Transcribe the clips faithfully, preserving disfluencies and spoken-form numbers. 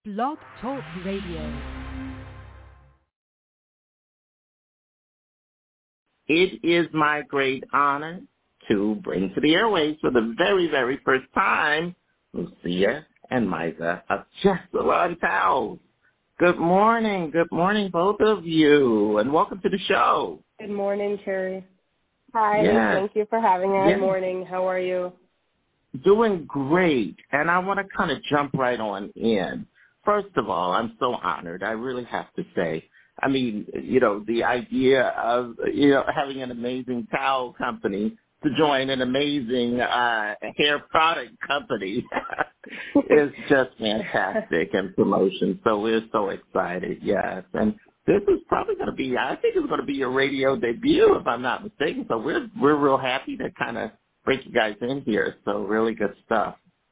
Blog Talk Radio. It is my great honor to bring to the airways for the very, very first time, Lucia and Maiza of Just Salon Towels. Good morning. Good morning, both of you, and welcome to the show. Good morning, Cherry. Hi. Yes. Thank you for having us. Yes. Good morning. How are you? Doing great, and I want to kind of jump right on in. First of all, I'm so honored. I really have to say. I mean, you know, the idea of, you know, having an amazing towel company to join an amazing uh, hair product company is just fantastic and promotion. So we're so excited, yes. And this is probably going to be, I think it's going to be your radio debut, if I'm not mistaken. So we're we're real happy to kind of bring you guys in here. So really good stuff.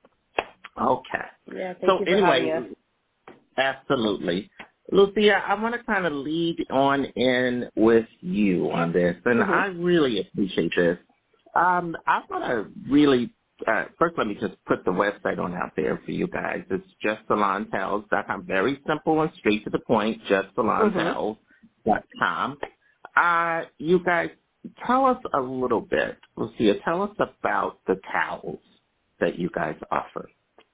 Okay. Yeah, thank so you for anyway, having us. Absolutely. Lucia, I want to kind of lead on in with you on this, and Mm-hmm. I really appreciate this. Um, I want to really, uh, first let me just put the website on out there for you guys. It's just salon towels dot com. Very simple and straight to the point, just salon towels dot com. Uh, you guys, tell us a little bit, Lucia, tell us about the towels that you guys offer.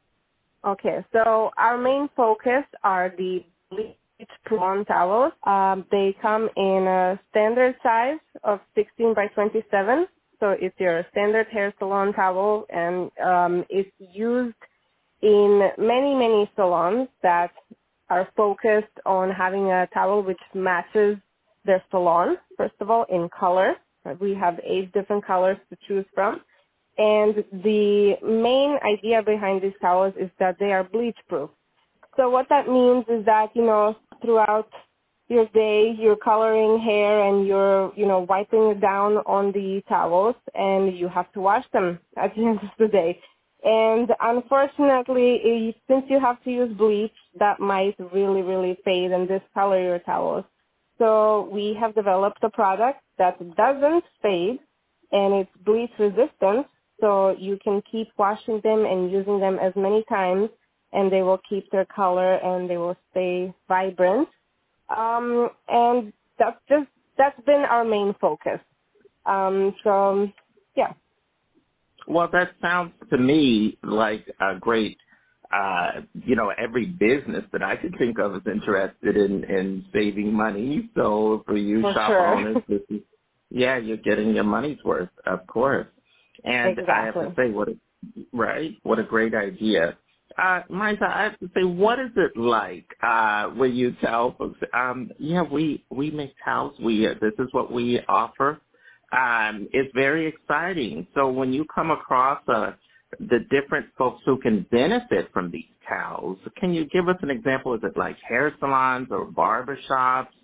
Okay, so our main focus are the bleach salon towels. Um, they come in a standard size of sixteen by twenty-seven. So it's your standard hair salon towel, and um, it's used in many, many salons that are focused on having a towel which matches their salon, first of all, in color. We have eight different colors to choose from. And the main idea behind these towels is that they are bleach-proof. So what that means is that, you know, throughout your day, you're coloring hair and you're, you know, wiping it down on the towels, and you have to wash them at the end of the day. And unfortunately, since you have to use bleach, that might really, really fade and discolor your towels. So we have developed a product that doesn't fade, and it's bleach resistant. So you can keep washing them and using them as many times, and they will keep their color and they will stay vibrant. Um, and that's just that's been our main focus. Um, so, yeah. Well, that sounds to me like a great, uh, you know, every business that I could think of is interested in, in saving money. So for you For shop sure. owners, this is, yeah, you're getting your money's worth, of course. And Exactly. I have to say, what a, right, what a great idea. Uh, Maiza, I have to say, what is it like uh, when you tell folks, um, yeah, we, we make towels, we, uh, this is what we offer. Um, it's very exciting. So when you come across uh, the different folks who can benefit from these towels, can you give us an example? Is it like hair salons or barber shops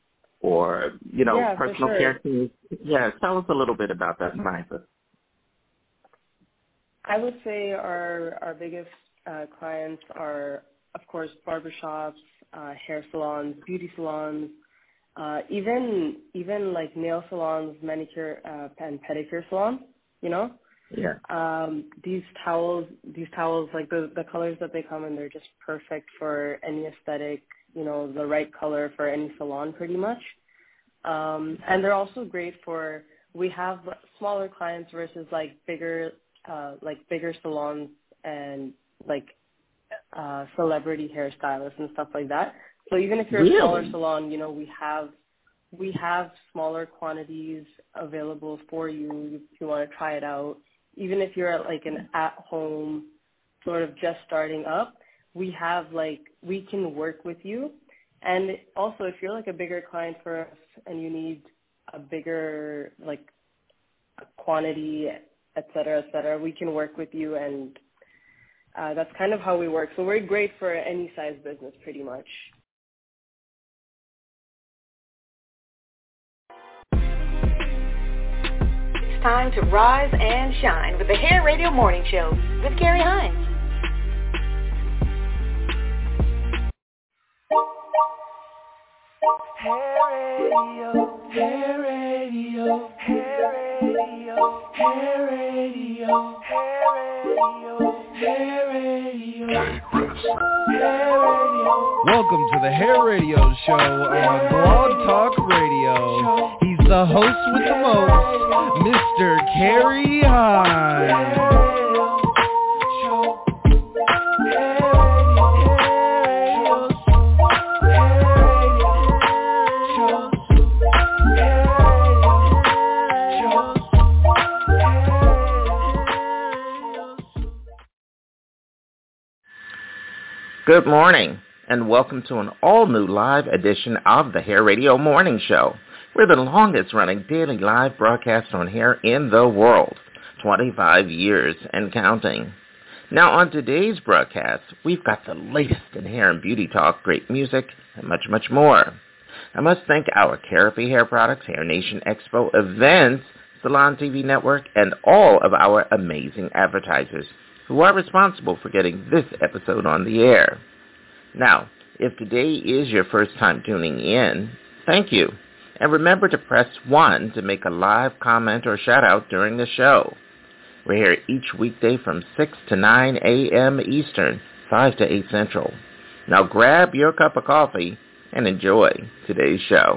or, you know, Yeah, for personal sure. care teams? Yeah, tell us a little bit about that, Maiza. I would say our our biggest uh, clients are, of course, barbershops, uh, hair salons, beauty salons, uh, even even like nail salons, manicure uh, and pedicure salons. You know, Yeah. um, these towels, these towels, like the the colors that they come in, they're just perfect for any aesthetic. You know, the right color for any salon, pretty much. Um, and they're also great for. We have smaller clients versus like bigger. Uh, like bigger salons and like uh, celebrity hairstylists and stuff like that. So even if you're Really? a smaller salon, you know, we have we have smaller quantities available for you if you want to try it out. Even if you're at like an at-home sort of just starting up, we have like we can work with you. And also, if you're like a bigger client for us and you need a bigger like quantity, et cetera, et cetera, we can work with you, and uh, that's kind of how we work. So we're great for any size business, pretty much. It's time to rise and shine with the Hair Radio Morning Show with Carrie Hines. Hair Radio, Hair Radio, Hair Radio, Hair Radio, Hair Radio, Hair Radio, Hair Radio. Welcome to the Hair Radio Show on Blog Talk Radio. He's the host with the most, Mister Kerry Hines. Good morning, and welcome to an all-new live edition of the Hair Radio Morning Show. We're the longest-running daily live broadcast on hair in the world, twenty-five years and counting. Now, on today's broadcast, we've got the latest in hair and beauty talk, great music, and much, much more. I must thank our Therapy Hair Products, Hair Nation Expo events, Salon T V Network, and all of our amazing advertisers who are responsible for getting this episode on the air. Now, if today is your first time tuning in, thank you. And remember to press one to make a live comment or shout-out during the show. We're here each weekday from six to nine a.m. Eastern, five to eight Central. Now grab your cup of coffee and enjoy today's show.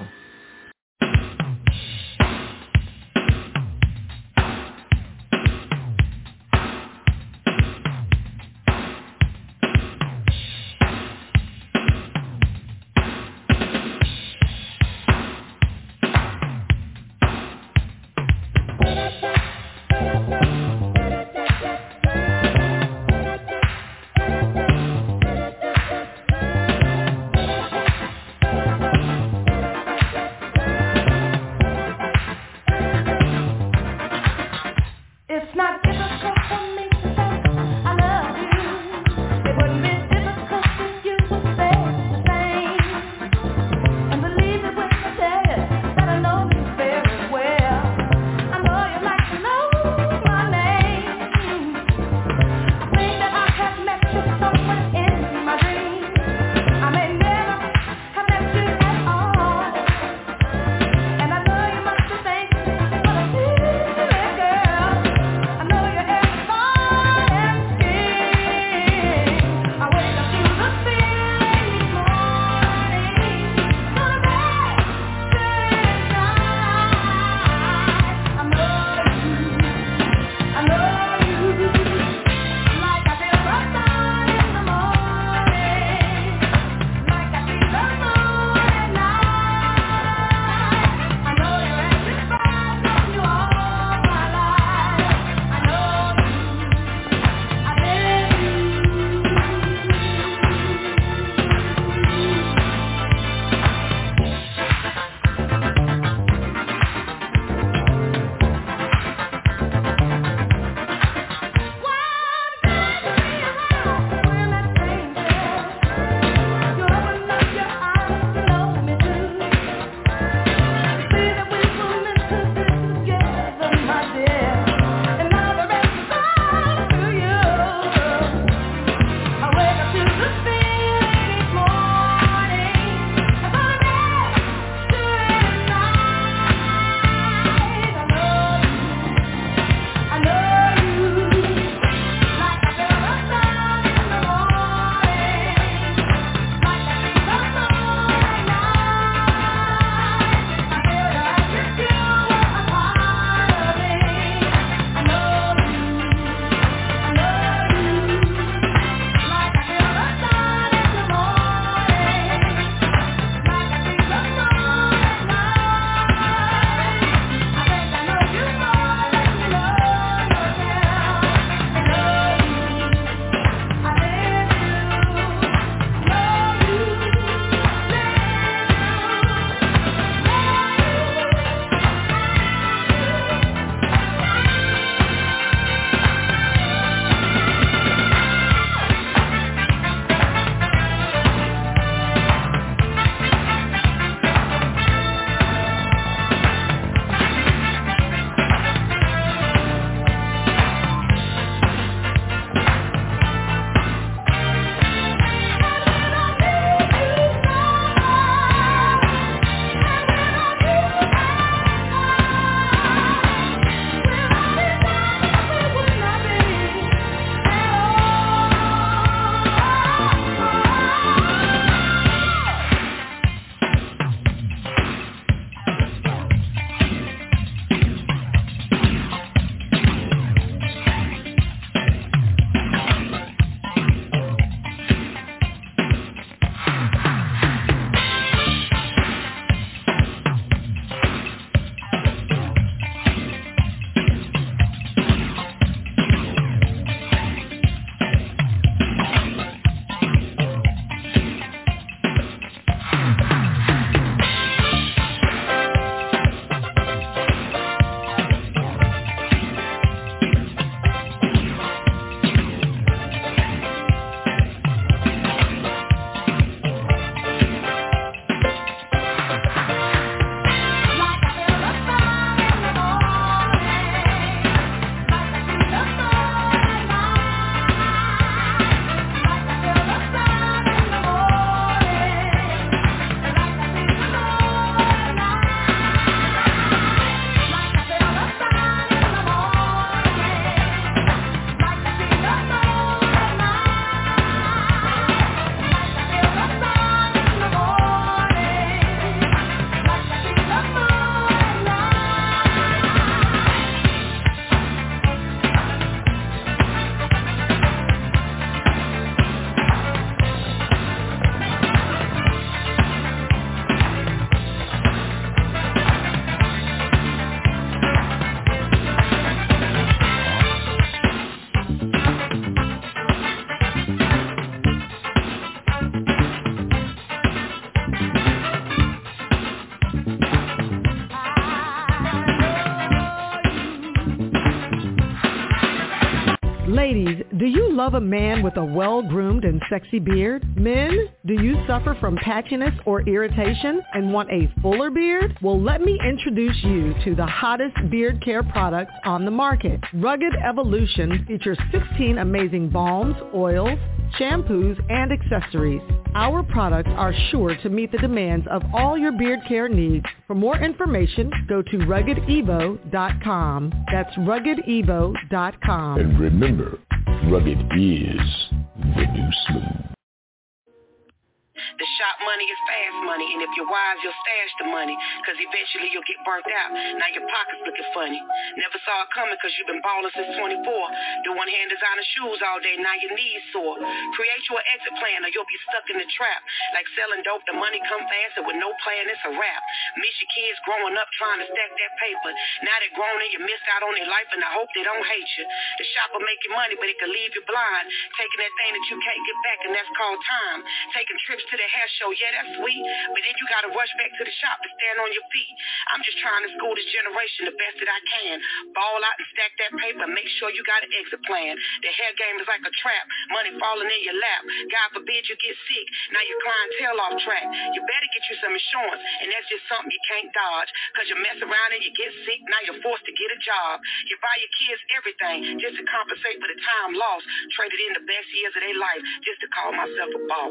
Ladies, do you love a man with a well-groomed and sexy beard? Men, do you suffer from patchiness or irritation and want a fuller beard? Well, let me introduce you to the hottest beard care products on the market. Rugged Evolution features sixteen amazing balms, oils, shampoos, and accessories. Our products are sure to meet the demands of all your beard care needs. For more information, go to rugged evo dot com. That's rugged evo dot com. And remember, rugged is the new smooth. The shop money is fast money, and if you're wise, you'll stash the money, because eventually you'll get burnt out. Now your pocket's looking funny. Never saw it coming because you've been balling since twenty-four. Doing hand designer shoes all day, now your knees sore. Create you an exit plan or you'll be stuck in the trap. Like selling dope, the money come faster with no plan, it's a wrap. Miss your kids growing up trying to stack that paper. Now they're grown and you missed out on their life, and I hope they don't hate you. The shop will make you money, but it can leave you blind. Taking that thing that you can't get back, and that's called time. Taking trips to the hair show, yeah, that's sweet, but then you gotta rush back to the shop to stand on your feet. I'm just trying to school this generation the best that I can. Ball out and stack that paper, make sure you got an exit plan. The hair game is like a trap, money falling in your lap. God forbid you get sick, now your clientele off track. You better get you some insurance, and that's just something you can't dodge, because you mess around and you get sick, now you're forced to get a job. You buy your kids everything just to compensate for the time lost, traded in the best years of their life just to call myself a boss.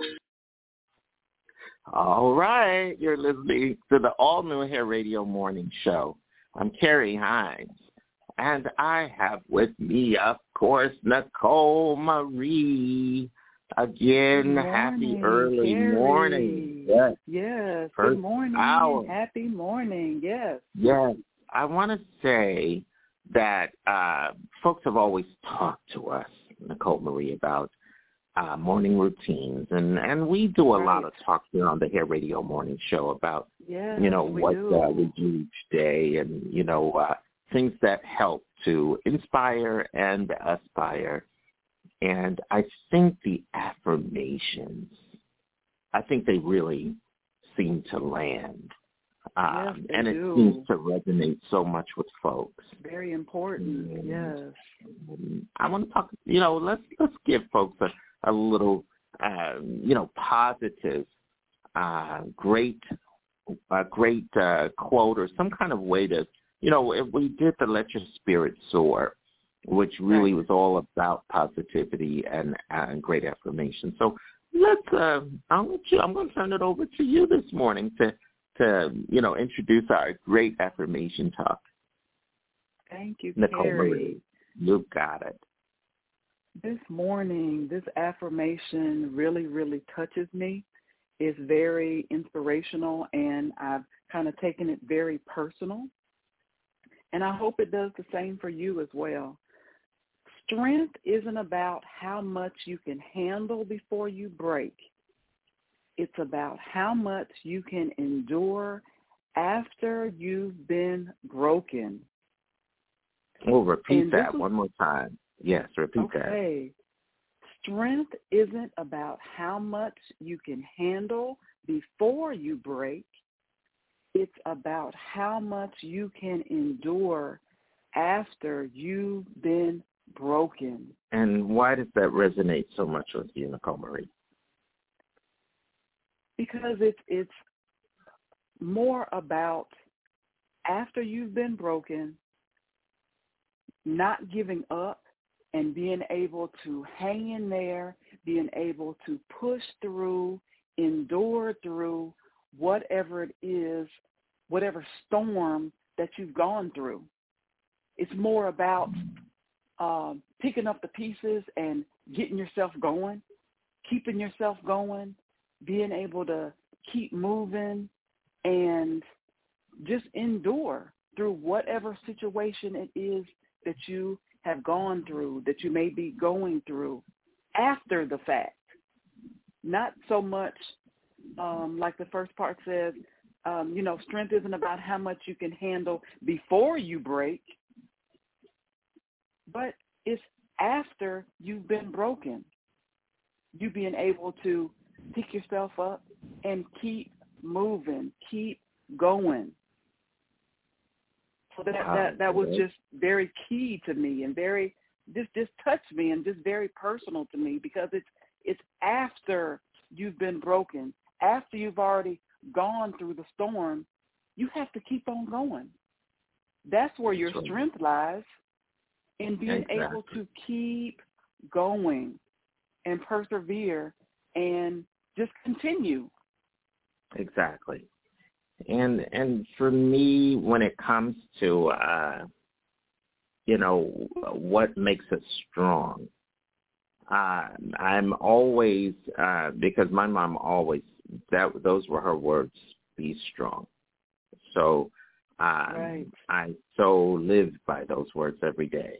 All right, you're listening to the all-new Hair Radio Morning Show. I'm Carrie Hines, and I have with me, of course, Nicole Marie. Again, morning, happy early Carrie. morning. Yes, yes. First good morning. hour. Happy morning, yes. Yes, I want to say that uh, folks have always talked to us, Nicole Marie, about Uh, morning routines, and, and we do a right. lot of talk here on the Hair Radio Morning Show about, yes, you know, we what do. Uh, we do each day, and, you know, uh, things that help to inspire and aspire. And I think the affirmations, I think they really seem to land. Um, yes, and it do. seems to resonate so much with folks. Very important, and, yes. I want to talk, you know, let's let's give folks a, a little, uh, you know, positive, uh, great, a great uh, quote or some kind of way to, you know, if we did the Let Your Spirit Soar, which really right. was all about positivity and, and great affirmation. So let's, uh, I'll let you, I'm going to turn it over to you this morning to, to you know, introduce our great affirmation talk. Thank you, Nicole Carrie. Marie. You got it. This morning, this affirmation really, really touches me. It's very inspirational, and I've kind of taken it very personal. And I hope it does the same for you as well. Strength isn't about how much you can handle before you break. It's about how much you can endure after you've been broken. Oh, repeat and that is, one more time. Yes, repeat okay. that. Okay. Strength isn't about how much you can handle before you break. It's about how much you can endure after you've been broken. And why does that resonate so much with you, Nicole Marie? Because it's it's more about after you've been broken, not giving up and being able to hang in there, being able to push through, endure through whatever it is, whatever storm that you've gone through. It's more about um, picking up the pieces and getting yourself going, keeping yourself going, being able to keep moving and just endure through whatever situation it is that you have gone through, that you may be going through after the fact. Not so much um, like the first part says, um, you know, strength isn't about how much you can handle before you break, but it's after you've been broken. You being able to pick yourself up and keep moving, keep going. So that, that, that was just very key to me and very this just touched me and just very personal to me because it's it's after you've been broken, after you've already gone through the storm, you have to keep on going. That's where your strength lies, in being exactly. able to keep going and persevere and just continue. Exactly. And and for me, when it comes to, uh, you know, what makes us strong, uh, I'm always, uh, because my mom always, that those were her words, be strong. So um, right. I so live by those words every day.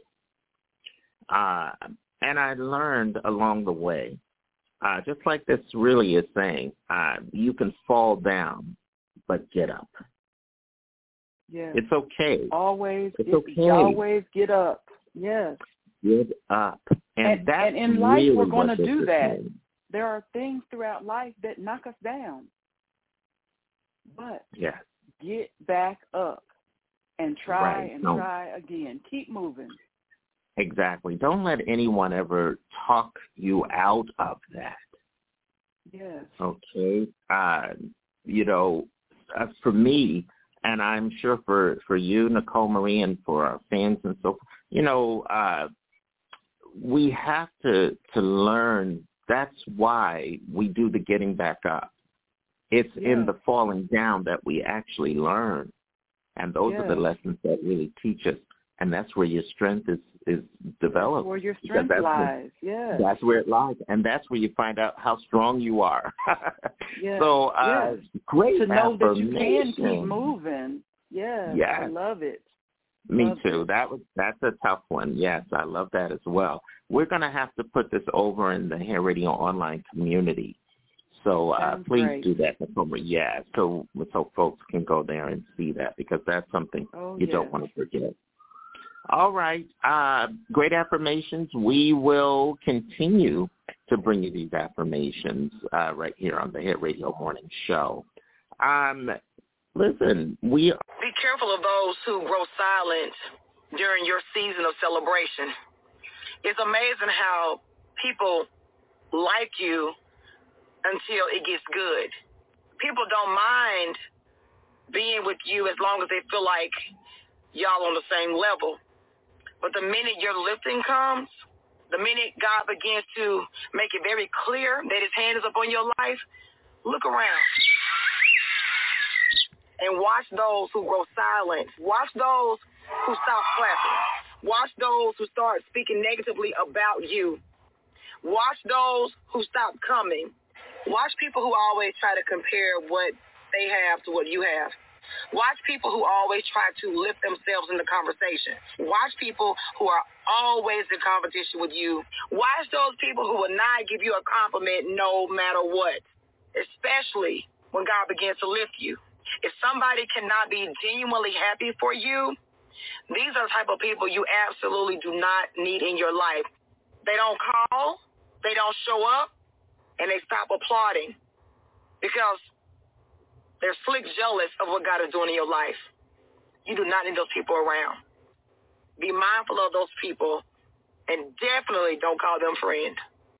Uh, and I learned along the way, uh, just like this really is saying, uh, you can fall down, but get up. Yes. It's okay. Always, it's get, okay. Always get up. Yes. Get up. And, and, that's and in life, really we're going to what do that. saying. There are things throughout life that knock us down. But yeah. get back up and try right. and Don't, try again. Keep moving. Exactly. Don't let anyone ever talk you out of that. Yes. Okay. Uh, you know, uh, for me, and I'm sure for, for you, Nicole Marie, and for our fans and so forth, you know, uh, we have to, to learn. That's why we do the getting back up. It's yes. in the falling down that we actually learn. And those yes. are the lessons that really teach us. And that's where your strength is, is developed. That's where your strength that's lies, where, yes. That's where it lies. And that's where you find out how strong you are. yes. So, uh, yes. great to know that you affirmation. can keep moving. Yes, yes. I love it. Me love too. it. That was that's a tough one. Yes, I love that as well. We're going to have to put this over in the Hair Radio online community. So uh, please great. do that, Nicole. Yeah, so so folks can go there and see that, because that's something oh, you yes. don't want to forget. All right. Uh, great affirmations. We will continue to bring you these affirmations uh, right here on the Hair Radio Morning Show. Um, listen, we... Be careful of those who grow silent during your season of celebration. It's amazing how people like you until it gets good. People don't mind being with you as long as they feel like y'all on the same level. But the minute your lifting comes, the minute God begins to make it very clear that his hand is upon your life, look around and watch those who grow silent. Watch those who stop clapping. Watch those who start speaking negatively about you. Watch those who stop coming. Watch people who always try to compare what they have to what you have. Watch people who always try to lift themselves in the conversation. Watch people who are always in competition with you. Watch those people who will not give you a compliment no matter what, especially when God begins to lift you. If somebody cannot be genuinely happy for you, these are the type of people you absolutely do not need in your life. They don't call, they don't show up, and they stop applauding because they're slick jealous of what God is doing in your life. You do not need those people around. Be mindful of those people, and definitely don't call them friend.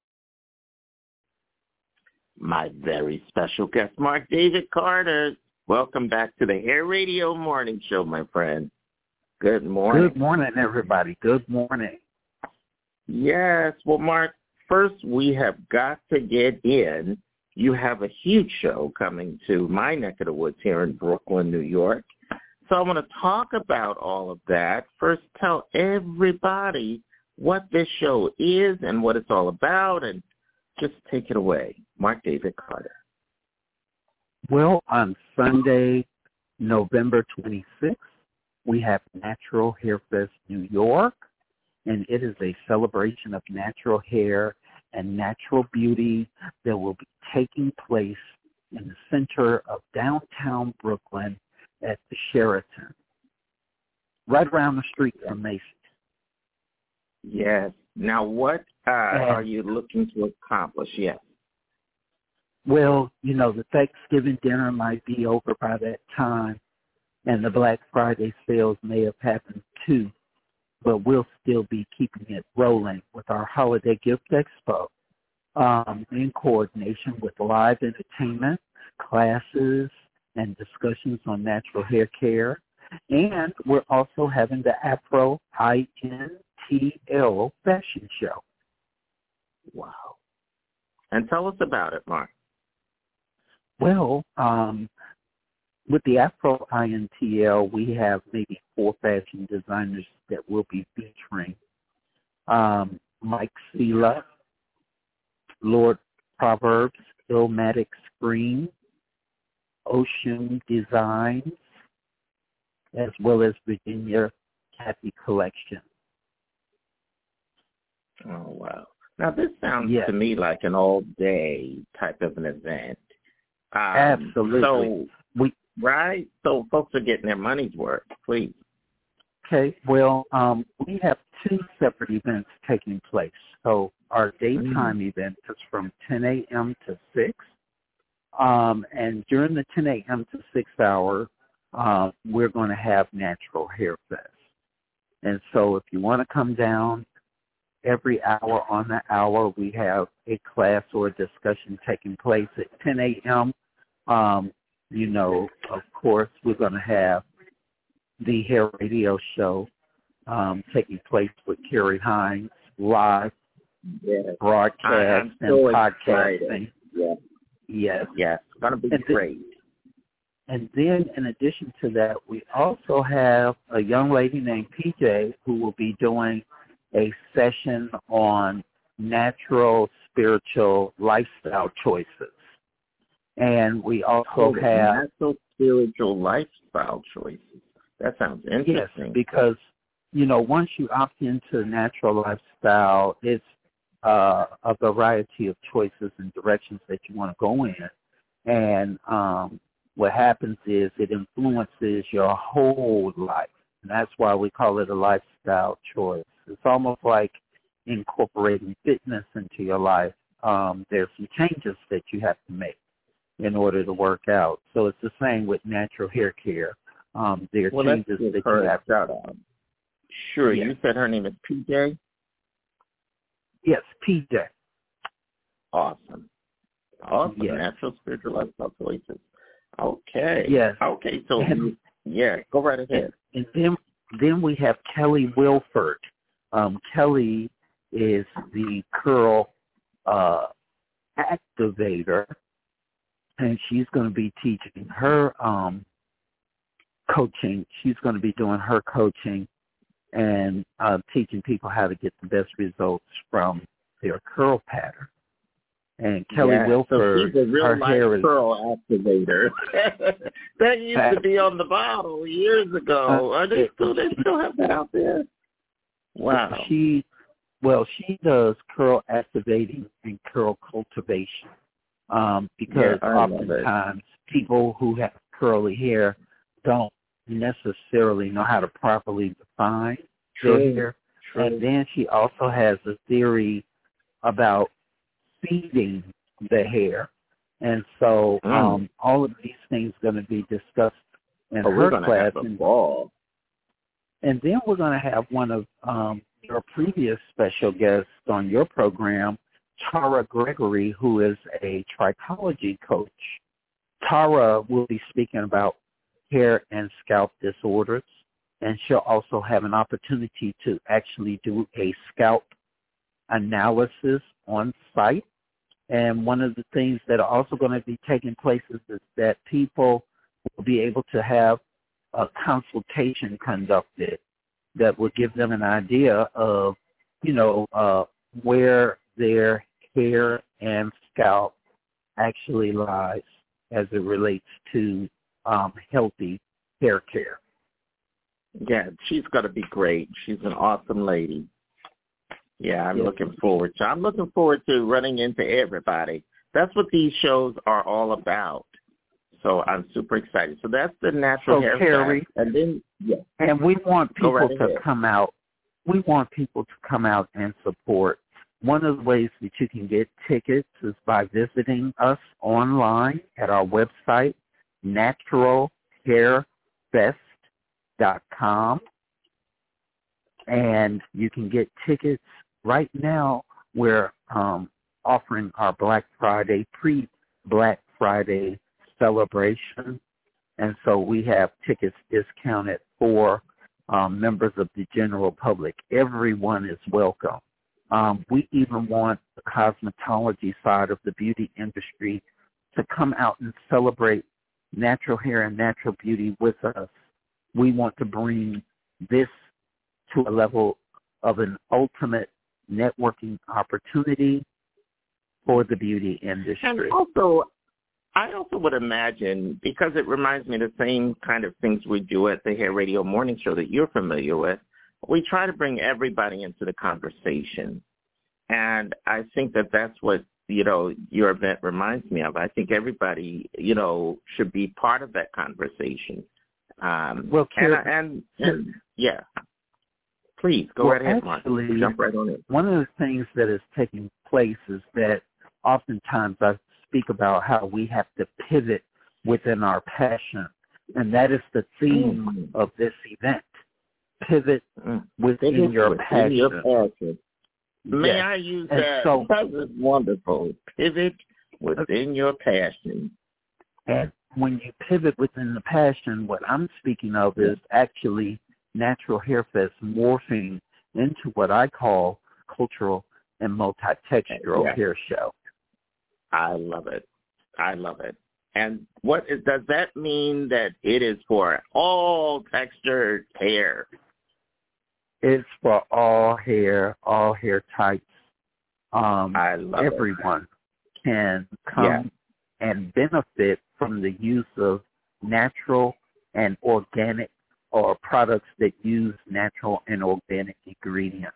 My very special guest, Mark David Carter. Welcome back to the Hair Radio Morning Show, my friend. Good morning. Good morning, everybody. Good morning. Yes. Well, Mark, first we have got to get in. You have a huge show coming to my neck of the woods here in Brooklyn, New York. So I want to talk about all of that. First, tell everybody what this show is and what it's all about, and just take it away. Mark David Carter. Well, on Sunday, November twenty-sixth, we have Natural Hair Fest New York, and it is a celebration of natural hair and natural beauty that will be taking place in the center of downtown Brooklyn at the Sheraton, right around the street from Macy's. Yes. Now, what uh, are you looking to accomplish? Yes. Well, you know, the Thanksgiving dinner might be over by that time, and the Black Friday sales may have happened too. but we'll still be keeping it rolling with our Holiday Gift Expo um, in coordination with live entertainment, classes, and discussions on natural hair care. And we're also having the Afro I N T L fashion show. Wow. And tell us about it, Mark. Well, um, with the Afro I N T L, we have maybe four fashion designers that we'll be featuring. Um, Mike Sela, Lord Proverbs, Illmatic Screen, Ocean Designs, as well as Virginia Kathy Collection. Oh, wow. Now, this sounds yes. to me like an all-day type of an event. Um, Absolutely. So, we, right? So folks are getting their money's worth, please. Okay. Well, um, we have two separate events taking place. So our daytime mm. event is from ten a.m. to six. Um, and during the ten a.m. to six hour, uh, we're going to have Natural Hair Fest. And so if you want to come down, every hour on the hour, we have a class or a discussion taking place at ten a.m. Um, you know, of course, we're going to have the hair radio show um, taking place with Carrie Hines, live yes. broadcast and so podcasting. Yes. Yes. Yes. It's going to be and great. Then, and then in addition to that, we also have a young lady named P J who will be doing a session on natural spiritual lifestyle choices. And we also oh, have natural spiritual lifestyle choices. That sounds interesting. Yes, because, you know, once you opt into natural lifestyle, it's uh, a variety of choices and directions that you want to go in. And um, what happens is it influences your whole life. And that's why we call it a lifestyle choice. It's almost like incorporating fitness into your life. Um, there's some changes that you have to make in order to work out. So it's the same with natural hair care. Um, there are well, changes that you have to shout out. Sure, yes. You said her name is P J? Yes, P J. Awesome. Awesome. Yes. Natural spiritual lifestyle choices. Okay. Yes. Okay, so, and, yeah, go right ahead. And then, then we have Kelly Wilford. Um, Kelly is the curl uh, activator, and she's going to be teaching her um, coaching. She's going to be doing her coaching and uh, teaching people how to get the best results from their curl pattern. And Kelly yeah, Wilford, so she's a real her life hair is curl activator. That used to be on the bottle years ago. Are they still? They still have that out there? Wow. She, well, she does curl activating and curl cultivation um, because yeah, oftentimes people who have curly hair don't necessarily know how to properly define True. their hair. True. And then she also has a theory about feeding the hair. And so mm. um, all of these things are going to be discussed in oh, her we're class. Have a ball. And then we're going to have one of um, your previous special guests on your program, Tara Gregory, who is a trichology coach. Tara will be speaking about hair and scalp disorders, and she'll also have an opportunity to actually do a scalp analysis on site. And one of the things that are also going to be taking place is that people will be able to have a consultation conducted that will give them an idea of, you know, uh, where their hair and scalp actually lies as it relates to um, healthy hair care. Yeah, she's going to be great. She's an awesome lady. Yeah, I'm yes. looking forward to I'm looking forward to running into everybody. That's what these shows are all about. So I'm super excited. So that's the natural so, hair Carrie, fast. And then yeah. And we want people right to ahead. come out. We want people to come out and support. One of the ways that you can get tickets is by visiting us online at our website, natural hair fest dot com. and you can get tickets. Right now, we're um, offering our Black Friday, pre-Black Friday celebration, and so we have tickets discounted for um, members of the general public. Everyone is welcome. Um, we even want the cosmetology side of the beauty industry to come out and celebrate natural hair and natural beauty with us. We want to bring this to a level of an ultimate networking opportunity for the beauty industry. And also, I also would imagine, because it reminds me of the same kind of things we do at the Hair Radio Morning Show that you're familiar with, we try to bring everybody into the conversation. And I think that that's what, you know, your event reminds me of. I think everybody, you know, should be part of that conversation. Um, well, Karen, and, and, and, yeah. Please, go well, right ahead, Mark. Actually, jump right on it. One of the things that is taking place is that oftentimes I speak about how we have to pivot within our passion, and that is the theme mm. of this event. Pivot mm. within, Pivot your, within passion. your passion. May yes. I use and that? So, that is wonderful. Pivot within your passion. And when you pivot within the passion, what I'm speaking of is actually Natural Hair Fest morphing into what I call cultural and multi-textural yeah. hair show. I love it. I love it. And what is, does that mean that it is for all textured hair? It's for all hair, all hair types. Um, I love everyone it. can come yeah. and benefit from the use of natural and organic or products that use natural and organic ingredients.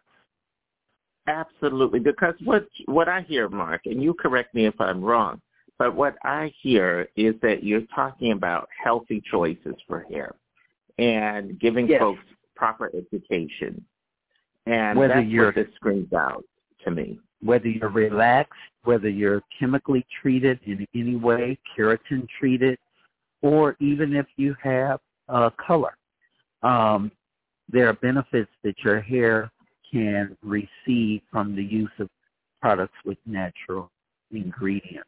Absolutely, because what what I hear, Mark, and you correct me if I'm wrong, but what I hear is that you're talking about healthy choices for hair and giving yes. folks proper education. And whether that's you're, what this screams out to me. Whether you're relaxed, whether you're chemically treated in any way, keratin treated, or even if you have uh, color. Um, there are benefits that your hair can receive from the use of products with natural ingredients.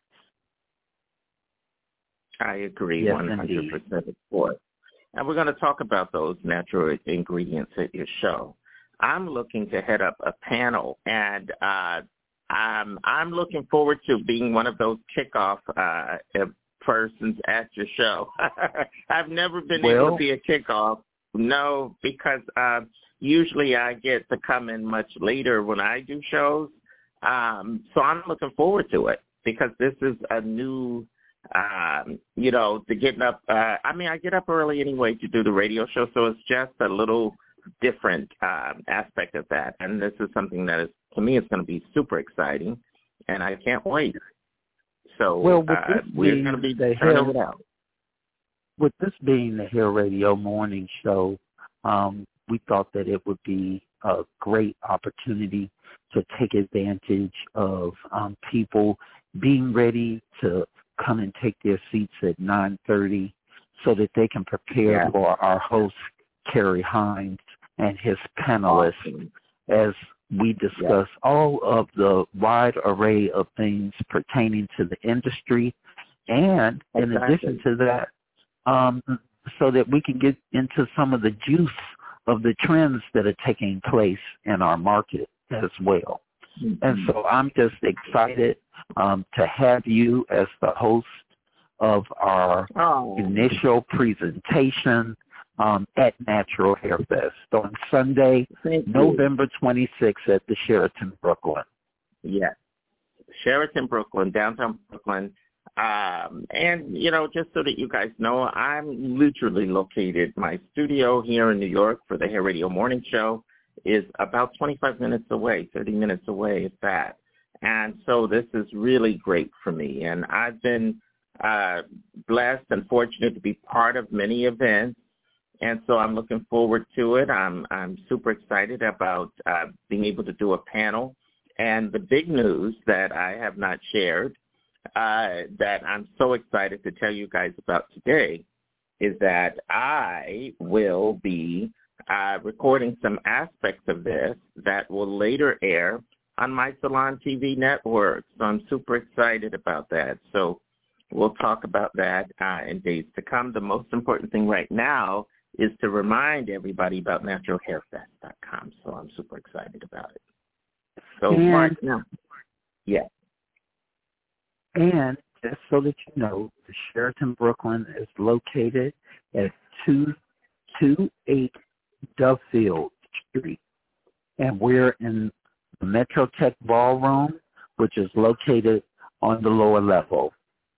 I agree yes, one hundred percent, of course. And we're going to talk about those natural ingredients at your show. I'm looking to head up a panel, and uh, I'm, I'm looking forward to being one of those kickoff uh, persons at your show. I've never been well, able to be a kickoff. No, because uh, usually I get to come in much later when I do shows. Um, so I'm looking forward to it because this is a new, um, you know, to getting up. Uh, I mean, I get up early anyway to do the radio show, so it's just a little different um, aspect of that. And this is something that is, to me, it's going to be super exciting, and I can't wait. So well, uh, we're going to be turning it out. With this being the Hair Radio Morning Show, um, we thought that it would be a great opportunity to take advantage of um, people being ready to come and take their seats at nine thirty so that they can prepare yeah. for our host, Kerry Hines, and his panelists awesome. as we discuss yeah. all of the wide array of things pertaining to the industry. And in exactly. addition to that, Um, so that we can get into some of the juice of the trends that are taking place in our market as well. Mm-hmm. And so I'm just excited um, to have you as the host of our oh. initial presentation um, at Natural Hair Fest on Sunday, Thank November you. twenty-sixth at the Sheraton Brooklyn. Yes, Sheraton Brooklyn, downtown Brooklyn. Um, and, you know, just so that you guys know, I'm literally located, my studio here in New York for the Hair Radio Morning Show is about twenty-five minutes away, thirty minutes away at that. And so this is really great for me. And I've been uh, blessed and fortunate to be part of many events. And so I'm looking forward to it. I'm, I'm super excited about uh, being able to do a panel. And the big news that I have not shared Uh, that I'm so excited to tell you guys about today is that I will be uh, recording some aspects of this that will later air on my Salon T V network. So I'm super excited about that. So we'll talk about that uh, in days to come. The most important thing right now is to remind everybody about natural hair fest dot com. So I'm super excited about it. So, and, Mark, now, yeah. And just so that you know, the Sheraton Brooklyn is located at two twenty-eight Duffield Street. And we're in the Metro Tech Ballroom, which is located on the lower level.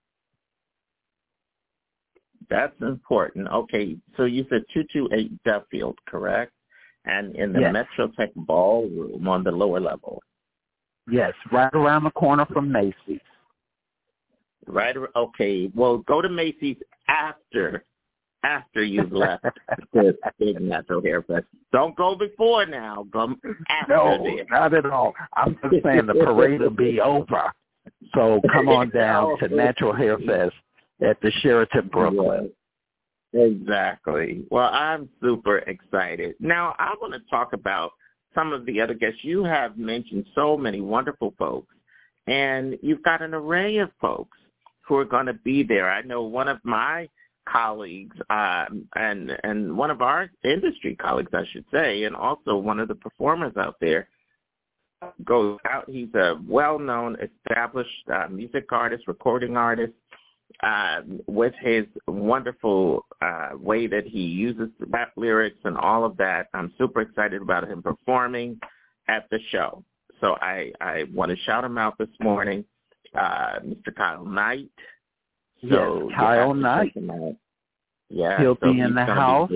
That's important. Okay, so you said two twenty-eight Duffield, correct? And in the yes. Metro Tech Ballroom on the lower level. Yes, right around the corner from Macy's. Right. Okay. Well, go to Macy's after after you've left the big Natural Hair Fest. Don't go before now. Go after. No, there. not at all. I'm just saying the parade will be over. So come on down to Natural Hair Fest at the Sheraton Brooklyn. Yeah, exactly. Well, I'm super excited. Now, I want to talk about some of the other guests. You have mentioned so many wonderful folks, and you've got an array of folks who are going to be there. I know one of my colleagues um, and and one of our industry colleagues, I should say, and also one of the performers out there goes out. He's a well-known, established uh, music artist, recording artist, uh, with his wonderful uh, way that he uses rap lyrics and all of that. I'm super excited about him performing at the show. So I, I want to shout him out this morning, uh, Mister Kyle Knight. So yes, Kyle Knight. Yeah, he'll so be in the house.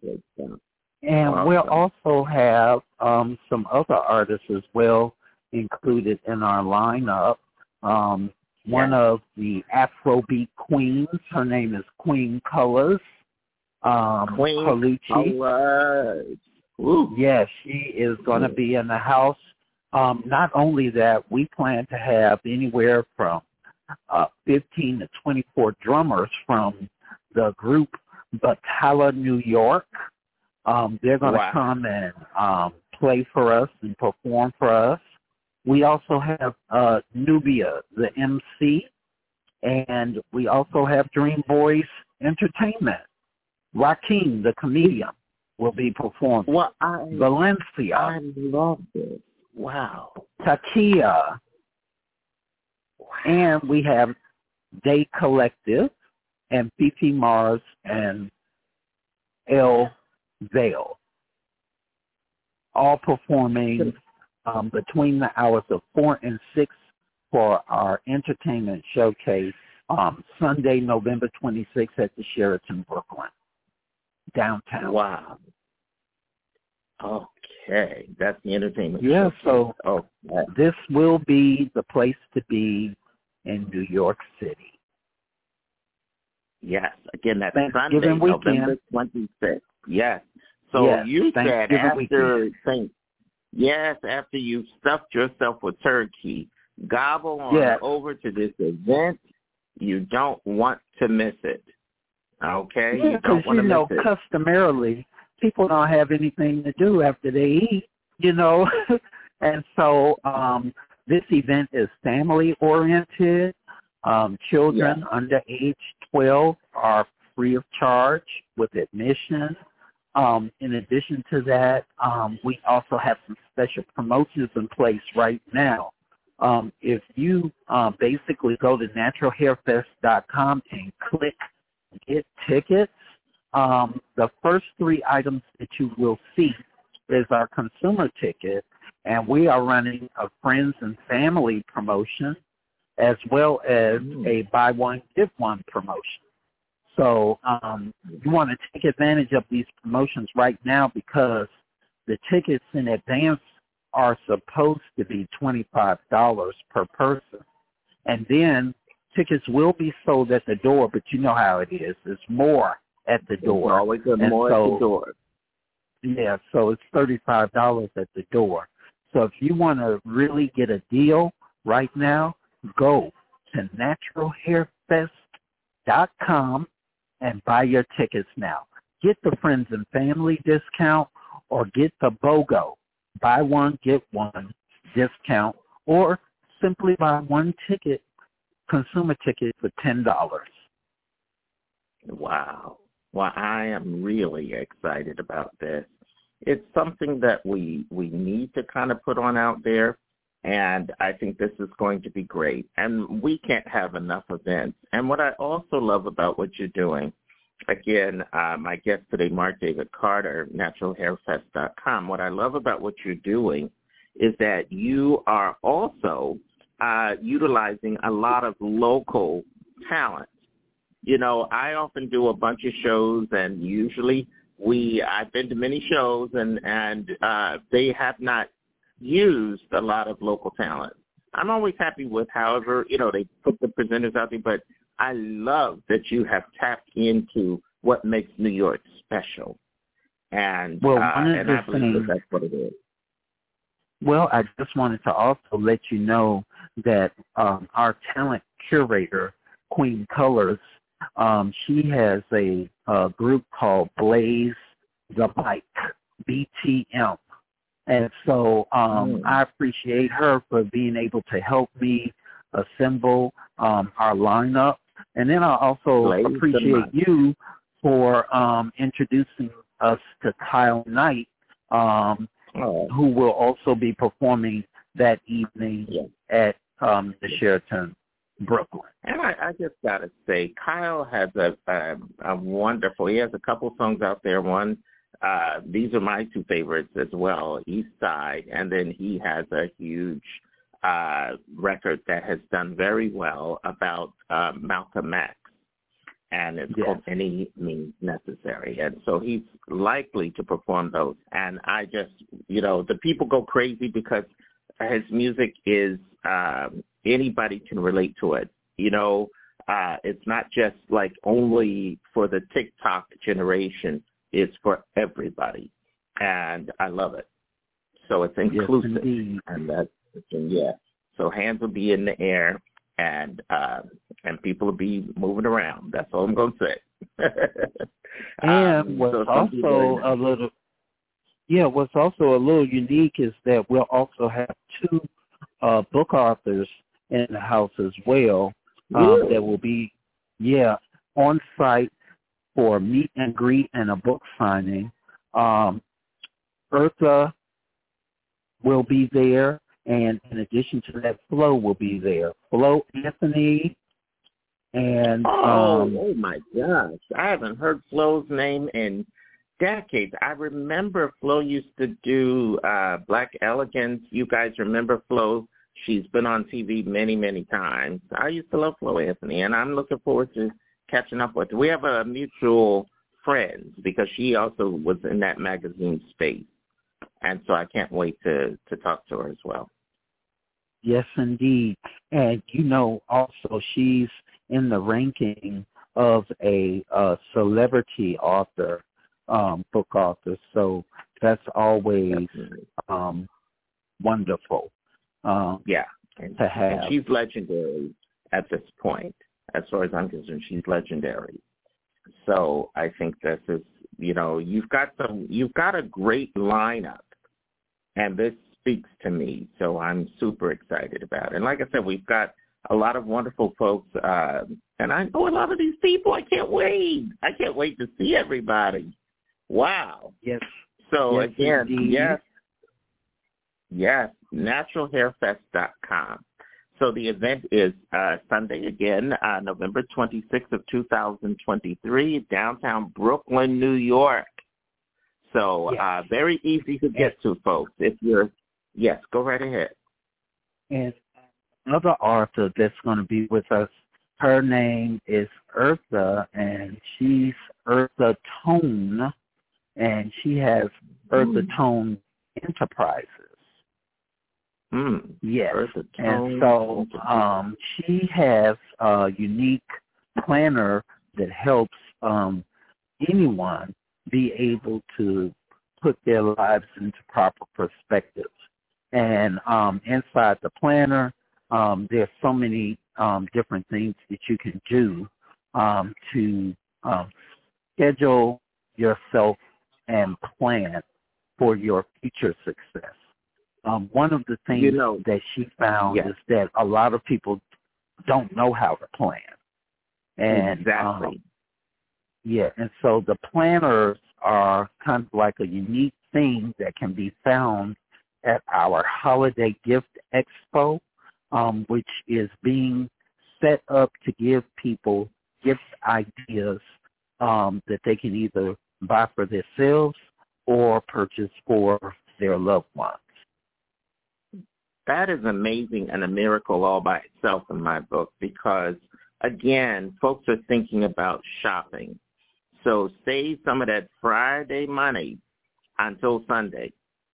And awesome. We'll also have um, some other artists as well included in our lineup. Um, yeah. One of the Afrobeat queens, her name is Queen Colors. Um, Queen Colucci. Colors. Yes, she is going to be in the house. Um, not only that, we plan to have anywhere from uh, fifteen to twenty-four drummers from the group Batala New York. Um, they're going to wow. come and um, play for us and perform for us. We also have uh, Nubia, the M C, and we also have Dream Boys Entertainment. Rakim, the comedian, will be performing. Well, I, Valencia. I love this. Wow. Takia. Wow. And we have Day Collective and Fifi Mars and El Vale, all performing um, between the hours of four and six for our entertainment showcase um, Sunday, November twenty-sixth at the Sheraton Brooklyn, downtown. Wow. Okay, that's the entertainment yeah, showcase. so okay. This will be the place to be in New York City. Yes, again, that's Thanksgiving Sunday, weekend. November twenty-sixth. Yes. So yes, you said after Thank, yes, after you've stuffed yourself with turkey, gobble on yes. over to this event. You don't want to miss it. Okay? Yeah, you don't want you to know, miss it. customarily, people don't have anything to do after they eat, you know. And so um, this event is family-oriented. Um, children yeah. under age twelve are free of charge with admission. Um, in addition to that, um, we also have some special promotions in place right now. Um, if you uh, basically go to natural hair fest dot com and click Get Tickets, um, the first three items that you will see is our consumer ticket, and we are running a friends and family promotion as well as a buy one, give one promotion. So um, you want to take advantage of these promotions right now because the tickets in advance are supposed to be twenty-five dollars per person. And then tickets will be sold at the door, but you know how it is. It's more at the door. It's always and more so, at the door. Yeah, so it's thirty-five dollars at the door. So if you want to really get a deal right now, go to natural hair fest dot com and buy your tickets now. Get the friends and family discount or get the BOGO, buy one, get one discount, or simply buy one ticket, consumer ticket for ten dollars. Wow. Well, I am really excited about this. It's something that we we need to kind of put on out there, and I think this is going to be great. And we can't have enough events. And what I also love about what you're doing, again, uh, my guest today, Mark David Carter, natural hair fest dot com, what I love about what you're doing is that you are also uh, utilizing a lot of local talent. You know, I often do a bunch of shows, and usually we, I've been to many shows, and, and uh, they have not used a lot of local talent. I'm always happy with however, you know, they put the presenters out there, but I love that you have tapped into what makes New York special. And, well, uh, one of and the I believe things, that that's what it is. Well, I just wanted to also let you know that um, our talent curator, Queen Colors, um, she has a, a group called Blaze the Bike, B T M. And so um, mm. I appreciate her for being able to help me assemble um, our lineup. And then I also Blaze appreciate you for um, introducing us to Kyle Knight, um, oh. who will also be performing that evening yeah. at um, the Sheraton, Brooklyn. And I, I just got to say, Kyle has a, a, a wonderful, he has a couple songs out there. One, uh, these are my two favorites as well, East Side, and then he has a huge uh, record that has done very well about uh, Malcolm X, and it's yes. called Any Means Necessary. And so he's likely to perform those. And I just, you know, the people go crazy because his music is, um, anybody can relate to it. You know, uh, it's not just like only for the TikTok generation. It's for everybody. And I love it. So it's inclusive. Yes, and that's, yeah. So hands will be in the air, and uh, and people will be moving around. That's all I'm going to say. and um, what's so also a little, yeah, what's also a little unique is that we'll also have two uh, book authors in the house as well um, really? that will be, yeah, on site for meet and greet and a book signing. Um, Eartha will be there, and in addition to that, Flo will be there. Flo Anthony and oh, um, oh my gosh, I haven't heard Flo's name in decades. I remember Flo used to do uh, Black Elegance. You guys remember Flo? She's been on T V many, many times. I used to love Flo Anthony, and I'm looking forward to catching up with her. We have a mutual friend because she also was in that magazine space. And so I can't wait to, to talk to her as well. Yes, indeed. And, you know, also she's in the ranking of a uh, celebrity author, um, book author. So that's always um, wonderful. Um, yeah. And, to have. And she's legendary at this point. As far as I'm concerned, she's legendary. So I think this is, you know, you've got some, you've got a great lineup. And this speaks to me, so I'm super excited about it. And like I said, we've got a lot of wonderful folks, uh, and I know a lot of these people. I can't wait. I can't wait to see everybody. Wow. Yes. So, yes, again, indeed. yes, yes, natural hair fest dot com. So the event is uh, Sunday again, uh, November twenty-sixth of two thousand twenty-three, downtown Brooklyn, New York. So yes. uh, very easy to get to, folks. If you're, yes, go right ahead. And another author that's going to be with us, her name is Eartha, and she's Eartha Tone, and she has Eartha mm. Tone Enterprises. Mm. Yes, Eartha and so um, she has a unique planner that helps um, anyone be able to put their lives into proper perspective. And um, inside the planner, um, there's so many um, different things that you can do um, to um, schedule yourself and plan for your future success. Um, one of the things you know, that she found yes. is that a lot of people don't know how to plan. And, exactly. Um, yeah, and so the planners are kind of like a unique thing that can be found at our Holiday Gift Expo, um, which is being set up to give people gift ideas um, that they can either buy for themselves or purchase for their loved ones. That is amazing and a miracle all by itself in my book because, again, folks are thinking about shopping. So save some of that Friday money until Sunday.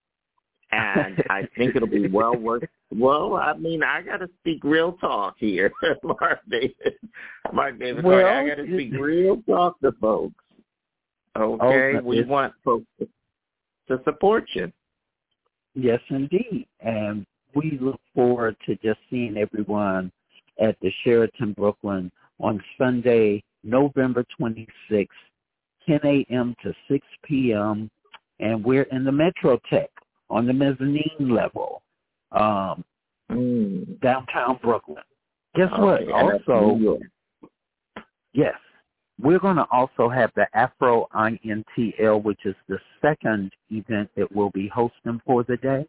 And I think it'll be well worth Well, I mean, I got to speak real talk here, Mark David. Mark David, well, I got to speak real talk to folks. Okay? Oh, we want folks to, to support you. Yes, indeed. And we look forward to just seeing everyone at the Sheraton Brooklyn on Sunday, November twenty-sixth, ten a.m. to six p.m., and we're in the Metrotech on the mezzanine level, um, mm. downtown Brooklyn. Guess okay, what? Also, yes, we're going to also have the Afro I N T L, which is the second event that we'll be hosting for the day.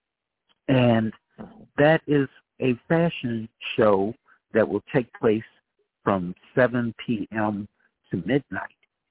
And that is a fashion show that will take place from seven p.m. to midnight.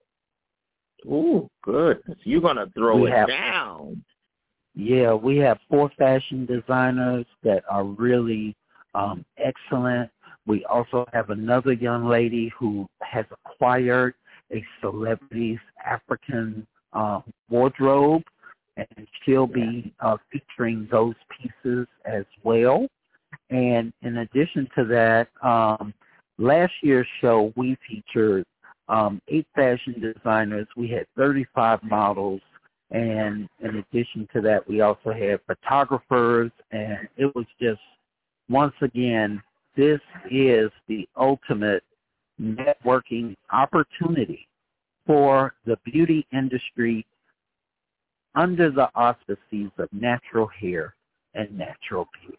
Ooh, good. You're going to throw we it have, down. Yeah, we have four fashion designers that are really um, excellent. We also have another young lady who has acquired a celebrity's African uh, wardrobe, and she'll be uh, featuring those pieces as well. And in addition to that, um, last year's show, we featured um, eight fashion designers. We had thirty-five models. And in addition to that, we also had photographers. And it was just, once again, this is the ultimate networking opportunity for the beauty industry under the auspices of natural hair and natural beauty.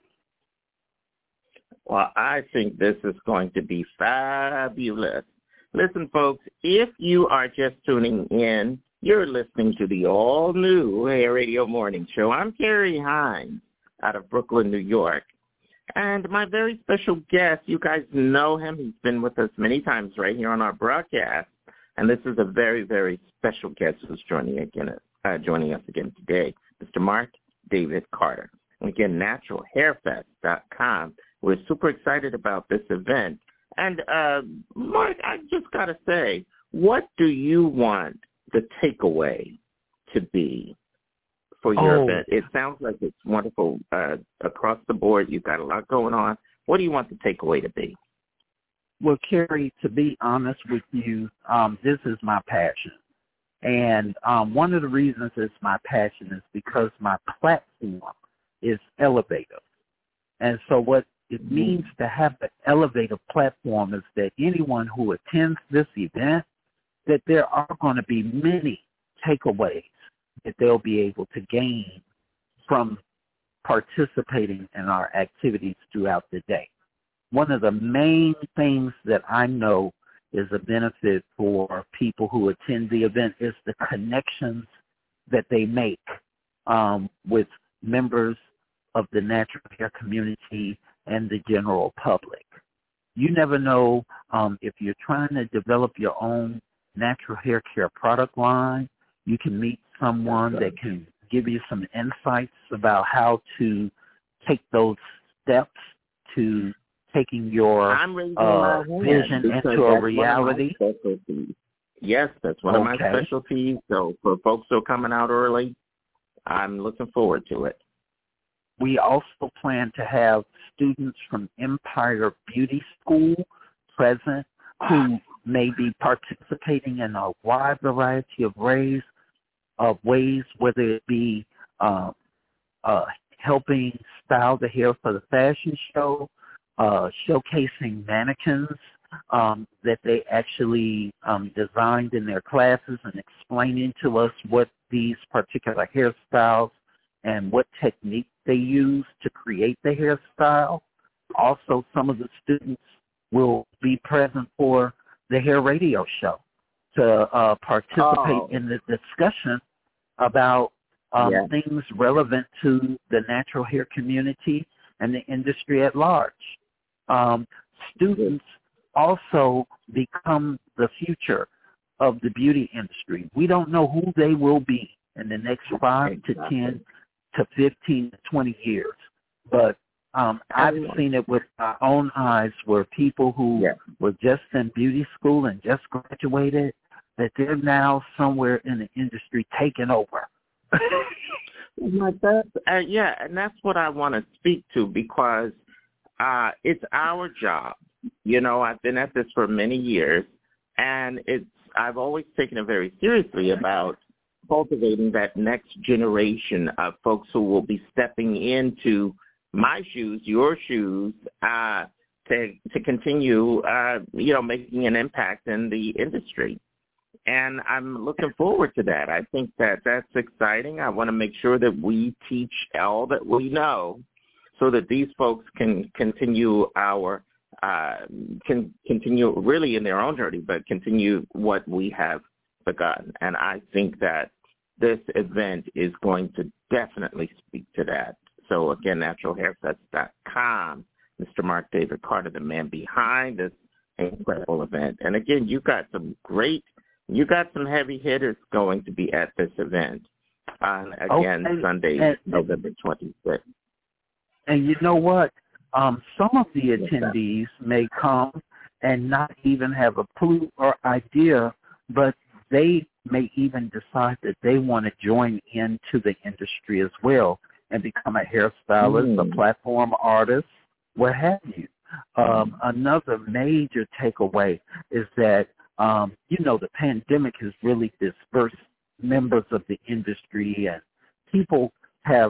Well, I think this is going to be fabulous. Listen, folks, if you are just tuning in, you're listening to the all-new Hair Radio Morning Show. I'm Carrie Hines out of Brooklyn, New York. And my very special guest, you guys know him. He's been with us many times right here on our broadcast. And this is a very, very special guest who's joining again, uh, joining us again today, Mister Mark David Carter. And again, natural hair fest dot com. We're super excited about this event. And, uh, Mark, I just got to say, what do you want the takeaway to be for your oh. event? It sounds like it's wonderful uh, across the board. You've got a lot going on. What do you want the takeaway to be? Well, Carrie, to be honest with you, um, this is my passion. And um, one of the reasons it's my passion is because my platform is elevative. And so what it means to have an elevative platform is that anyone who attends this event, that there are going to be many takeaways that they'll be able to gain from participating in our activities throughout the day. One of the main things that I know is a benefit for people who attend the event is the connections that they make um, with members of the natural hair community and the general public. You never know um, if you're trying to develop your own natural hair care product line, you can meet someone that can give you some insights about how to take those steps to taking your uh, vision into a reality. Yes, that's one okay. of my specialties. So for folks who are coming out early, I'm looking forward to it. We also plan to have students from Empire Beauty School present who may be participating in a wide variety of ways, of ways, whether it be uh, uh, helping style the hair for the fashion show, uh, showcasing mannequins um, that they actually um, designed in their classes and explaining to us what these particular hairstyles and what technique they use to create the hairstyle. Also, some of the students will be present for the hair radio show to uh, participate oh. in the discussion about um, yeah. things relevant to the natural hair community and the industry at large. Um, students also become the future of the beauty industry. We don't know who they will be in the next five exactly. to ten to fifteen to twenty years. But um, I've seen it with my own eyes where people who yeah. were just in beauty school and just graduated, that they're now somewhere in the industry taking over. Like that, uh, yeah, and that's what I want to speak to because uh, it's our job. You know, I've been at this for many years, and it's I've always taken it very seriously about cultivating that next generation of folks who will be stepping into my shoes, your shoes, uh, to to continue, uh, you know, making an impact in the industry. And I'm looking forward to that. I think that that's exciting. I want to make sure that we teach all that we know so that these folks can continue our, uh, can continue really in their own journey, but continue what we have begun. And I think that this event is going to definitely speak to that. So, again, natural hair fest dot com, Mister Mark David Carter, the man behind this incredible event. And, again, you got some great You got some heavy hitters going to be at this event. Uh, again, okay. Sunday, and, November twenty-sixth. And you know what? Um, some of the attendees may come and not even have a clue or idea, but they may even decide that they want to join into the industry as well and become a hairstylist, mm. a platform artist, what have you. Um, another major takeaway is that Um, you know, the pandemic has really dispersed members of the industry, and people have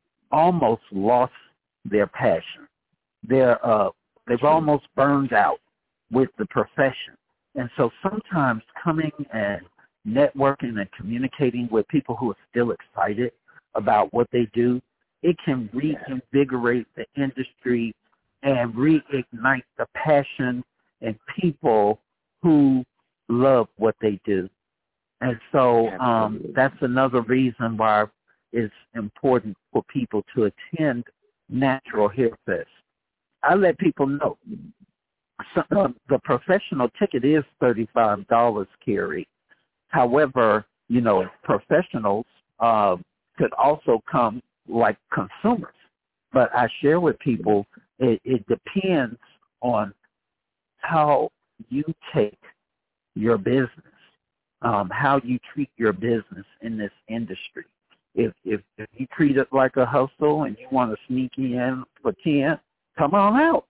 almost lost their passion. They're, uh, they've almost burned out with the profession. And so sometimes coming and networking and communicating with people who are still excited about what they do, it can reinvigorate the industry and reignite the passion in people who love what they do. And so um, that's another reason why it's important for people to attend Natural Hair Fest. I let people know so, uh, the professional ticket is thirty-five dollars, Carrie. However, you know, professionals uh, could also come like consumers. But I share with people it, it depends on how you take your business, um, how you treat your business in this industry. If, if if you treat it like a hustle and you want to sneak in for ten, come on out.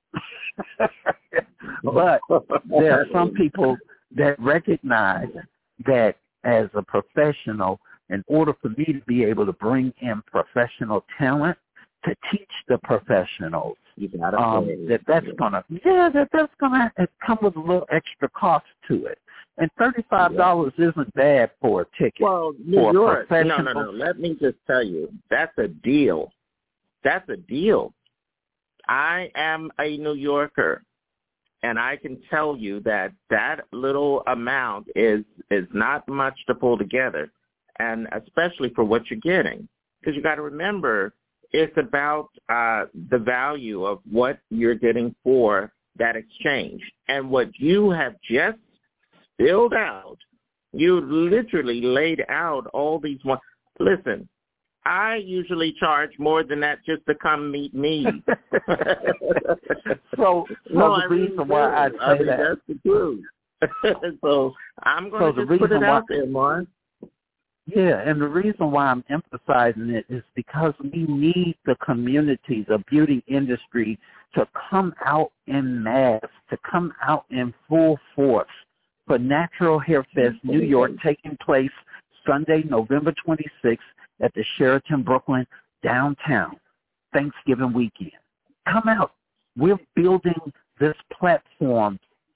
But there are some people that recognize that as a professional, in order for me to be able to bring in professional talent to teach the professionals, um, that that's gonna yeah that that's gonna come with a little extra cost to it. And thirty-five dollars yeah. isn't bad for a ticket. Well, New York, no, no, no. Let me just tell you, that's a deal. That's a deal. I am a New Yorker, and I can tell you that that little amount is is not much to pull together, and especially for what you're getting, because you got to remember it's about uh, the value of what you're getting for that exchange, and what you have just filled out. You literally laid out all these ones. Listen, I usually charge more than that just to come meet me. so, so no, the I reason mean, why I say I mean, that. That's the truth. So I'm going to so just put it why, out there, Mark. Yeah, and the reason why I'm emphasizing it is because we need the community, the beauty industry, to come out en masse, to come out in full force for Natural Hair Fest New York, taking place Sunday, November twenty-sixth at the Sheraton Brooklyn downtown, Thanksgiving weekend. Come out. We're building this platform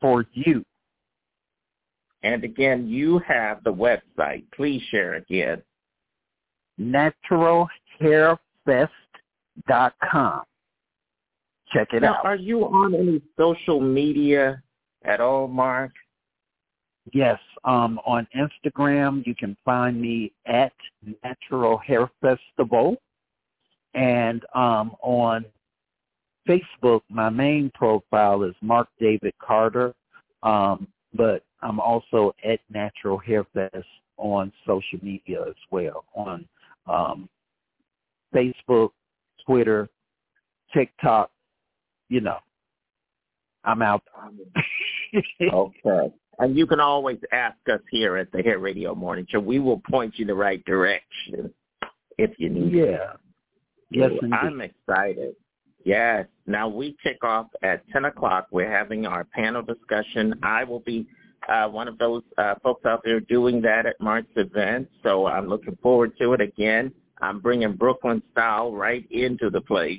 for you. And again, you have the website. Please share again. natural hair fest dot com. Check it now, out. Are you on any social media at all, Mark? Yes. Um, on Instagram, you can find me at Natural Hair Festival. And um, on Facebook, my main profile is Mark David Carter. Um, but I'm also at Natural Hair Fest on social media as well, on um, Facebook, Twitter, TikTok. You know, I'm out. Okay. And you can always ask us here at the Hair Radio Morning Show. We will point you in the right direction if you need yeah. it. Yes, so indeed. I'm excited. Yes. Now, we kick off at ten o'clock. We're having our panel discussion. I will be uh, one of those uh, folks out there doing that at Mark's event, so I'm looking forward to it again. I'm bringing Brooklyn style right into the place.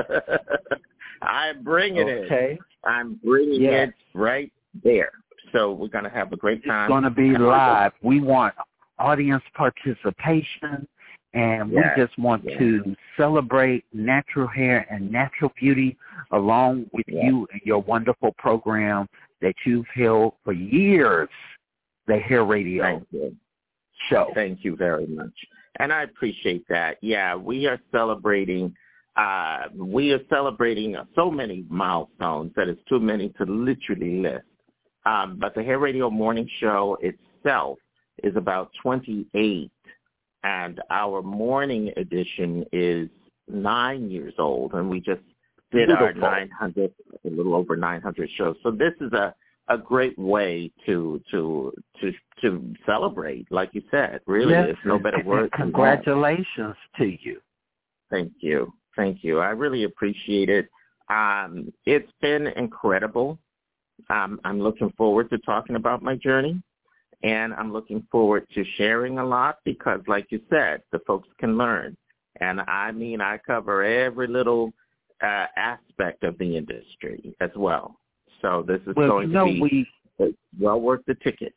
I'm bringing okay. it. Okay. I'm bringing yes. it right there. So we're going to have a great time. It's going to be live. We want audience participation, and yes. we just want yes. to celebrate natural hair and natural beauty along with yes. you and your wonderful program that you've held for years, the Hair Radio Thank you. Show. Thank you very much. And I appreciate that. Yeah, we are celebrating uh, we are celebrating so many milestones that it's too many to literally list. Um, but the Hair Radio Morning Show itself is about twenty-eight, and our morning edition is nine years old, and we just did Beautiful. our nine hundredth, a little over nine hundred shows. So this is a, a great way to to to to celebrate, like you said. Really, yes. there's no better word. Congratulations to you. Thank you. Thank you. I really appreciate it. Um, it's been incredible. Um, I'm looking forward to talking about my journey, and I'm looking forward to sharing a lot because, like you said, the folks can learn. And I mean, I cover every little uh, aspect of the industry as well. So this is well, going you know, to be we, well worth the ticket.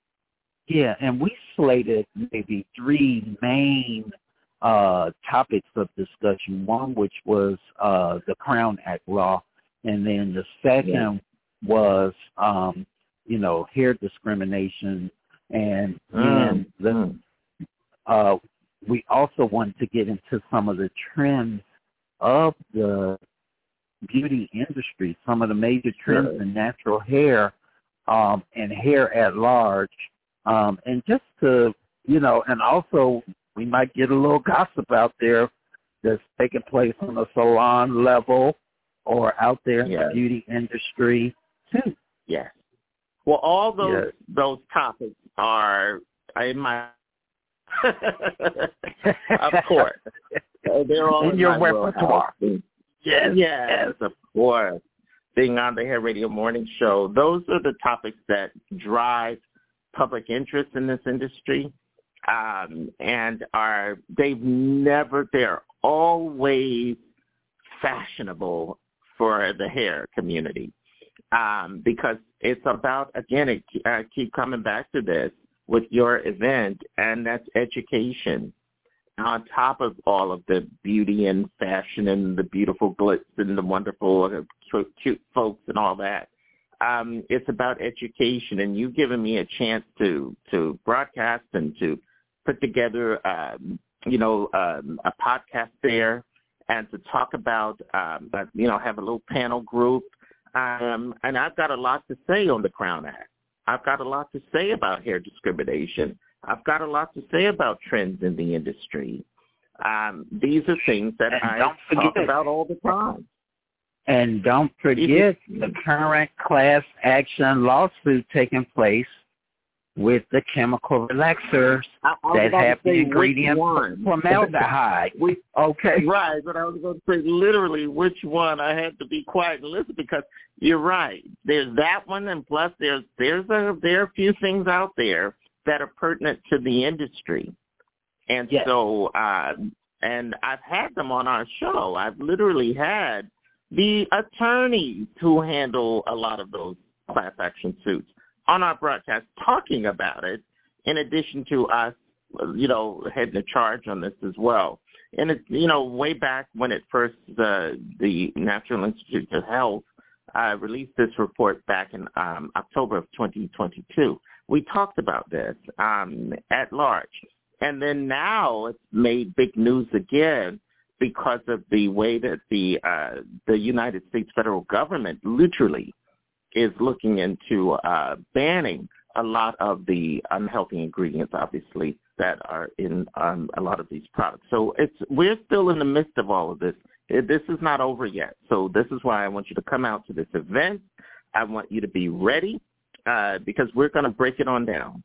Yeah, and we slated maybe three main uh, topics of discussion, one which was uh, the Crown Act law, and then the second yeah. was, um, you know, hair discrimination, and then mm. the, uh, we also wanted to get into some of the trends of the beauty industry, some of the major trends sure. in natural hair um, and hair at large, um, and just to, you know, and also we might get a little gossip out there that's taking place on the salon level or out there in yes. the beauty industry too. Yes. Well, all those yes. those topics are in my, of course, they're all in, in your my repertoire. Yes. yes, yes, of course. Being on the Hair Radio Morning Show, those are the topics that drive public interest in this industry. Um, and are they've never they're always fashionable for the hair community um, because it's about again it, I keep coming back to this with your event, and that's education on top of all of the beauty and fashion and the beautiful glitz and the wonderful uh, cute, cute folks and all that. Um, it's about education, and you've given me a chance to to broadcast and to put together, um, you know, um, a podcast there and to talk about, um, you know, have a little panel group. Um, and I've got a lot to say on the Crown Act. I've got a lot to say about hair discrimination. I've got a lot to say about trends in the industry. Um, these are things that and I don't talk forget, about all the time. And don't forget the current class action lawsuit taking place with the chemical relaxers I, I that have the ingredient formaldehyde. we, okay. Right, but I was going to say literally which one. I had to be quiet and listen because you're right. There's that one, and plus there's there's a there are a few things out there that are pertinent to the industry. And yes. so, uh, and I've had them on our show. I've literally had the attorneys who handle a lot of those class action suits on our broadcast talking about it, in addition to us, you know, heading the charge on this as well. And, it, you know, way back when it first, uh, the National Institute of Health uh, released this report back in um, October of twenty twenty-two, we talked about this um, at large. And then now it's made big news again because of the way that the uh, the United States federal government literally is looking into uh, banning a lot of the unhealthy ingredients, obviously, that are in um, a lot of these products. So it's we're still in the midst of all of this. This is not over yet. So this is why I want you to come out to this event. I want you to be ready uh, because we're going to break it on down.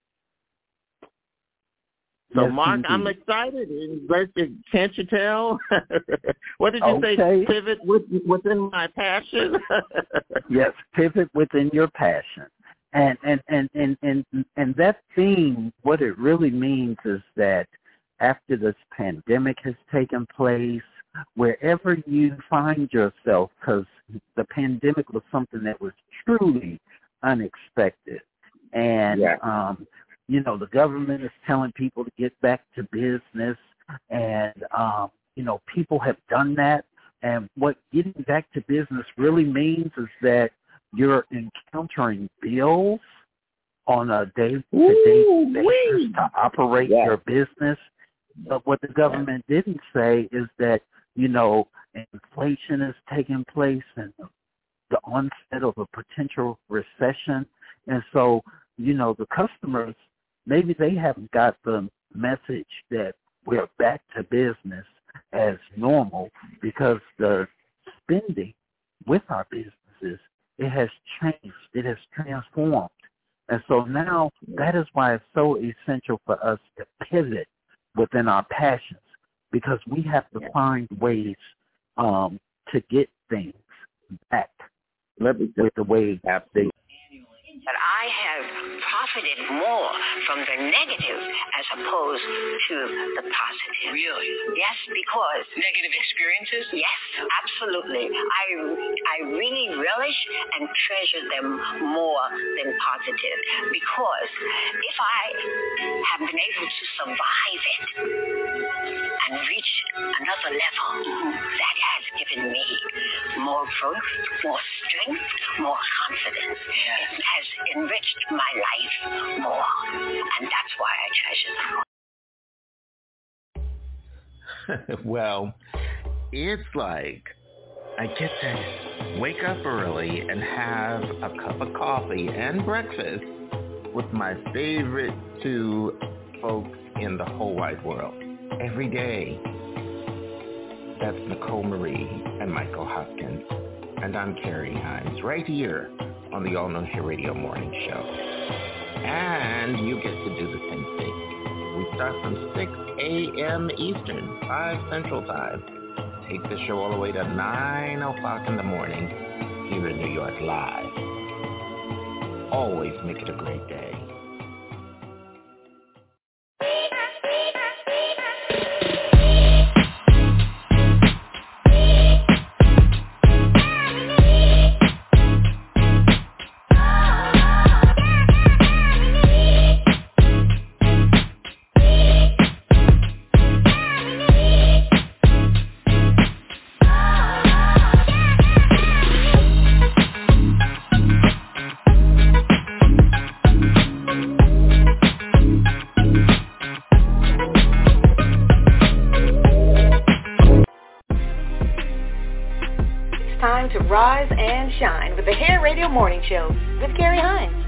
So, yes, Mark, indeed. I'm excited. Can't you tell? What did you okay. say? Pivot with, within my passion? Yes, pivot within your passion. And, and, and, and, and, and that theme, what it really means is that after this pandemic has taken place, wherever you find yourself, because the pandemic was something that was truly unexpected. And, yeah. um, you know, the government is telling people to get back to business, and, um, you know, people have done that. And what getting back to business really means is that you're encountering bills on a day-to-day basis to operate yeah. your business. But what the government yeah. didn't say is that, you know, inflation is taking place and the onset of a potential recession. And so, you know, the customers, maybe they haven't got the message that we're back to business as normal because the spending with our businesses, it has changed. It has transformed. And so now that is why it's so essential for us to pivot within our passions, because we have to find ways um, to get things back with the way they. But I have profited more from the negative as opposed to the positive. Really? Yes, because... Negative experiences? Yes, absolutely. I, I really relish and treasure them more than positive, because if I have been able to survive it and reach another level, that has given me more growth, more strength, more confidence. Yeah. It has enriched my life more, and that's why I treasure them. Well, it's like I get to wake up early and have a cup of coffee and breakfast with my favorite two folks in the whole wide world every day. That's Nicole Marie and Michael Hopkins. And I'm Carrie Hines, right here on the All Know Hair Radio Morning Show. And you get to do the same thing. We start from six a.m. Eastern, five Central Time. Take the show all the way to nine o'clock in the morning here in New York live. Always make it a great day. To rise and shine with the Hair Radio Morning Show with Carrie Hines.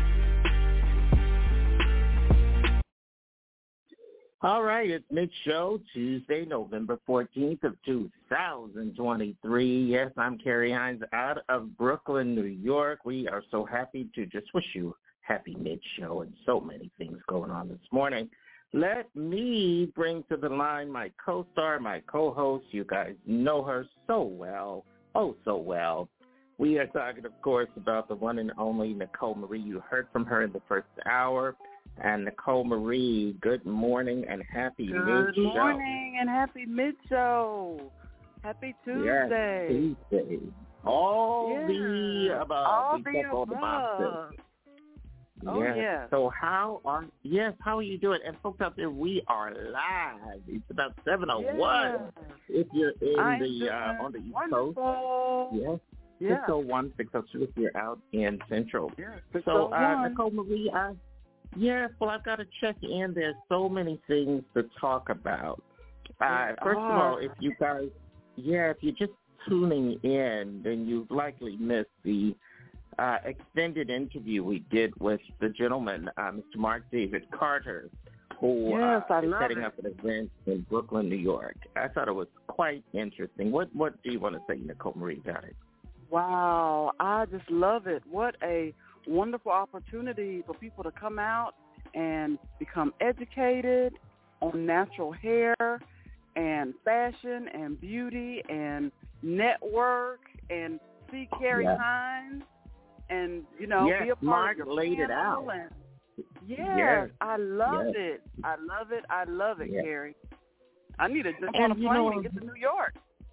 All right, it's mid-show, Tuesday, November fourteenth of two thousand twenty-three. Yes, I'm Carrie Hines out of Brooklyn, New York. We are so happy to just wish you happy mid-show and so many things going on this morning. Let me bring to the line my co-star, my co-host. You guys know her so well. Oh, so well. We are talking, of course, about the one and only Nicole Marie. You heard from her in the first hour. And Nicole Marie, good morning and happy good mid-show. Good morning and happy mid-show. Happy Tuesday. Yes, Tuesday. All yeah. the above. All we the check above. all the boxes. Oh, yes. yes. So how are, yes, how are you doing? And folks out there, we are live. It's about seven oh one. Yeah. If you're in I'm the, uh, on the East wonderful. Coast. Yes. Yeah. six oh one, six oh two if you're out in Central. Yeah, so, uh, Nicole Marie, I, yes, well, I've got to check in. There's so many things to talk about. Uh, first of all, if you guys, yeah, if you're just tuning in, then you've likely missed the uh, extended interview we did with the gentleman, uh, Mister Mark David Carter, who yes, uh, I is love setting it. up an event in Brooklyn, New York. I thought it was quite interesting. What What do you want to say, Nicole Marie, about it? Wow, I just love it. What a wonderful opportunity for people to come out and become educated on natural hair and fashion and beauty and network and see Carrie yeah. Hines and, you know, yes, be a part Mark of your laid it panel. out. And, yes, yes, I love yes. it. I love it. I love it, yes. Carrie. I need to jump and on a plane know, and get to New York.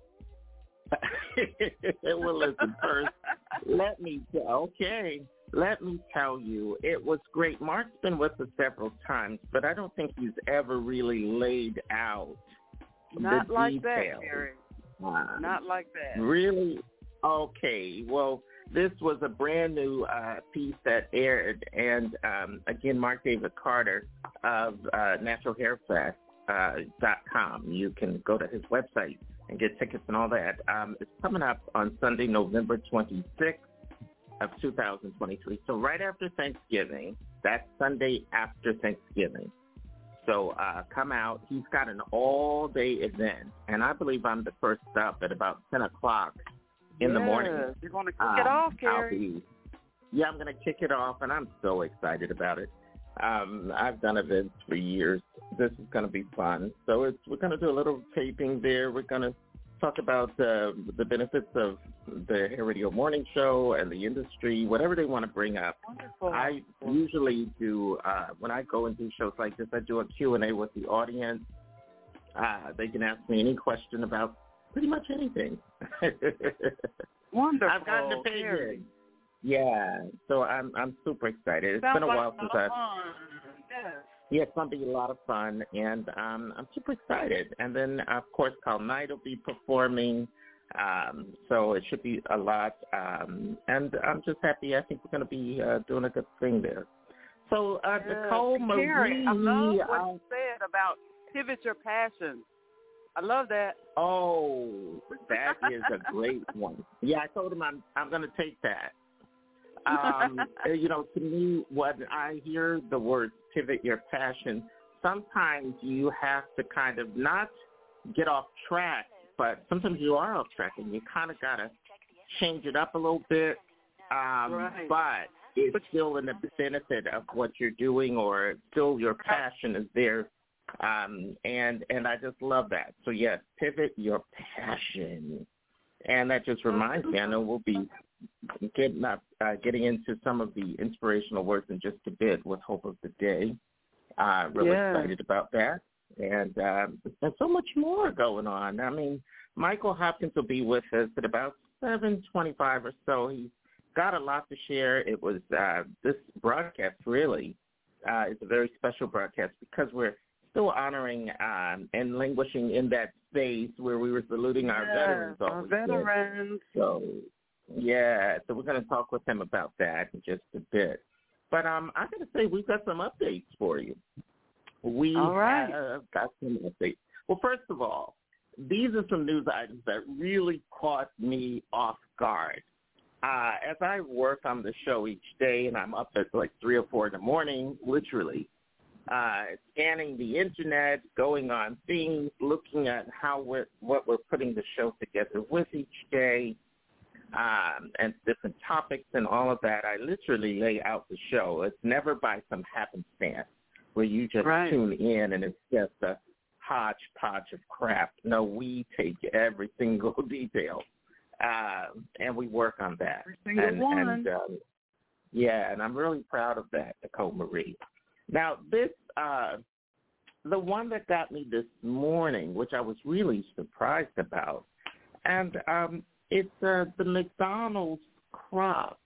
well, listen, first, let me, okay, let me tell you, it was great. Mark's been with us several times, but I don't think he's ever really laid out Not the like details. that, Carrie. Uh, Not like that. Really? Okay. Well, this was a brand new uh, piece that aired, and um, again, Mark David Carter of uh, natural hair fest dot com. You can go to his website and get tickets and all that. Um, it's coming up on Sunday, November twenty-sixth of two thousand twenty-three. So right after Thanksgiving, that's Sunday after Thanksgiving. So uh, come out. He's got an all-day event, and I believe I'm the first up at about ten o'clock in yes, the morning. You're going to kick um, it off, I'll Carrie. be, yeah, I'm going to kick it off, and I'm so excited about it. Um, I've done events for years. This is going to be fun. So it's, we're going to do a little taping there. We're going to talk about uh, the benefits of the Hair Radio Morning Show and the industry, whatever they want to bring up. Wonderful. I usually do, uh, when I go and do shows like this, I do a Q and A with the audience. Uh, they can ask me any question about pretty much anything. Wonderful. I've gotten to pay it. Yeah, so I'm I'm super excited. It's Sounds been a like while since I've... Yes. Yeah, it's going to be a lot of fun, and um, I'm super excited. And then, of course, Carl Knight will be performing, um, so it should be a lot. Um, and I'm just happy. I think we're going to be uh, doing a good thing there. So, uh, yes. Nicole Marie... Carrie, I love what uh, you said about pivot your passion. I love that. Oh, that is a great one. Yeah, I told him I'm, I'm going to take that. um, you know, to me, when I hear the word pivot your passion, sometimes you have to kind of not get off track, but sometimes you are off track and you kind of got to change it up a little bit. Um, right. But it's still in the benefit of what you're doing, or still your passion is there. Um, and, and I just love that. So, yes, pivot your passion. And that just reminds me, I know we'll be getting up, uh, getting into some of the inspirational words in just a bit with Hope of the Day. Uh, really yeah. excited about that. And um, there's so much more going on. I mean, Michael Hopkins will be with us at about seven twenty-five or so. He's got a lot to share. It was uh, this broadcast really uh, is a very special broadcast because we're still honoring um, and languishing in that space where we were saluting our yeah, veterans. Our veterans. So, yeah, so we're going to talk with him about that in just a bit. But um, I got to say, we've got some updates for you. We all right. have got some updates. Well, first of all, these are some news items that really caught me off guard. Uh, as I work on the show each day, and I'm up at like three or four in the morning, literally, uh, scanning the internet, going on things, looking at how we're, what we're putting the show together with each day, um, and different topics and all of that. I literally lay out the show. It's never by some happenstance where you just right. tune in and it's just a hodgepodge of crap. No, we take every single detail, uh, and we work on that. Every single and, one. And, um, yeah, and I'm really proud of that, Nicole Marie. Now, this, uh, the one that got me this morning, which I was really surprised about, and um, It's uh, the McDonald's Crocs.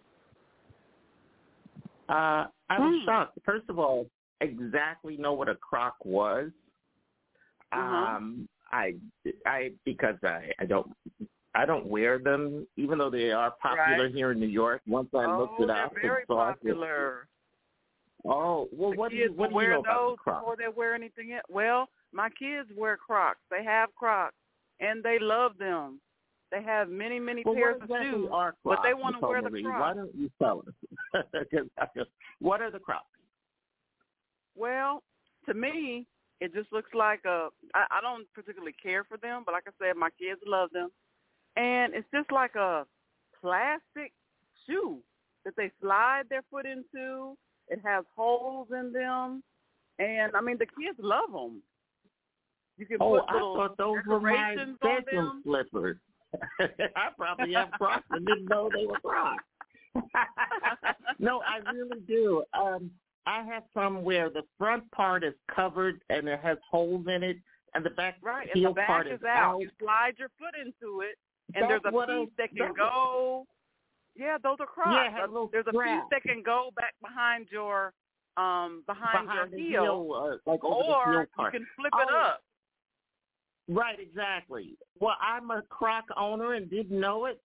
Uh, I was Hmm. shocked. First of all, exactly know what a Croc was. Uh-huh. Um, I, I because I, I don't I don't wear them, even though they are popular Right. here in New York. Once I oh, looked it they're up, very and saw it- popular. Oh, well, The what do kids you what do will you wear know about those the Crocs? before they wear anything else. Well, my kids wear Crocs. They have Crocs, and they love them. They have many, many Well, pairs what of exactly shoes, are Crocs, but they want to Nicole wear the Marie? Crocs. Why don't you tell us? 'Cause I just- what are the Crocs? Well, to me, it just looks like a. I, I don't particularly care for them, but like I said, my kids love them, and it's just like a plastic shoe that they slide their foot into. It has holes in them, and I mean the kids love them. You can Oh, put I little thought those were my decorations on bedroom them. slippers. I probably have Crocs and didn't know they were Crocs. No, I really do. Um, I have some where the front part is covered and it has holes in it, and the back Right, and heel the back part is is out. out. You slide your foot into it, and That's there's a what I- piece that can that's- go. Yeah, those are Crocs. Yeah, it has Uh, little there's a straps. piece that can go back behind your um behind, behind the your heel, heel, uh, like over the or heel you part. can flip it Oh, up. Right, exactly. Well, I'm a Croc owner and didn't know it.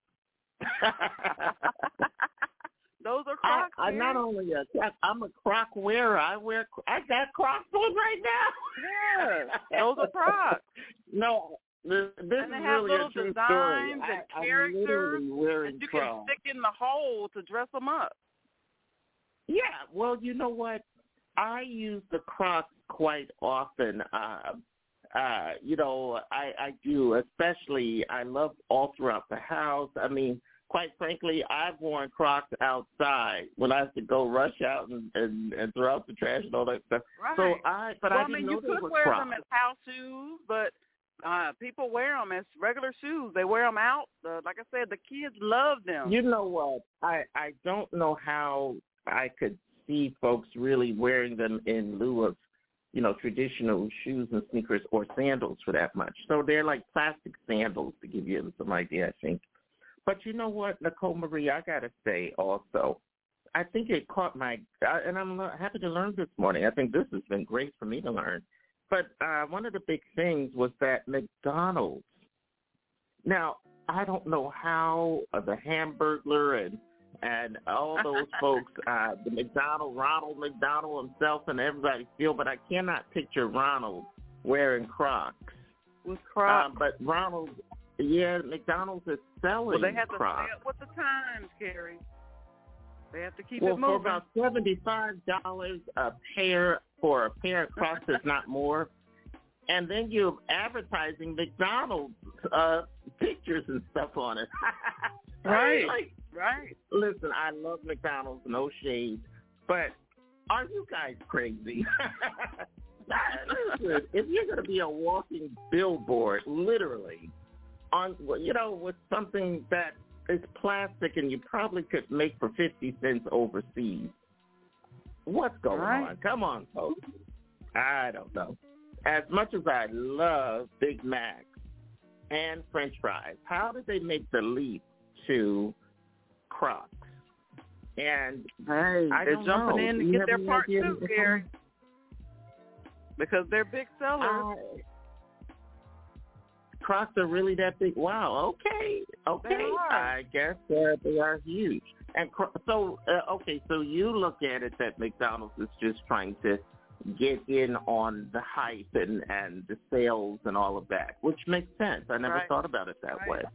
Those are I, Crocs. I'm not man. only a I'm a Croc wearer. I wear I got Crocs on right now. Yes, those are Crocs. No, this, this And they is have really little a true designs story. and I, I'm characters literally wearing that you can Crocs. stick in the hole to dress them up. Yeah, well, you know what? I use the Crocs quite often. Uh, uh, you know, I, I do, especially I love all throughout the house. I mean, quite frankly, I've worn Crocs outside when I have to go rush out and, and, and throw out the trash and all that stuff. Right. So I, but well, I I didn't mean, know you they could were wear Crocs. them as house shoes, but uh, people wear them as regular shoes. They wear them out. Uh, like I said, the kids love them. You know what? I, I don't know how I could see folks really wearing them in lieu of, you know, traditional shoes and sneakers or sandals for that much. So they're like plastic sandals, to give you some idea, I think. But you know what, Nicole Marie, I got to say also, I think it caught my, and I'm happy to learn this morning. I think this has been great for me to learn. But uh, one of the big things was that McDonald's, now, I don't know how uh, the Hamburglar and and all those folks, uh, the McDonald, Ronald McDonald himself and everybody feel, but I cannot picture Ronald wearing Crocs. With Crocs. Um, but Ronald, yeah, McDonald's is selling well, they have to Crocs. stay up with the times, Carrie. They have to keep Well, it moving. for about seventy-five dollars a pair for a pair of Crocs, if not more. And then you're advertising McDonald's uh, pictures and stuff on it. Right. Like, right. listen, I love McDonald's, no shade, but are you guys crazy? Listen, if you're going to be a walking billboard, literally, on you know, with something that is plastic and you probably could make for fifty cents overseas, what's going Right. on? Come on, folks. I don't know. As much as I love Big Macs and French fries, how did they make the leap to Crocs? And Hey, I they're don't jumping know. in Do to you get have their any part idea, too, Nicole? Gary. Because they're big sellers. Uh, Crocs are really that big? Wow. Okay. Okay. They are. I guess uh, they are huge. And cro- so, uh, okay, so you look at it that McDonald's is just trying to get in on the hype and, and the sales and all of that, which makes sense. I never Right. thought about it that Right. way.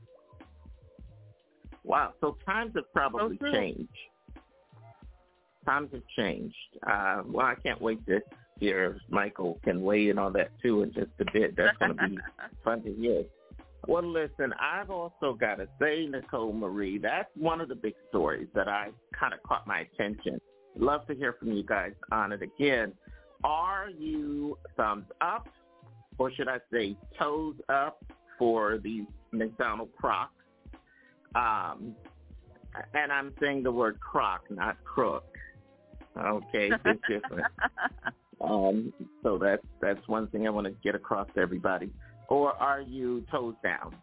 Wow. So times have probably So true. changed. Times have changed. Uh, well, I can't wait to hear if Michael can weigh in on that too in just a bit. That's going to be fun to hear. Well, listen, I've also got to say, Nicole Marie, that's one of the big stories that I kind of caught my attention. Love to hear from you guys on it again. Are you thumbs up, or should I say toes up, for these McDonald Crocs? Um, and I'm saying the word croc, not crook. Okay, it's different. Um, so that's that's one thing I want to get across to everybody. Or are you toes down?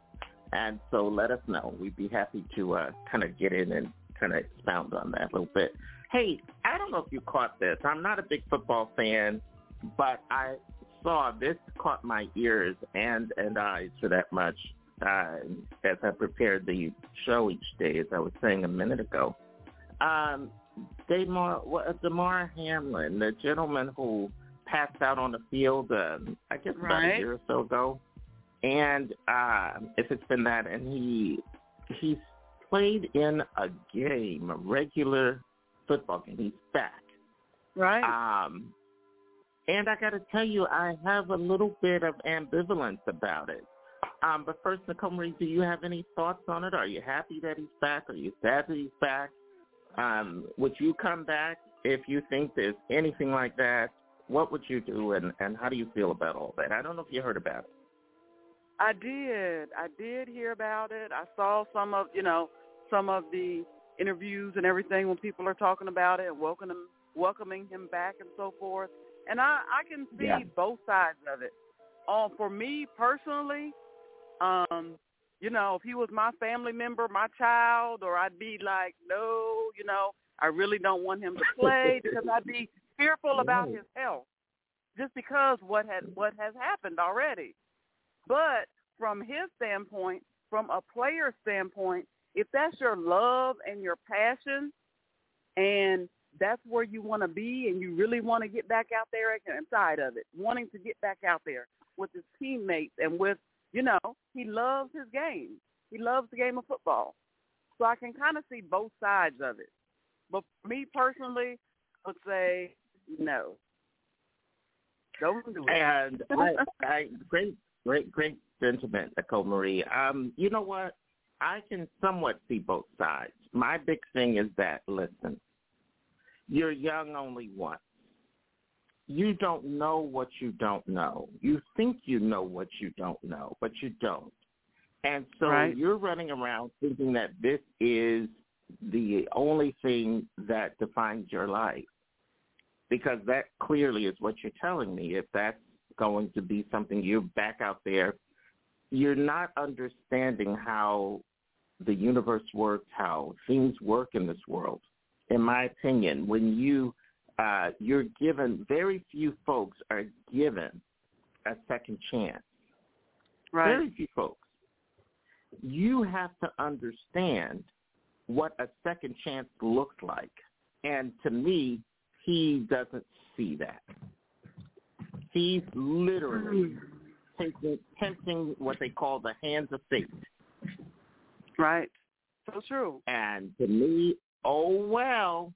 And so let us know. We'd be happy to uh, kind of get in and kind of expound on that a little bit. Hey, I don't know if you caught this. I'm not a big football fan, but I saw this caught my ears and, and eyes for that much uh, as I prepared the show each day, as I was saying a minute ago. Um, Damar, Damar Hamlin, the gentleman who passed out on the field, uh, I guess about right. a year or so ago. And uh, if it's been that, and he he's played in a game, a regular football game. He's back. Right. Um, and I got to tell you, I have a little bit of ambivalence about it. Um, but first, Nicole Marie, do you have any thoughts on it? Are you happy that he's back? Are you sad that he's back? Um, would you come back if you think there's anything like that? What would you do, and, and how do you feel about all that? I don't know if you heard about it. I did. I did hear about it. I saw some of, you know, some of the interviews and everything when people are talking about it, welcoming him, welcoming him back and so forth. And I, I can see yeah. both sides of it. Um, for me personally, um, you know, if he was my family member, my child, or I'd be like, no, you know, I really don't want him to play because I'd be fearful about his health just because what had what has happened already. But from his standpoint, from a player standpoint, if that's your love and your passion and that's where you want to be and you really want to get back out there inside of it, wanting to get back out there with his teammates and with, you know, he loves his game. He loves the game of football. So I can kind of see both sides of it. But for me personally, I would say no. Don't do it. And I, I great, great, great sentiment, Nicole Marie. Um, you know what? I can somewhat see both sides. My big thing is that, listen, you're young only once. You don't know what you don't know. You think you know what you don't know, but you don't. And so right. you're running around thinking that this is the only thing that defines your life, because that clearly is what you're telling me. If that's going to be something you're back out there, you're not understanding how the universe works, how things work in this world. In my opinion, when you, uh, you're given, very few folks are given a second chance. Right. Very few folks. You have to understand what a second chance looks like. And to me, he doesn't see that. He's literally taking, tempting what they call the hands of fate. Right. So true. And to me, oh, well,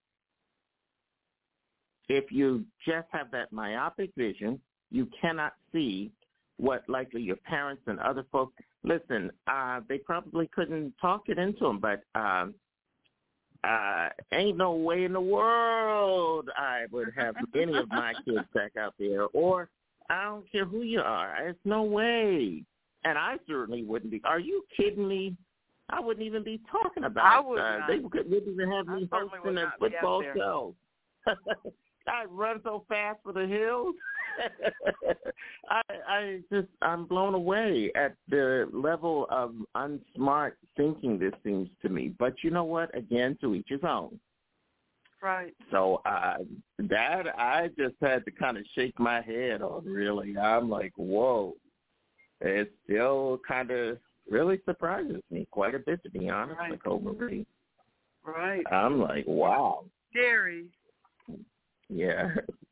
if you just have that myopic vision, you cannot see what likely your parents and other folks, listen, uh, they probably couldn't talk it into them, but um, uh, ain't no way in the world I would have any of my kids back out there, or I don't care who you are. There's no way. And I certainly wouldn't be. Are you kidding me? I wouldn't even be talking about I it. would Uh, not. they wouldn't even have me hosting a football show. I run so fast for the hills. I, I just, I'm blown away at the level of unsmart thinking this seems to me. But you know what? Again, to each his own. Right. So uh, that I just had to kind of shake my head on, really. I'm like, whoa. It still kind of really surprises me quite a bit, to be honest, right. Nicole Marie. Right. I'm like, wow. Scary. Yeah.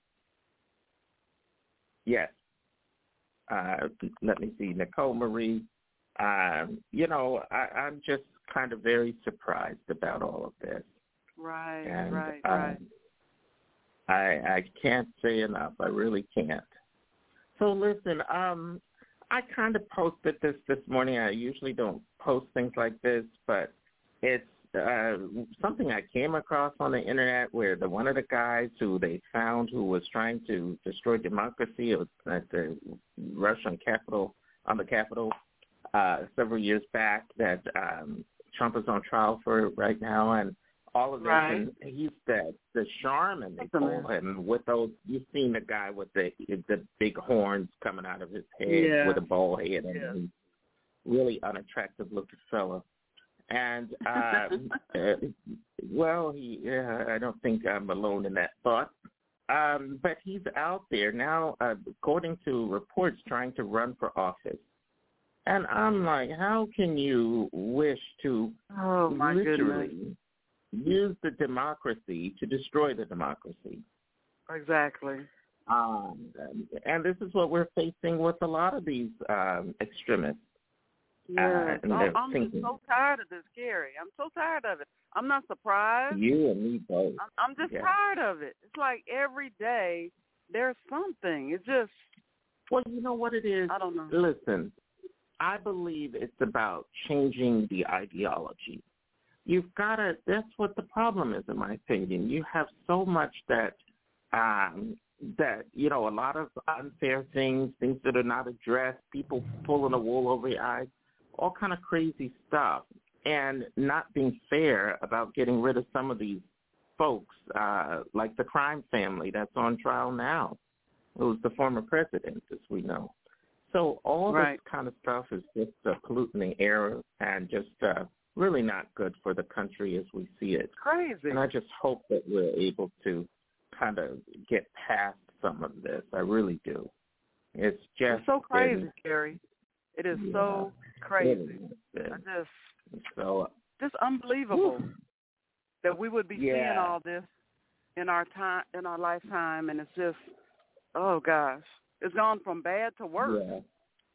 Yes. Uh, let me see, Nicole Marie. Um, you know, I, I'm just kind of very surprised about all of this. Right, and, right, um, right. I I can't say enough. I really can't. So listen, um, I kind of posted this this morning. I usually don't post things like this, but it's uh, something I came across on the internet where the one of the guys who they found who was trying to destroy democracy at the Russian Capitol, on the Capitol uh, several years back, that um, Trump is on trial for right now, and all of this, right. and he's the the Charmin, they call him, with those. You've seen the guy with the the big horns coming out of his head yeah. with a bald head, and yeah. really unattractive looking fella. And, um, uh, well, he, uh, I don't think I'm alone in that thought. Um, but he's out there now, uh, according to reports, trying to run for office. And I'm like, how can you wish to oh, my literally goodness. use the democracy to destroy the democracy? Exactly. Um, and this is what we're facing with a lot of these um, extremists. Yes, uh, I'm, I'm just so tired of this, Gary. I'm so tired of it. I'm not surprised. You and me both. I'm, I'm just yeah. tired of it. It's like every day there's something. It's just. Well, you know what it is? I don't know. Listen, I believe it's about changing the ideology. You've got to, that's what the problem is, in my opinion. You have so much that, um, that, you know, a lot of unfair things, things that are not addressed, people pulling the wool over your eyes, all kind of crazy stuff, and not being fair about getting rid of some of these folks, uh, like the crime family that's on trial now, who's the former president, as we know. So all right. this kind of stuff is just uh, polluting the air and just uh, really not good for the country as we see it. It's crazy. And I just hope that we're able to kind of get past some of this. I really do. It's just it's so crazy, been, Gary. It is yeah, so crazy. It I just, so, just unbelievable whew. that we would be yeah. seeing all this in our time, in our lifetime, and it's just, oh gosh, it's gone from bad to worse. Yeah.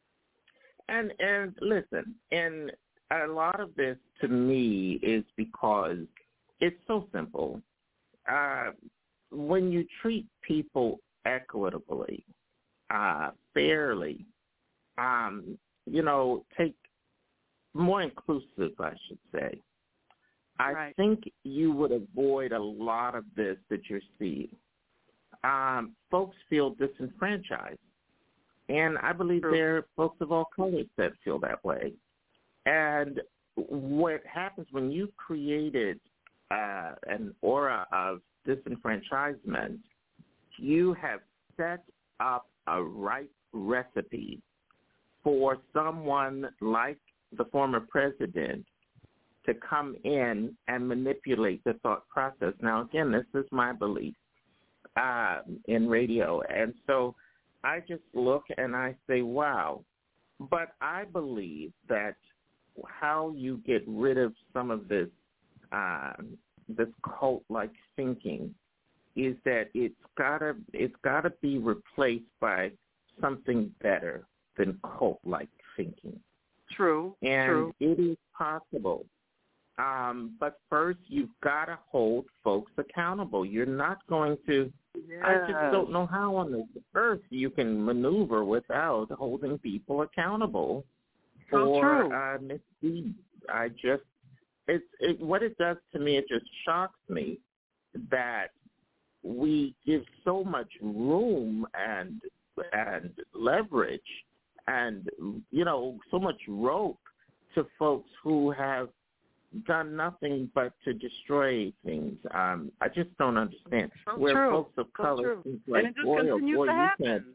And and listen, and a lot of this to me is because it's so simple. Uh, when you treat people equitably, uh, fairly, um, you know, take more inclusive, I should say, I right. think you would avoid a lot of this that you're seeing. Um, folks feel disenfranchised. And I believe True. there are folks of all colors that feel that way. And what happens when you've created uh, an aura of disenfranchisement, you have set up a right recipe for someone like the former president to come in and manipulate the thought process. Now, again, this is my belief uh, in radio. And so I just look and I say, wow. But I believe that how you get rid of some of this um, this cult-like thinking is that it's gotta it's gotta be replaced by something better than cult-like thinking. True. And True. it is possible. Um, but first, you've got to hold folks accountable. You're not going to Yes. I just don't know how on this earth you can maneuver without holding people accountable so for uh, misdeeds. I just, it's it, what it does to me, it just shocks me that we give so much room and and leverage and, you know, so much rope to folks who have done nothing but to destroy things. Um, I just don't understand. So Where true. folks of so color true. think like, and it just boy, continues oh boy, to you happen. can't.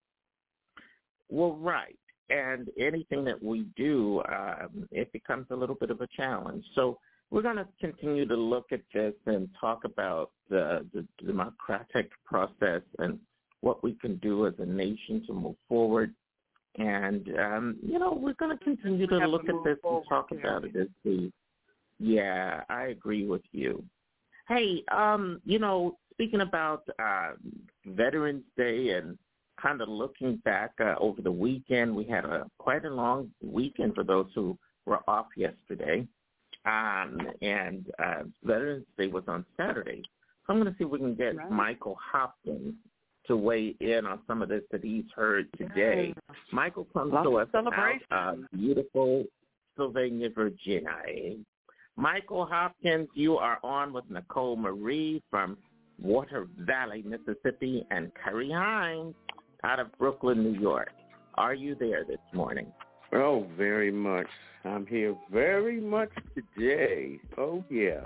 Well, right. And anything that we do, um, it becomes a little bit of a challenge. So we're going to continue to look at this and talk about the, the democratic process and what we can do as a nation to move forward. And, um, you know, we're going to continue to look to at this forward, and talk Gary. about it as we Yeah, I agree with you. Hey, um, you know, speaking about uh, Veterans Day and kind of looking back uh, over the weekend, we had a quite a long weekend for those who were off yesterday. Um, and uh, Veterans Day was on Saturday. So I'm going to see if we can get right. Michael Hopkins to weigh in on some of this that he's heard today. Yeah. Michael comes Lots to of us celebration. out of beautiful Sylvania, Virginia. Michael Hopkins, you are on with Nicole Marie from Water Valley, Mississippi, and Kerry Hines out of Brooklyn, New York. Are you there this morning? Oh, very much. I'm here very much today. Oh, yeah.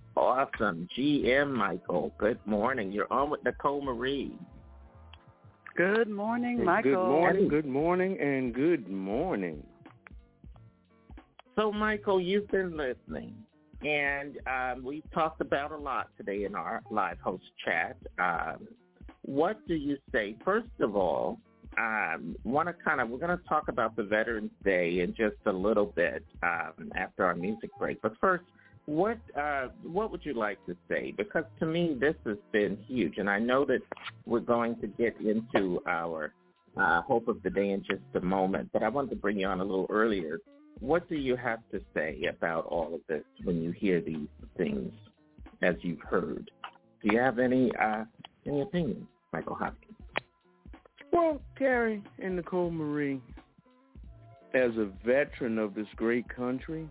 Awesome. G M, Michael, good morning. You're on with Nicole Marie. Good morning, Michael. Good morning, good morning, and good morning. So, Michael, you've been listening, and um, we've talked about a lot today in our live host chat. Um, what do you say? First of all, um, want to kind of we're going to talk about the Veterans Day in just a little bit um, after our music break. But first, what uh, what would you like to say? Because to me, this has been huge, and I know that we're going to get into our uh, hope of the day in just a moment. But I wanted to bring you on a little earlier. What do you have to say about all of this when you hear these things, as you've heard? Do you have any uh, any opinions, Michael Hopkins? Well, Carrie and Nicole Marie, as a veteran of this great country,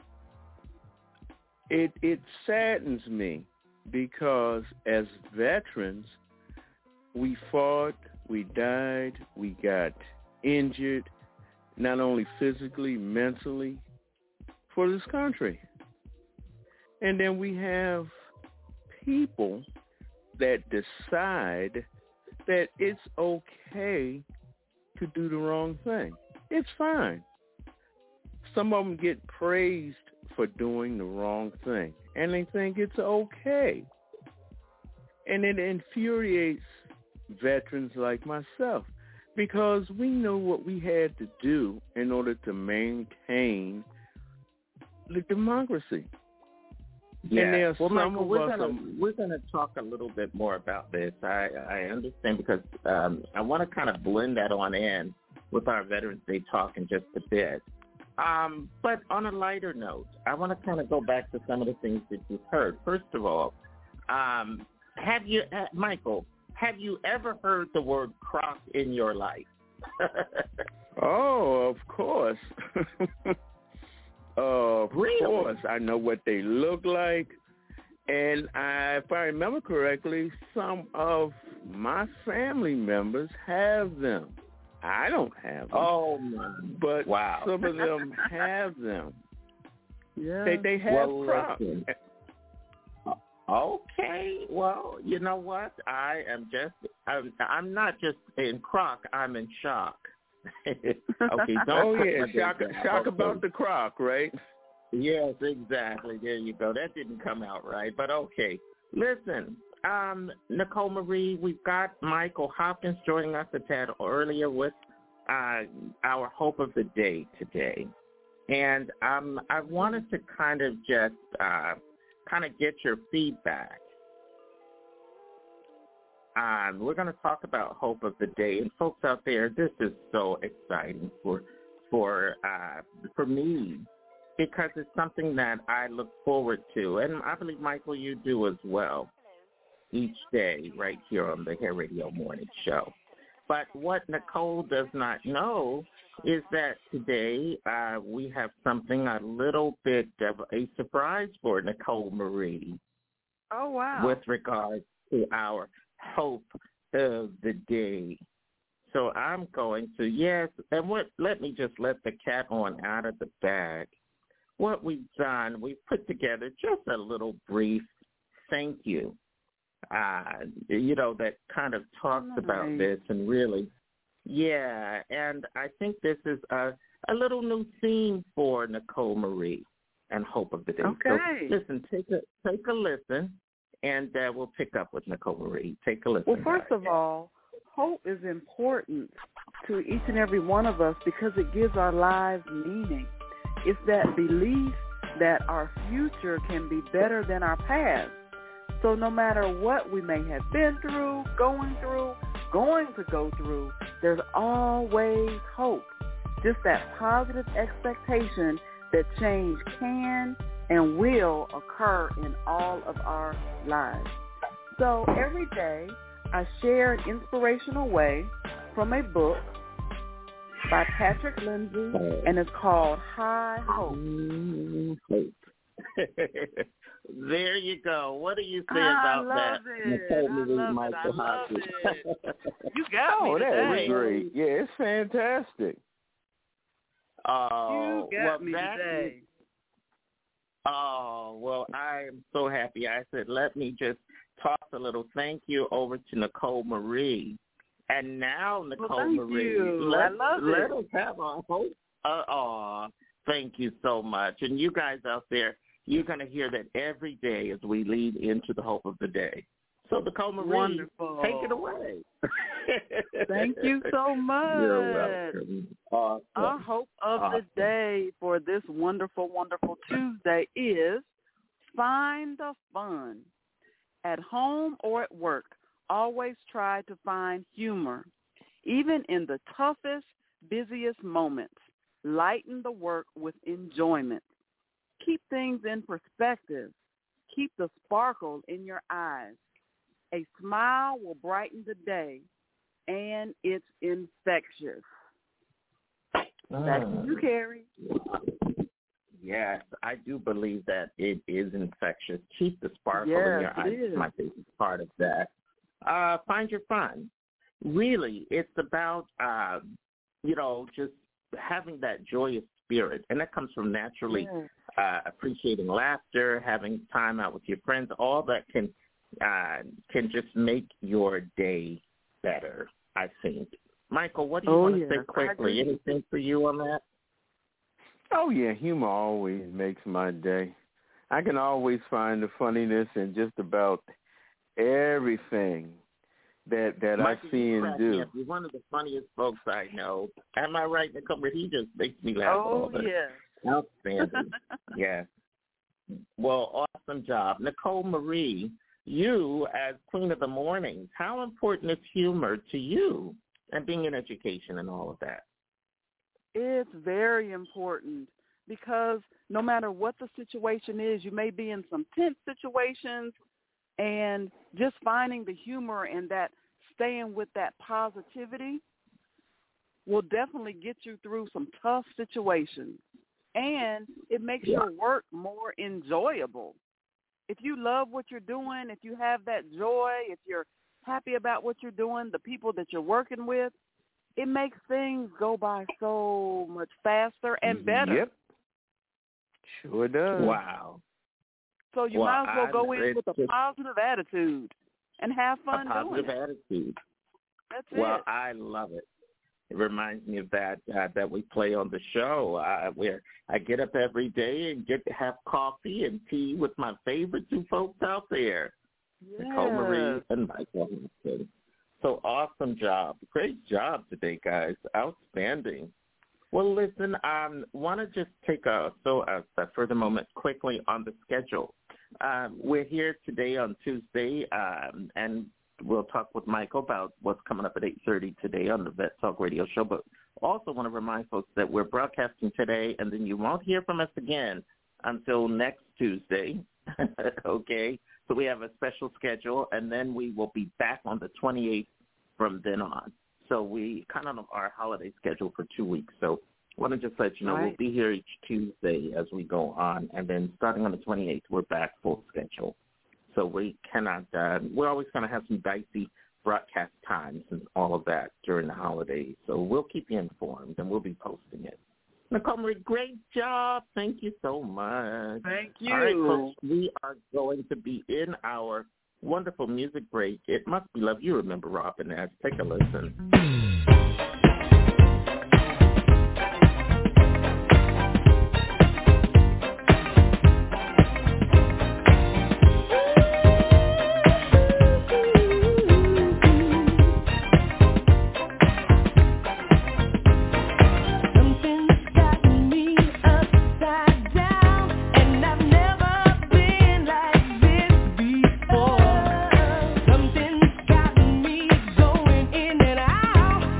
it it saddens me because as veterans, we fought, we died, we got injured, not only physically, mentally, for this country. And then we have people that decide that it's okay to do the wrong thing. It's fine. Some of them get praised for doing the wrong thing, and they think it's okay. And it infuriates veterans like myself, because we know what we had to do in order to maintain the democracy. Yeah. And there are well, some Michael, of we're us gonna we're gonna talk a little bit more about this. I I understand because um, I want to kind of blend that on in with our Veterans Day talk in just a bit. Um, but on a lighter note, I want to kind of go back to some of the things that you've heard. First of all, um, have you, uh, Michael? Have you ever heard the word crock in your life? Oh, of course. Of really? course. I know what they look like. And I, if I remember correctly, some of my family members have them. I don't have them. Oh, my. But wow. some of them have them. Yeah. They, they have well, crock. listen. Okay, well, you know what? I am just, I'm, I'm not just in crock, I'm in shock. Okay, don't oh, put yeah, my shock, day down. shock Okay. about the crock, right? Yes, exactly. There you go. That didn't come out right, but okay. Listen, um, Nicole Marie, we've got Michael Hopkins joining us a tad earlier with uh, our hope of the day today. And um, I wanted to kind of just uh, kind of get your feedback. Um, we're going to talk about hope of the day, and folks out there, this is so exciting for for uh, for me because it's something that I look forward to, and I believe Michael, you do as well. Each day, right here on the Hair Radio Morning Show. But what Nicole does not know is that today uh, we have something a little bit of a surprise for Nicole Marie. Oh, wow. With regards to our hope of the day. So I'm going to, yes, and what? Let me just let the cat on out of the bag. What we've done, we've put together just a little brief thank you. Uh, you know, that kind of talks nice. about this and really, yeah, and I think this is a, a little new theme for Nicole Marie and Hope of the Day. Okay. So listen, take a, take a listen, and uh, we'll pick up with Nicole Marie. Take a listen. Well, first guys. of all, hope is important to each and every one of us because it gives our lives meaning. It's that belief that our future can be better than our past. So no matter what we may have been through, going through, going to go through, there's always hope. Just that positive expectation that change can and will occur in all of our lives. So every day I share an inspirational way from a book by Patrick Lindsay, and it's called High Hope. There you go. What do you say I about love that? It. Nicole I Marie, love Michael it. I love Hopkins. it. You got oh, me that today. was great. Yeah, it's fantastic. Oh, you got well, me that today. Is, oh, well, I am so happy. I said, let me just toss a little thank you over to Nicole Marie. And now, Nicole well, thank Marie, you. let, I love let it. us have a hope. Uh, aw, thank you so much. And you guys out there, you're going to hear that every day as we lead into the hope of the day. So, Nicole Marie, Wonderful. take it away. Thank you so much. You're welcome. Awesome. Our hope of awesome. the day for this wonderful, wonderful Tuesday is find the fun. At home or at work, always try to find humor. Even in the toughest, busiest moments, lighten the work with enjoyment. Keep things in perspective. Keep the sparkle in your eyes. A smile will brighten the day, and it's infectious. Mm. Back to you, Carrie. Yes, I do believe that it is infectious. Keep the sparkle yes, in your eyes. It's my favorite part of that. Uh, find your fun. Really, it's about, uh, you know, just having that joyous spirit. And that comes from naturally yes. uh, appreciating laughter, having time out with your friends. All that can uh, can just make your day better, I think. Michael, what do you oh, want to yes. say quickly? Anything for you on that? Oh, yeah, humor always makes my day. I can always find the funniness in just about everything that that Michael, I see and do. You're one of the funniest folks I know. Am I right, Nicole? He just makes me laugh. Oh, yeah. Outstanding. Yeah. Well, awesome job. Nicole Marie, you as Queen of the Mornings, how important is humor to you and being in education and all of that? It's very important because no matter what the situation is, you may be in some tense situations, and just finding the humor and that staying with that positivity will definitely get you through some tough situations. And it makes yeah. your work more enjoyable. If you love what you're doing, if you have that joy, if you're happy about what you're doing, the people that you're working with, it makes things go by so much faster and better. Yep. Sure does. Wow. So you well, might as well go I, in with a positive attitude and have fun a positive doing it. attitude. That's well, it. Well, I love it. It reminds me of that uh, that we play on the show uh, where I get up every day and get to have coffee and tea with my favorite two folks out there, yes. Nicole Marie and Michael Hampton. So awesome job. Great job today, guys. Outstanding. Well, listen, I um, want to just take a, so a, a further moment quickly on the schedule. Um, we're here today on Tuesday, um, and we'll talk with Michael about what's coming up at eight thirty today on the Vet Talk Radio Show. But also want to remind folks that we're broadcasting today, and then you won't hear from us again until next Tuesday, okay? So we have a special schedule, and then we will be back on the twenty-eighth from then on. So we kind of our holiday schedule for two weeks. So I want to just let you know right. we'll be here each Tuesday as we go on, and then starting on the twenty-eighth, we're back full schedule. So we cannot, uh, we're always going to have some dicey broadcast times and all of that during the holidays. So we'll keep you informed, and we'll be posting it. Nicole Marie, great job. Thank you so much. Thank you. All right, folks, we are going to be in our wonderful music break. It Must Be Love. You remember Robin Nash. Take a listen. Something's got me going in and out.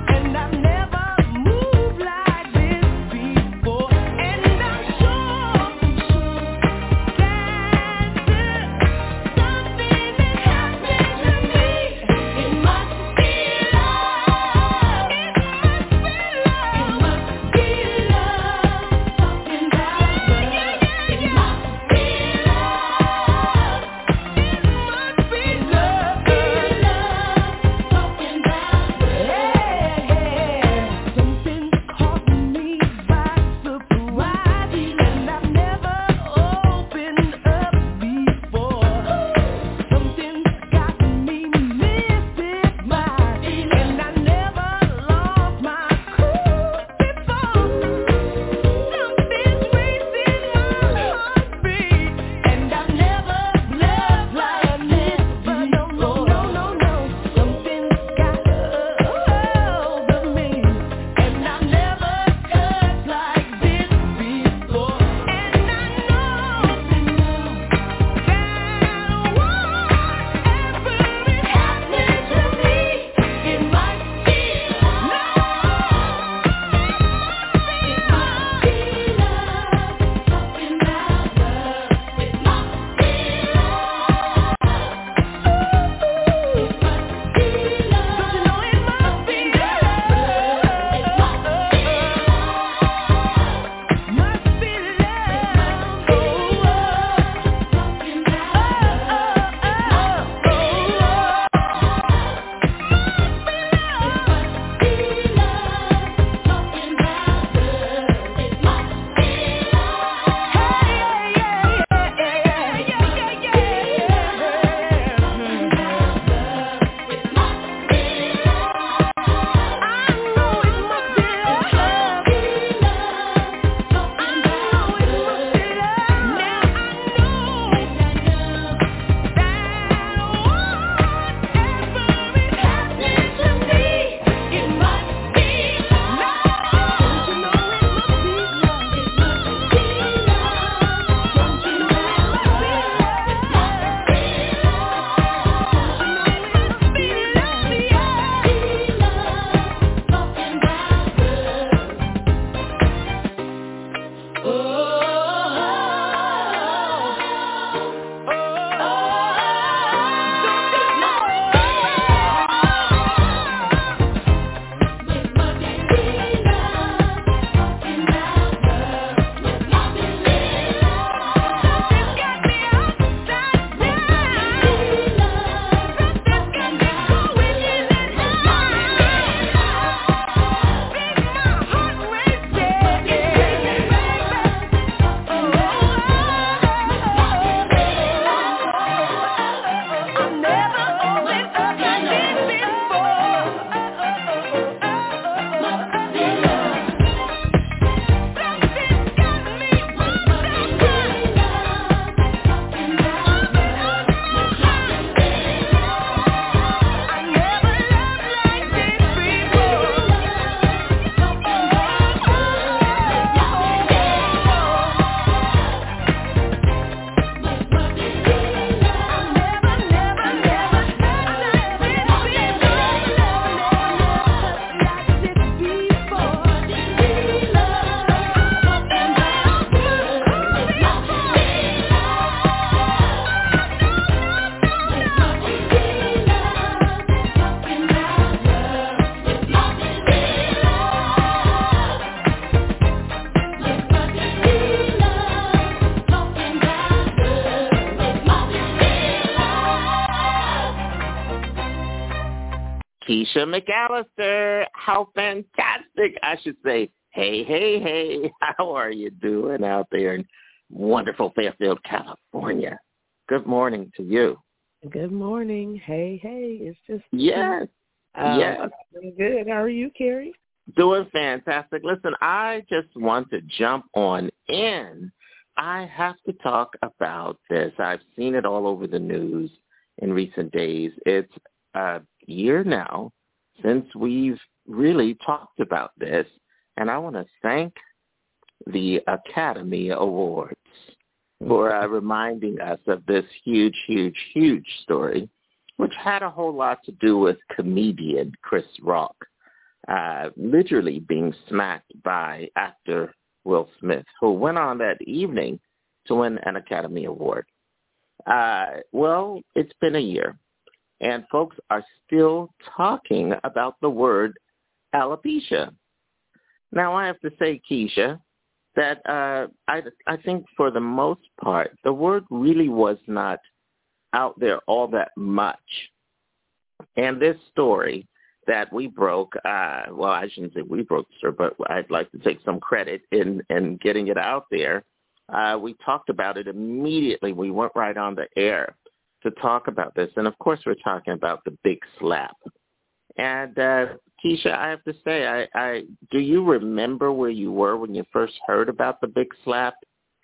Keisha McAllister. How fantastic. I should say, hey, hey, hey, how are you doing out there in wonderful Fairfield, California? Good morning to you. Good morning. Hey, hey. It's just yes, um, yes. I'm good. How are you, Carrie? Doing fantastic. Listen, I just want to jump on in. I have to talk about this. I've seen it all over the news in recent days. It's a year now since we've really talked about this, and I want to thank the Academy Awards for uh, reminding us of this huge, huge, huge story, which had a whole lot to do with comedian Chris Rock uh, literally being smacked by actor Will Smith, who went on that evening to win an Academy Award. Uh, well, it's been a year, and folks are still talking about the word alopecia. Now, I have to say, Keisha, that uh, I, I think for the most part, the word really was not out there all that much. And this story that we broke, uh, well, I shouldn't say we broke, sir, but I'd like to take some credit in, in getting it out there. Uh, we talked about it immediately. We went right on the air to talk about this. And, of course, we're talking about the big slap. And, uh, Keisha, I have to say, I, I do you remember where you were when you first heard about the big slap?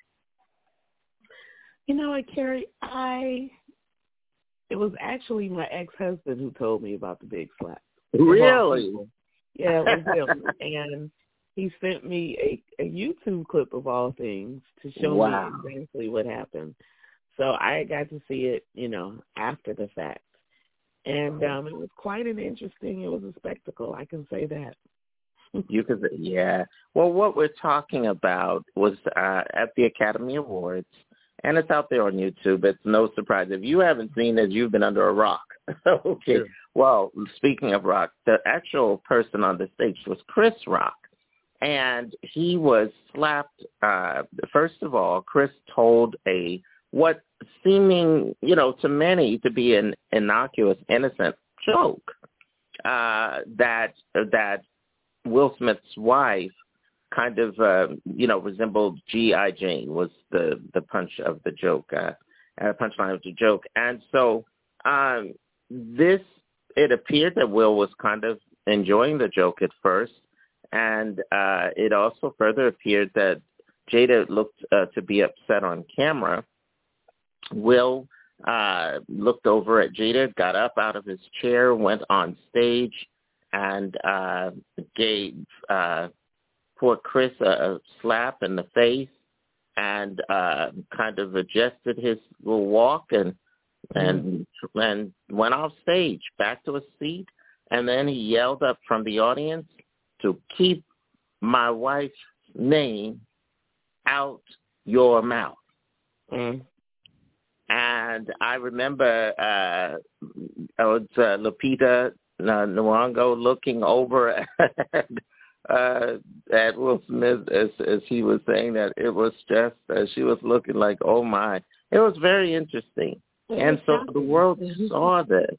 You know what, Carrie? I it was actually my ex-husband who told me about the big slap. Really? Yeah, it was him. And he sent me a, a YouTube clip of all things to show wow. me exactly what happened. So I got to see it, you know, after the fact. And um, it was quite an interesting, it was a spectacle, I can say that. You could say, yeah. Well, what we're talking about was uh, at the Academy Awards, and it's out there on YouTube. It's no surprise. If you haven't seen it, you've been under a rock. Okay. Sure. Well, speaking of rock, the actual person on the stage was Chris Rock, and he was slapped. Uh, first of all, Chris told a what seeming, you know, to many to be an innocuous, innocent joke uh, that that Will Smith's wife kind of, uh, you know, resembled G I. Jane was the, the punch of the joke, uh, uh, punchline of the joke. And so um, this, it appeared that Will was kind of enjoying the joke at first, and uh, it also further appeared that Jada looked uh, to be upset on camera. Will uh, looked over at Jada, got up out of his chair, went on stage, and uh, gave uh, poor Chris a, a slap in the face, and uh, kind of adjusted his little walk and and mm-hmm. and went off stage, back to his seat, and then he yelled up from the audience to keep my wife's name out your mouth. Mm. And I remember uh, it was uh, Lupita Nyong'o looking over at, uh, at Will Smith as, as he was saying that. It was just, uh, she was looking like, oh, my. It was very interesting. And so the world saw this.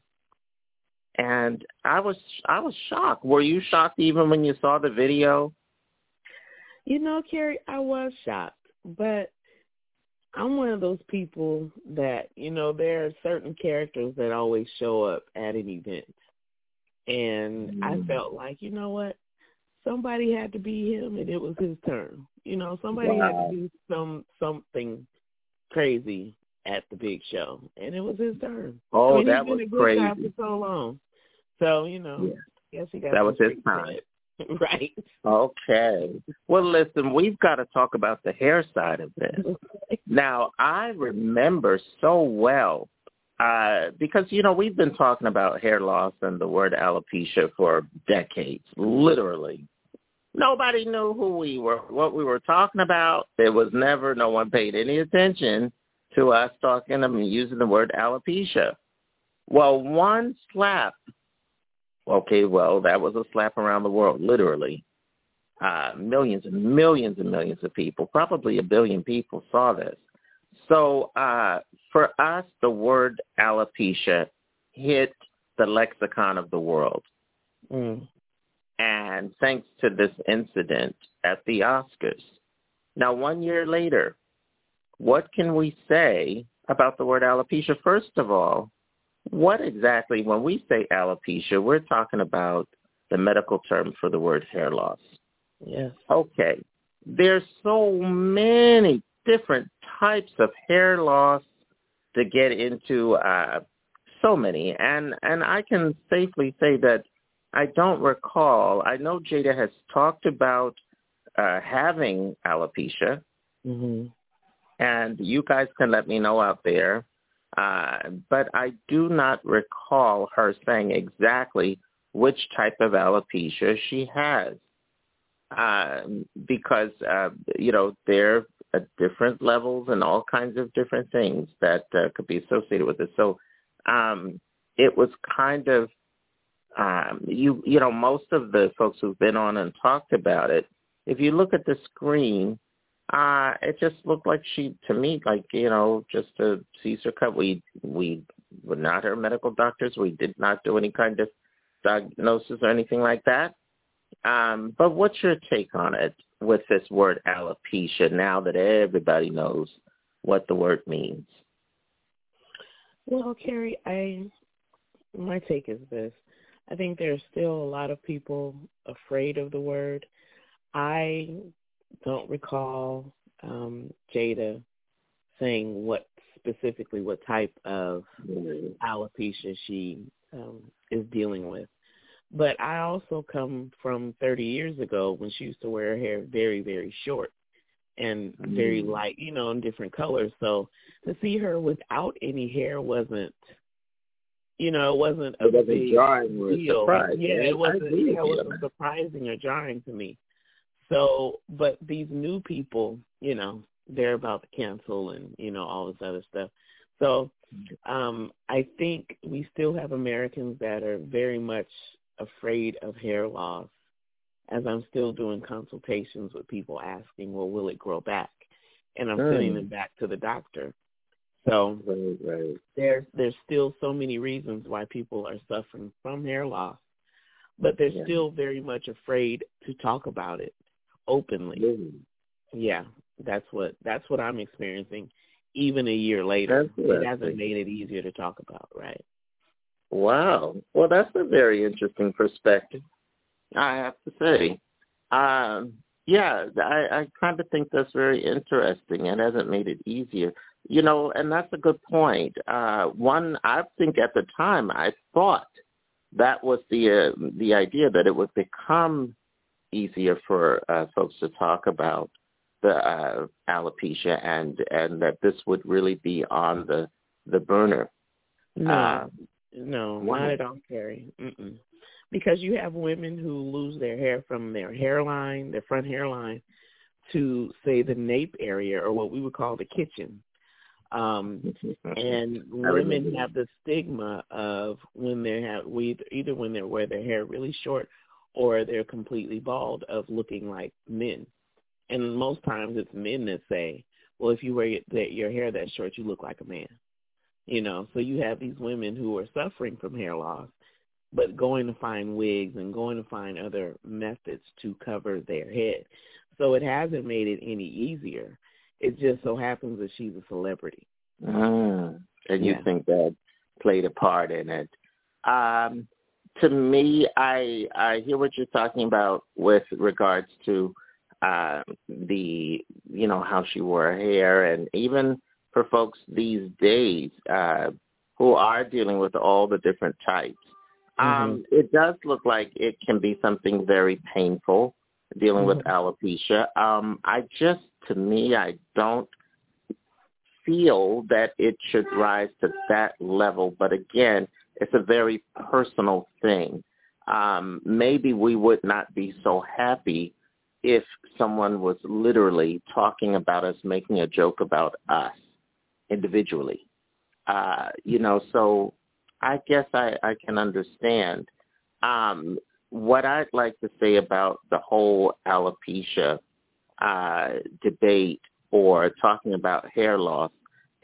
And I was I was shocked. Were you shocked even when you saw the video? You know, Carrie, I was shocked. But I'm one of those people that, you know, there are certain characters that always show up at an event. And mm. I felt like, you know what, somebody had to be him, and it was his turn. You know, somebody wow. had to do some something crazy at the big show, and it was his turn. Oh, I mean, that was he's been a good crazy. guy for so long. So, you know, yeah. I guess he got that was his time. Right. Okay. Well, listen, we've got to talk about the hair side of this. Now, I remember so well, uh, because, you know, we've been talking about hair loss and the word alopecia for decades, literally. Nobody knew who we were, what we were talking about. There was never, no one paid any attention to us talking and using the word alopecia. Well, one slap. Okay, well, that was a slap around the world, literally. Uh, millions and millions and millions of people, probably a billion people saw this. So uh, for us, the word alopecia hit the lexicon of the world. Mm. And thanks to this incident at the Oscars. Now, one year later, what can we say about the word alopecia? First of all, what exactly, when we say alopecia, we're talking about the medical term for the word hair loss. Yes. Okay. There's so many different types of hair loss to get into, uh, so many. And, and I can safely say that I don't recall, I know Jada has talked about uh, having alopecia, mm-hmm. and you guys can let me know out there, uh, but I do not recall her saying exactly which type of alopecia she has, uh, because, uh, you know, there are different levels and all kinds of different things that uh, could be associated with it. So um, it was kind of, um, you you know, most of the folks who've been on and talked about it, if you look at the screen, uh, it just looked like she, to me, like, you know, just a Caesar cut. We, we were not her medical doctors. We did not do any kind of diagnosis or anything like that. Um, but what's your take on it with this word alopecia now that everybody knows what the word means? Well, Carrie, I my take is this. I think there's still a lot of people afraid of the word. I don't recall um, Jada saying what specifically what type of alopecia she um, is dealing with. But I also come from thirty years ago when she used to wear her hair very, very short and very light, you know, in different colors. So to see her without any hair wasn't, you know, it wasn't a it wasn't big jarring or deal. surprise. Yeah, it wasn't, yeah, it wasn't surprising or jarring to me. So, but these new people, you know, they're about to cancel and, you know, all this other stuff. So um, I think we still have Americans that are very much afraid of hair loss, as I'm still doing consultations with people asking, well, will it grow back? And I'm mm. sending them back to the doctor. So right, right. there's there's still so many reasons why people are suffering from hair loss, but they're yeah. still very much afraid to talk about it openly. Mm. Yeah, that's what that's what I'm experiencing. Even a year later, it hasn't made it easier to talk about, right? Wow. Well, that's a very interesting perspective, I have to say. Um, yeah, I, I kind of think that's very interesting. It hasn't made it easier. You know, and that's a good point. Uh, one, I think at the time I thought that was the uh, the idea, that it would become easier for uh, folks to talk about the uh, alopecia, and, and that this would really be on the, the burner. No, uh, no, wow. not at all, Carrie. Mm-mm. Because you have women who lose their hair from their hairline, their front hairline, to, say, the nape area, or what we would call the kitchen. Um, and women have the stigma of when they have, we either when they wear their hair really short or they're completely bald, of looking like men. And most times it's men that say, well, if you wear your hair that short, you look like a man. You know, so you have these women who are suffering from hair loss, but going to find wigs and going to find other methods to cover their head. So it hasn't made it any easier. It just so happens that she's a celebrity. Ah, and you Yeah. think that played a part in it. Um, to me, I I hear what you're talking about with regards to uh, the, you know, how she wore her hair, and even for folks these days uh, who are dealing with all the different types. Um, Mm-hmm. It does look like it can be something very painful dealing Mm-hmm. with alopecia. Um, I just, to me, I don't feel that it should rise to that level. But again, it's a very personal thing. Um, maybe we would not be so happy if someone was literally talking about us, making a joke about us individually. Uh, you know, so I guess I, I can understand. Um, what I'd like to say about the whole alopecia uh, debate or talking about hair loss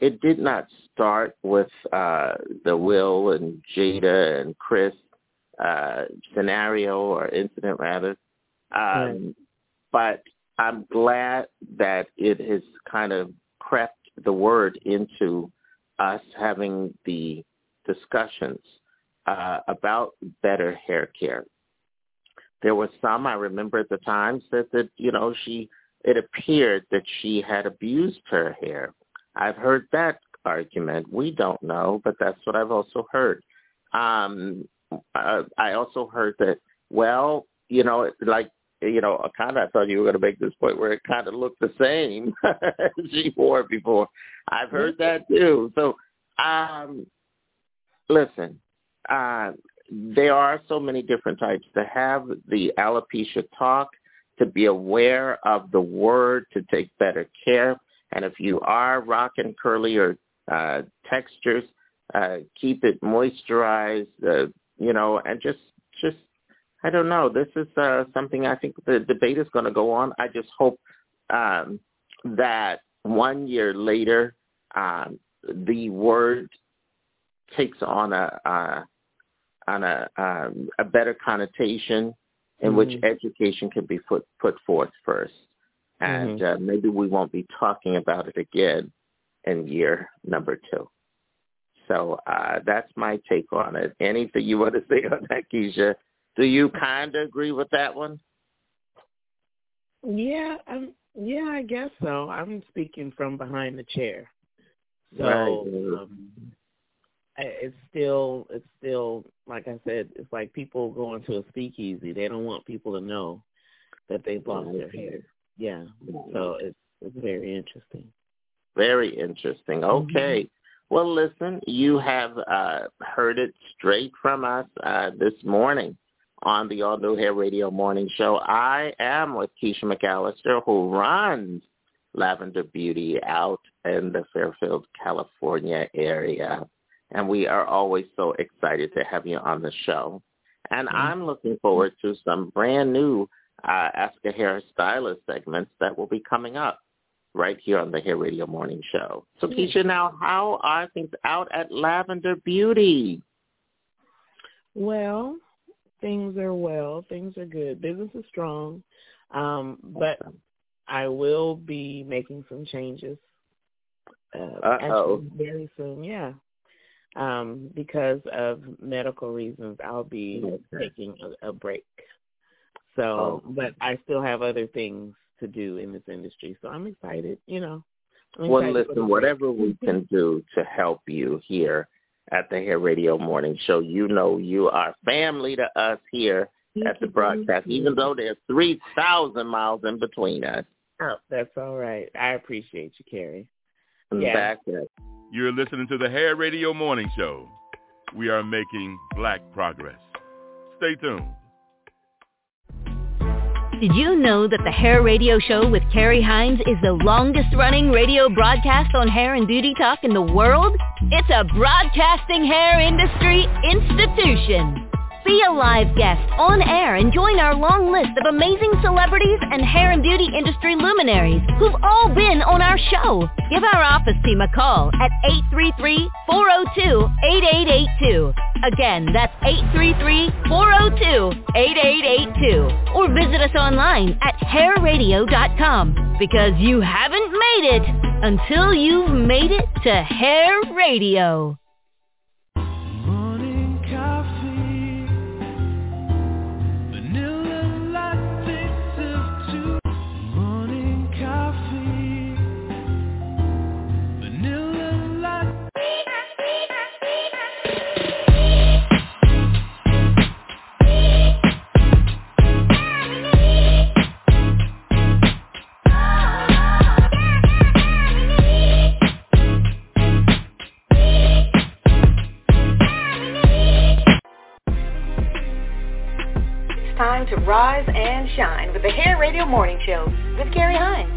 it did not start with uh, the Will and Jada and Chris uh, scenario or incident, rather. Um, right. But I'm glad that it has kind of crept the word into us having the discussions uh, about better hair care. There were some, I remember at the time, said that, you know, she, it appeared that she had abused her hair. I've heard that argument. We don't know, but that's what I've also heard. Um, uh, I also heard that, well, you know, like, you know, kind of I thought you were going to make this point where it kind of looked the same as she wore before. I've heard that too. So, um, listen, uh, there are so many different types. To have the alopecia talk, to be aware of the word, to take better care. And if you are rocking curly or uh, textures, uh, keep it moisturized, uh, you know, and just, just, I don't know. This is uh, something I think the debate is going to go on. I just hope um, that one year later, um, the word takes on a uh, on a um, a better connotation in mm-hmm. which education can be put put forth first, and mm-hmm. uh, maybe we won't be talking about it again in year number two. So uh, that's my take on it. Anything you want to say on that, Keisha? Do you kind of agree with that one? Yeah, um, yeah, I guess so. I'm speaking from behind the chair, so right. um, it's still, it's still, like I said, it's like people going to a speakeasy. They don't want people to know that they've lost their hair. Yeah, so it's it's very interesting. Very interesting. Okay. Mm-hmm. Well, listen, you have uh, heard it straight from us uh, this morning on the All New Hair Radio Morning Show. I am with Keisha McAllister, who runs Lavender Beauty out in the Fairfield, California area. And we are always so excited to have you on the show. And mm-hmm. I'm looking forward to some brand new uh, Ask a Hairstylist segments that will be coming up right here on the Hair Radio Morning Show. So, Keisha, now, how are things out at Lavender Beauty? Well, things are well. Things are good. Business is strong. Um, but I will be making some changes uh, actually very soon, yeah. Um, because of medical reasons, I'll be okay. taking a, a break. So, oh. but I still have other things to do in this industry, so I'm excited, you know. I'm well, listen, whatever we can do to help you here at the Hair Radio Morning Show, you know you are family to us here at the broadcast, even though there's three thousand miles in between us. Oh, that's all right. I appreciate you, Carrie. Yeah. Back up. You're listening to the Hair Radio Morning Show. We are making black progress. Stay tuned. Did you know that the Hair Radio Show with Carrie Hines is the longest-running radio broadcast on hair and beauty talk in the world? It's a broadcasting hair industry institution. Be a live guest on air and join our long list of amazing celebrities and hair and beauty industry luminaries who've all been on our show. Give our office team a call at eight three three, four oh two, eight eight eight two. Again, that's eight three three, four oh two, eight eight eight two. Or visit us online at hair radio dot com, because you haven't made it until you've made it to Hair Radio. Time to rise and shine with the Hair Radio Morning Show with Carrie Hines.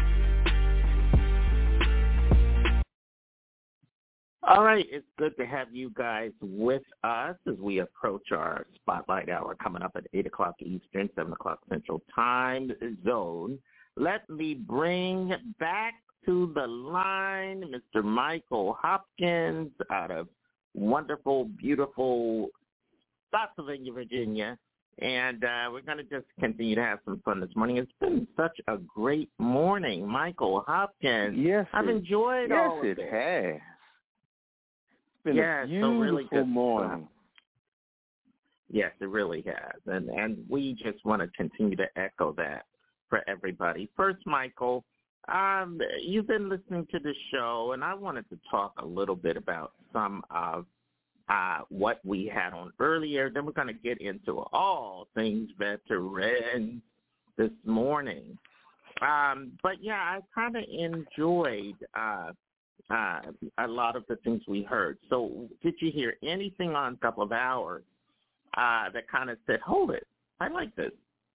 All right, it's good to have you guys with us as we approach our spotlight hour coming up at eight o'clock Eastern, seven o'clock Central Time Zone. Let me bring back to the line, Mister Michael Hopkins out of wonderful, beautiful Spotsylvania, Virginia. And uh, we're going to just continue to have some fun this morning. It's been such a great morning, Michael Hopkins. Yes, I've it, enjoyed yes, all of it it. has. It's been yeah, a beautiful so really good morning. stuff. Yes, it really has. And, and we just want to continue to echo that for everybody. First, Michael, um, you've been listening to the show, and I wanted to talk a little bit about some of uh, what we had on earlier. Then we're going to get into all things veterans this morning. Um, but, yeah, I kind of enjoyed uh, uh, a lot of the things we heard. So did you hear anything on a couple of hours uh, that kind of said, hold it, I like this?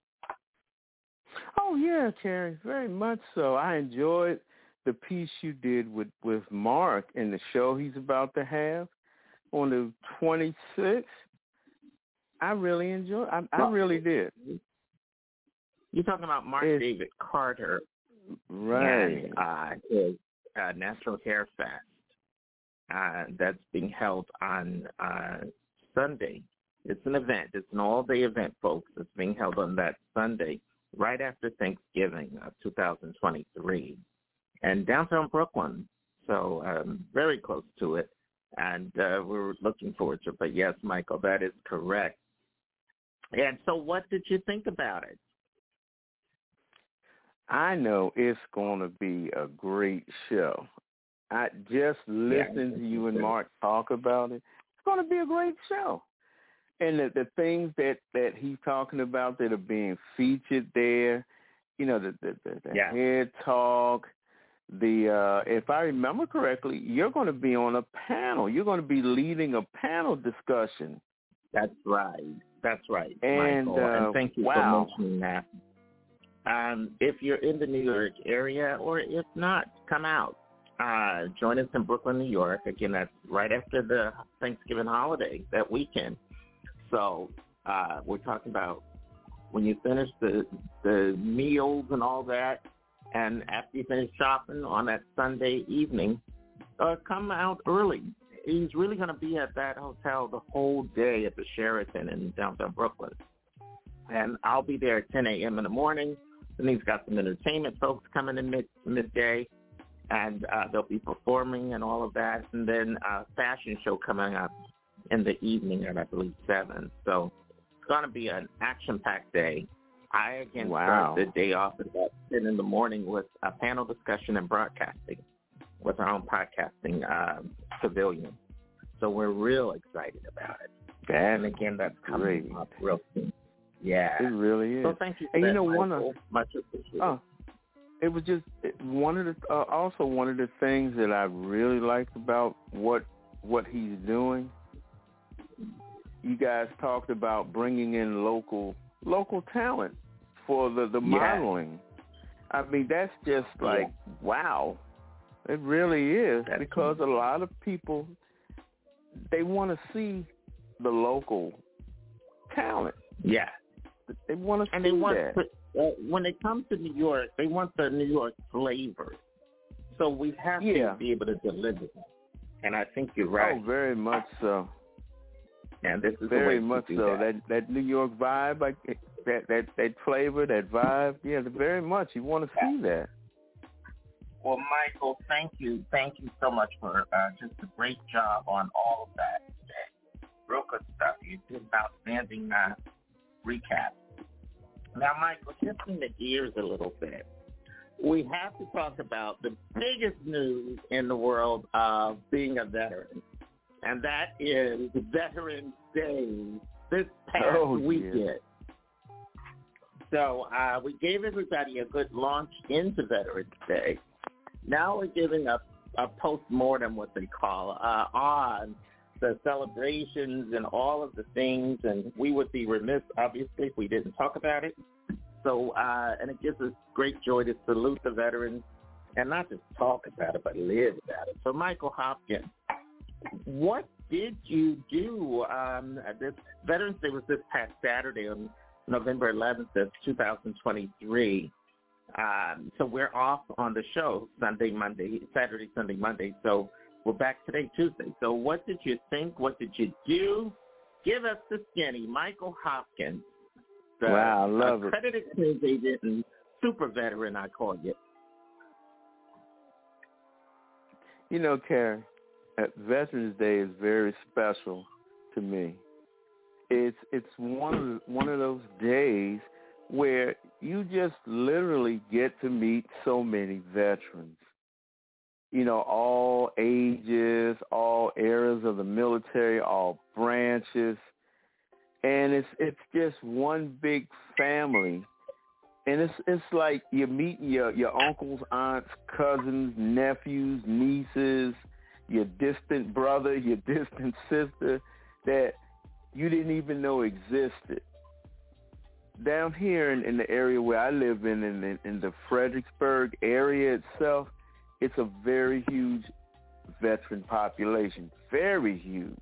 Oh, yeah, Terry, very much so. I enjoyed the piece you did with, with Mark and the show he's about to have on the twenty-sixth. I really enjoyed I, I really did. You're talking about Mark it's, David Carter. Right. And uh, his uh, Natural Hair Fest uh, that's being held on uh, Sunday. It's an event. It's an all-day event, folks. It's being held on that Sunday, right after Thanksgiving of two thousand twenty-three, and downtown Brooklyn. So um, very close to it, and uh, we're looking forward to it. But yes, Michael, that is correct. And so what did you think about it? I know it's going to be a great show. I just listened yeah, to you and Mark talk about it. It's going to be a great show. And the, the things that, that he's talking about that are being featured there, you know, the the, the, the yeah. head talk, the uh, if I remember correctly, you're going to be on a panel. You're going to be leading a panel discussion. That's right. That's right, and, Michael. Uh, and thank you wow. for mentioning that. Um, if you're in the New York area, or if not, come out. Uh, join us in Brooklyn, New York. Again, that's right after the Thanksgiving holiday, that weekend. So uh, we're talking about when you finish the the meals and all that, and after you finish shopping on that Sunday evening, uh, come out early. He's really going to be at that hotel the whole day at the Sheraton in downtown Brooklyn. And I'll be there at ten a.m. in the morning. And he's got some entertainment folks coming in mid, midday, and uh, they'll be performing and all of that. And then a fashion show coming up in the evening at, I believe, seven. So it's going to be an action-packed day. I, again, wow. start the day off at about ten in the morning with a panel discussion and broadcasting with our own podcasting um, pavilion. So we're real excited about it. That's and, again, that's coming great. up real soon. Yeah. It really is. So thank you for and that, you know, Michael. one of, Much appreciated. Oh, it was just one of the, uh, also one of the things that I really liked about what what he's doing. You guys talked about bringing in local local talent for the, the yeah. modeling. I mean, that's just like, yeah. wow. It really is, that's because true. a lot of people, they want to see the local talent. Yeah. They want to and see they want that. To, uh, when it comes to New York, they want the New York flavor. So we have yeah. to be able to deliver them. And I think you're right. Oh, very much so. And this is very the way much to do so. That. that that New York vibe, like that that that flavor, that vibe. Yeah, very much. You want to see that. Well, Michael, thank you, thank you so much for uh, just a great job on all of that today. Real good stuff. You did an outstanding uh, recap. Now, Michael, shifting the gears a little bit, we have to talk about the biggest news in the world of being a veteran, and that is Veterans Day this past oh, weekend. Yeah. So uh, we gave everybody a good launch into Veterans Day. Now we're giving a, a post-mortem, what they call, uh, on the celebrations and all of the things, and we would be remiss, obviously, if we didn't talk about it. So, uh, and it gives us great joy to salute the veterans and not just talk about it, but live about it. So, Michael Hopkins, what did you do? Um, this Veterans Day was this past Saturday on November eleventh of two thousand twenty-three. Um, so we're off on the show Sunday, Monday, Saturday, Sunday, Monday. So we're back today, Tuesday. So what did you think? What did you do? Give us the skinny. Michael Hopkins. The, wow, I love it. Accredited sales agent and super veteran, I call you. You know, Karen, Veterans Day is very special to me. It's it's one of one of those days where you just literally get to meet so many veterans. You know, all ages, all eras of the military, all branches. And it's it's just one big family. And it's it's like you're meeting your, your uncles, aunts, cousins, nephews, nieces, your distant brother, your distant sister that you didn't even know existed. Down here in, in the area where I live in, in, the, in the Fredericksburg area itself, it's a very huge veteran population, very huge.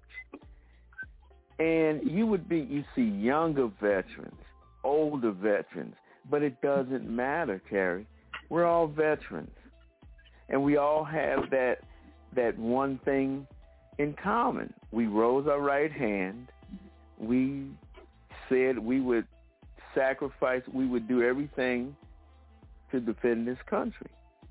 And you would be, you see younger veterans, older veterans, but it doesn't matter, Carrie. We're all veterans. And we all have that that one thing in common. We rose our right hand. We said we would sacrifice, we would do everything to defend this country.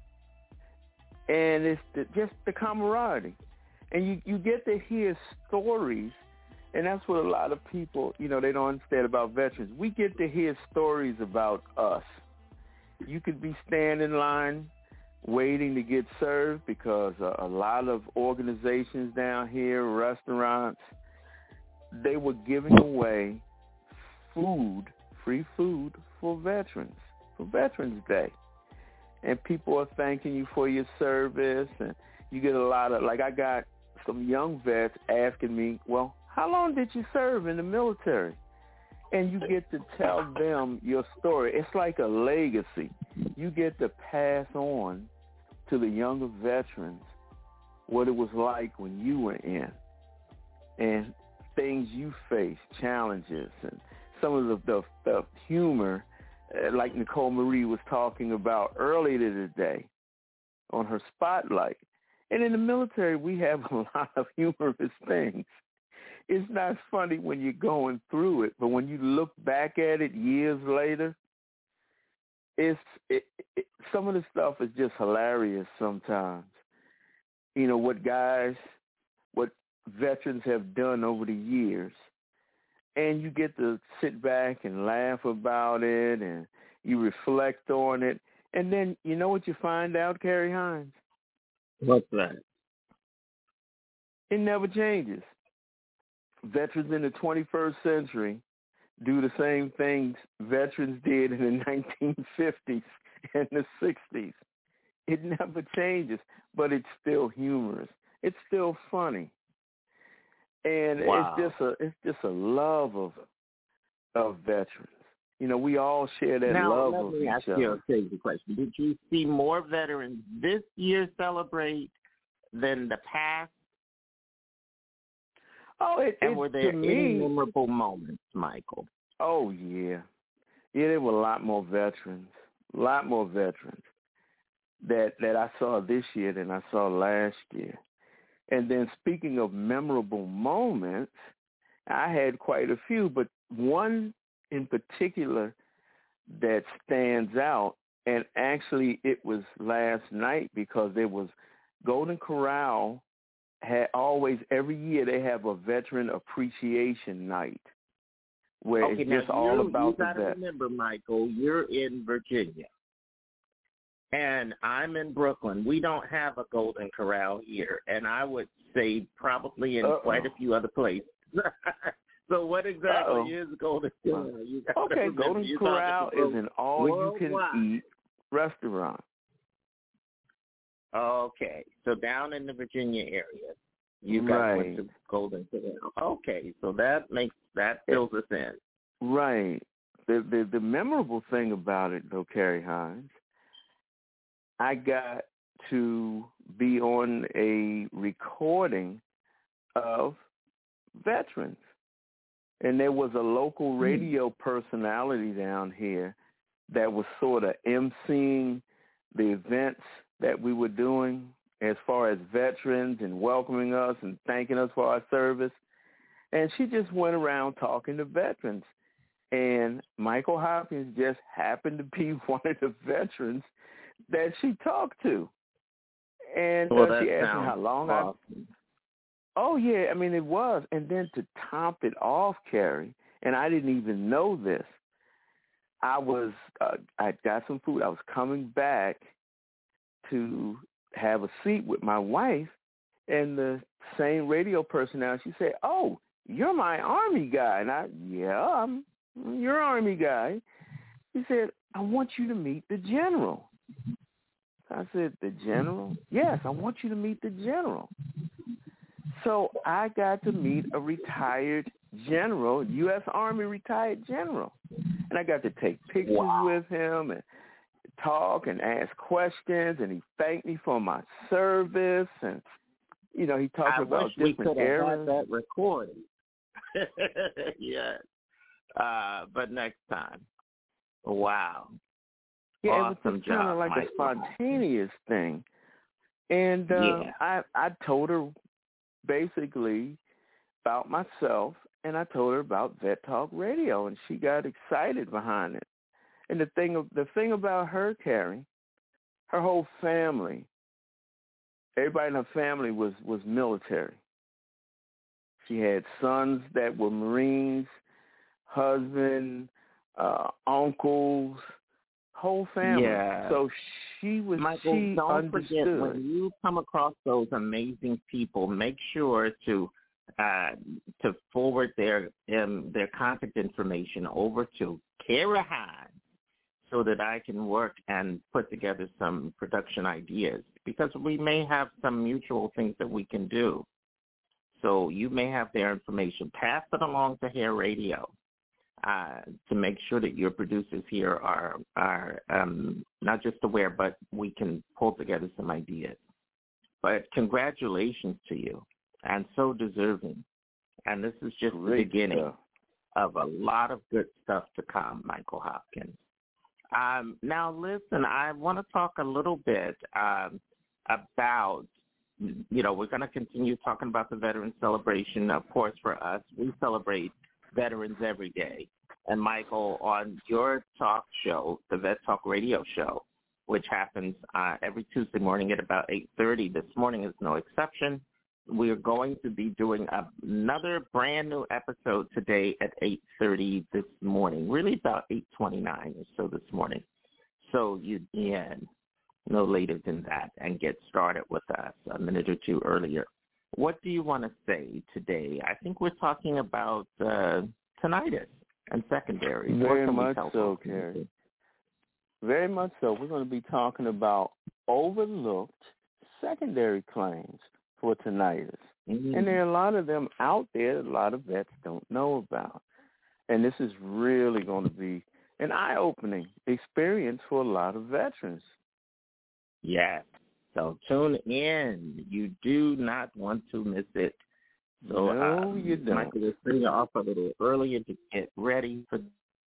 And it's the, just the camaraderie. And you, you get to hear stories, and that's what a lot of people, you know, they don't understand about veterans. We get to hear stories about us. You could be standing in line waiting to get served because a, a lot of organizations down here, restaurants, they were giving away food, free food for veterans, for Veterans Day. And people are thanking you for your service, and you get a lot of, like I got some young vets asking me, well, how long did you serve in the military? And you get to tell them your story. It's like a legacy. You get to pass on to the younger veterans what it was like when you were in and things you faced, challenges, and some of the, the, the humor, uh, like Nicole Marie was talking about earlier today on her spotlight. And in the military, we have a lot of humorous things. It's not funny when you're going through it, but when you look back at it years later, it's it, it, some of the stuff is just hilarious sometimes. You know, what guys, what veterans have done over the years. And you get to sit back and laugh about it, and you reflect on it. And then you know what you find out, Carrie Hines? What's that? It never changes. Veterans in the twenty-first century do the same things veterans did in the nineteen fifties and the sixties. It never changes, but it's still humorous. It's still funny. And wow. it's just a it's just a love of of veterans. You know, we all share that now, love let of me each ask other. you a crazy question. Did you see more veterans this year celebrate than the past? Oh, it, and it, were there to any me, memorable moments, Michael? Oh, yeah. Yeah, there were a lot more veterans, a lot more veterans that, that I saw this year than I saw last year. And then speaking of memorable moments, I had quite a few, but one in particular that stands out, and actually it was last night because there was Golden Corral had always, every year they have a veteran appreciation night where okay, it's now just all you, about you the gotta vet. remember, Michael, you're in Virginia. And I'm in Brooklyn. We don't have a Golden Corral here, and I would say probably in Uh-oh. quite a few other places. So what exactly Uh-oh. is Golden Corral? You gotta Okay, remember, Golden you're Corral talking is an all-you-can-eat restaurant. Okay, so down in the Virginia area, you guys Right. went to Golden Corral. Okay, so that makes that fills us in. Right. The, the the memorable thing about it, though, Carrie Hines, I got to be on a recording of veterans. And there was a local radio personality down here that was sort of emceeing the events that we were doing as far as veterans and welcoming us and thanking us for our service. And she just went around talking to veterans. And Michael Hopkins just happened to be one of the veterans that she talked to. And well, uh, she asked me how long awesome. I... Oh, yeah, I mean, it was. And then to top it off, Carrie, and I didn't even know this, I was, uh, I got some food. I was coming back to have a seat with my wife, and the same radio personality, she said, oh, you're my Army guy. And I, yeah, I'm your Army guy. He said, I want you to meet the general. I said, the general? Yes, I want you to meet the general. So I got to meet a retired general, U S Army retired general. And I got to take pictures wow. with him and talk and ask questions, and he thanked me for my service. And, you know, he talked I about wish we different could have eras. had that recording. Yes. Uh, but next time. Wow. Yeah, awesome it was just kind of like Michael. a spontaneous thing. And uh, yeah. I, I told her basically about myself, and I told her about Vet Talk Radio, and she got excited behind it. And the thing, the thing about her, Carrie, her whole family, everybody in her family was, was military. She had sons that were Marines, husband, uh, uncles, whole family. Yeah. So she was, Michael, she don't understood. forget, when you come across those amazing people, make sure to uh, to forward their um, their contact information over to Kara Hines so that I can work and put together some production ideas, because we may have some mutual things that we can do. So you may have their information. Pass it along to Hair Radio uh, to make sure that your producers here are are um, not just aware, but we can pull together some ideas. But congratulations to you, and so deserving. And this is just Great the beginning stuff. of a lot of good stuff to come, Michael Hopkins. Um, now, listen, I want to talk a little bit um, about, you know, we're going to continue talking about the Veterans Celebration. Of course, for us, we celebrate veterans every day. And, Michael, on your talk show, the Vet Talk Radio Show, which happens uh, every Tuesday morning at about eight thirty, this morning is no exception. We are going to be doing another brand new episode today at eight thirty this morning, really about eight twenty-nine or so this morning. So you can no later than that and get started with us a minute or two earlier. What do you want to say today? I think we're talking about uh, tinnitus and secondary. Very much so, Carrie. Very much so. We're going to be talking about overlooked secondary claims for tinnitus. Mm-hmm. And there are a lot of them out there that a lot of vets don't know about. And this is really going to be an eye-opening experience for a lot of veterans. Yes. So tune in. You do not want to miss it. So no, um, you don't. Michael was bringing off a little earlier to get ready for.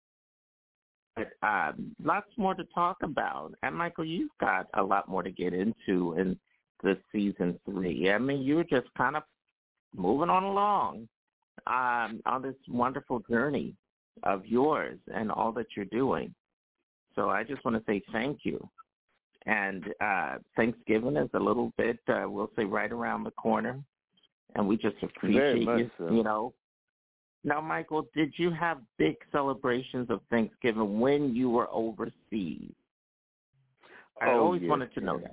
But um, lots more to talk about. And Michael, you've got a lot more to get into in this season three. I mean, you're just kind of moving on along um, on this wonderful journey of yours and all that you're doing. So I just want to say thank you. And uh, Thanksgiving is a little bit, uh, we'll say, right around the corner. And we just appreciate you, so. you know. Now, Michael, did you have big celebrations of Thanksgiving when you were overseas? I oh, always yes, wanted to yes. know that.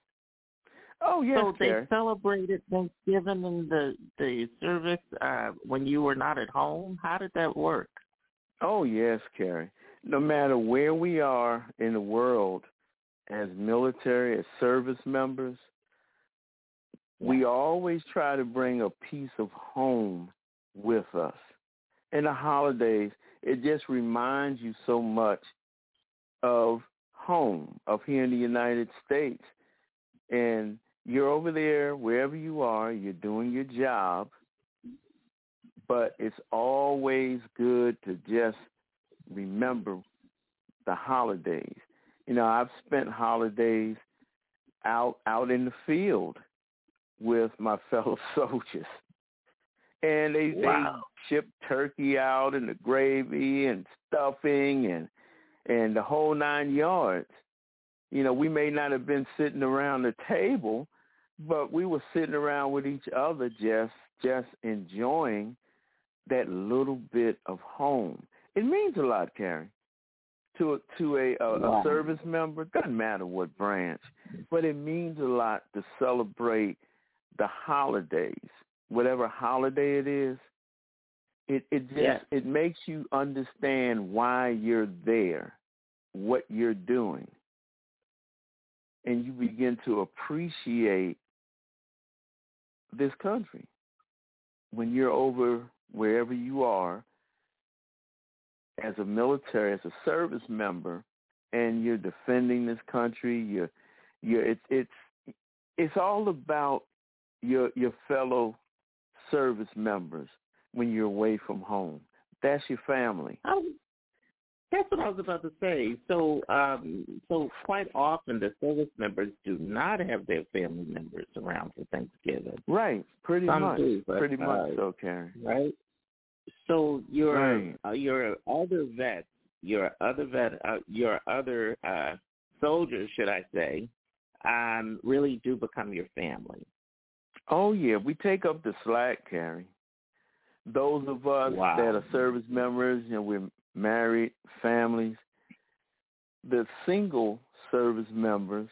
Oh, yes, So they Carrie. celebrated Thanksgiving in the, the service uh, when you were not at home? How did that work? Oh, yes, Carrie. No matter where we are in the world, as military, as service members, we always try to bring a piece of home with us. In the holidays, it just reminds you so much of home, of here in the United States. And you're over there, wherever you are, you're doing your job, but it's always good to just remember the holidays. You know, I've spent holidays out out in the field with my fellow soldiers. And they, wow. they ship turkey out and the gravy and stuffing and and the whole nine yards. You know, we may not have been sitting around the table, but we were sitting around with each other just just enjoying that little bit of home. It means a lot, Carrie, to a, to a, a, wow. a service member. It doesn't matter what branch, but it means a lot to celebrate the holidays, whatever holiday it is. It it just yes. it makes you understand why you're there, what you're doing, and you begin to appreciate this country. When you're over wherever you are as a military, as a service member, and you're defending this country, you're you're it's it's it's all about your your fellow service members when you're away from home. That's your family. Oh, that's what I was about to say. So, um, so quite often the service members do not have their family members around for Thanksgiving. Right, pretty Some much, do, but, pretty much uh, so, Karen. Right. So your right. uh, your other vets, your other vet, uh, your other uh, soldiers, should I say, um, really do become your family. Oh yeah, we take up the slack, Carrie. Those of us wow. that are service members, you know, we're married, families. The single service members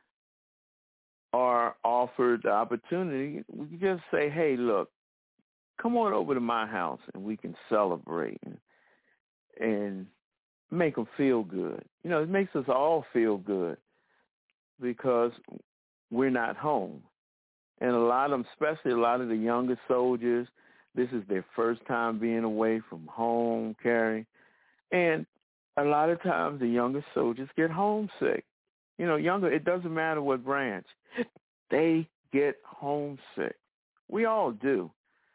are offered the opportunity. We can just say, hey, look, come on over to my house and we can celebrate and, and make them feel good. You know, it makes us all feel good because we're not home. And a lot of them, especially a lot of the younger soldiers, this is their first time being away from home, Carrie. And a lot of times the younger soldiers get homesick. You know, younger, it doesn't matter what branch. They get homesick. We all do.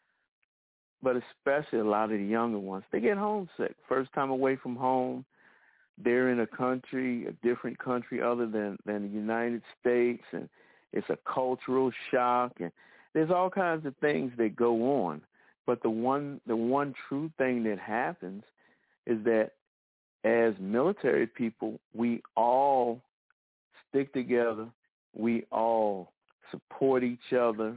But especially a lot of the younger ones, they get homesick. First time away from home, they're in a country, a different country other than, than the United States, and it's a cultural shock, and there's all kinds of things that go on. But the one the one true thing that happens is that as military people, we all stick together. We all support each other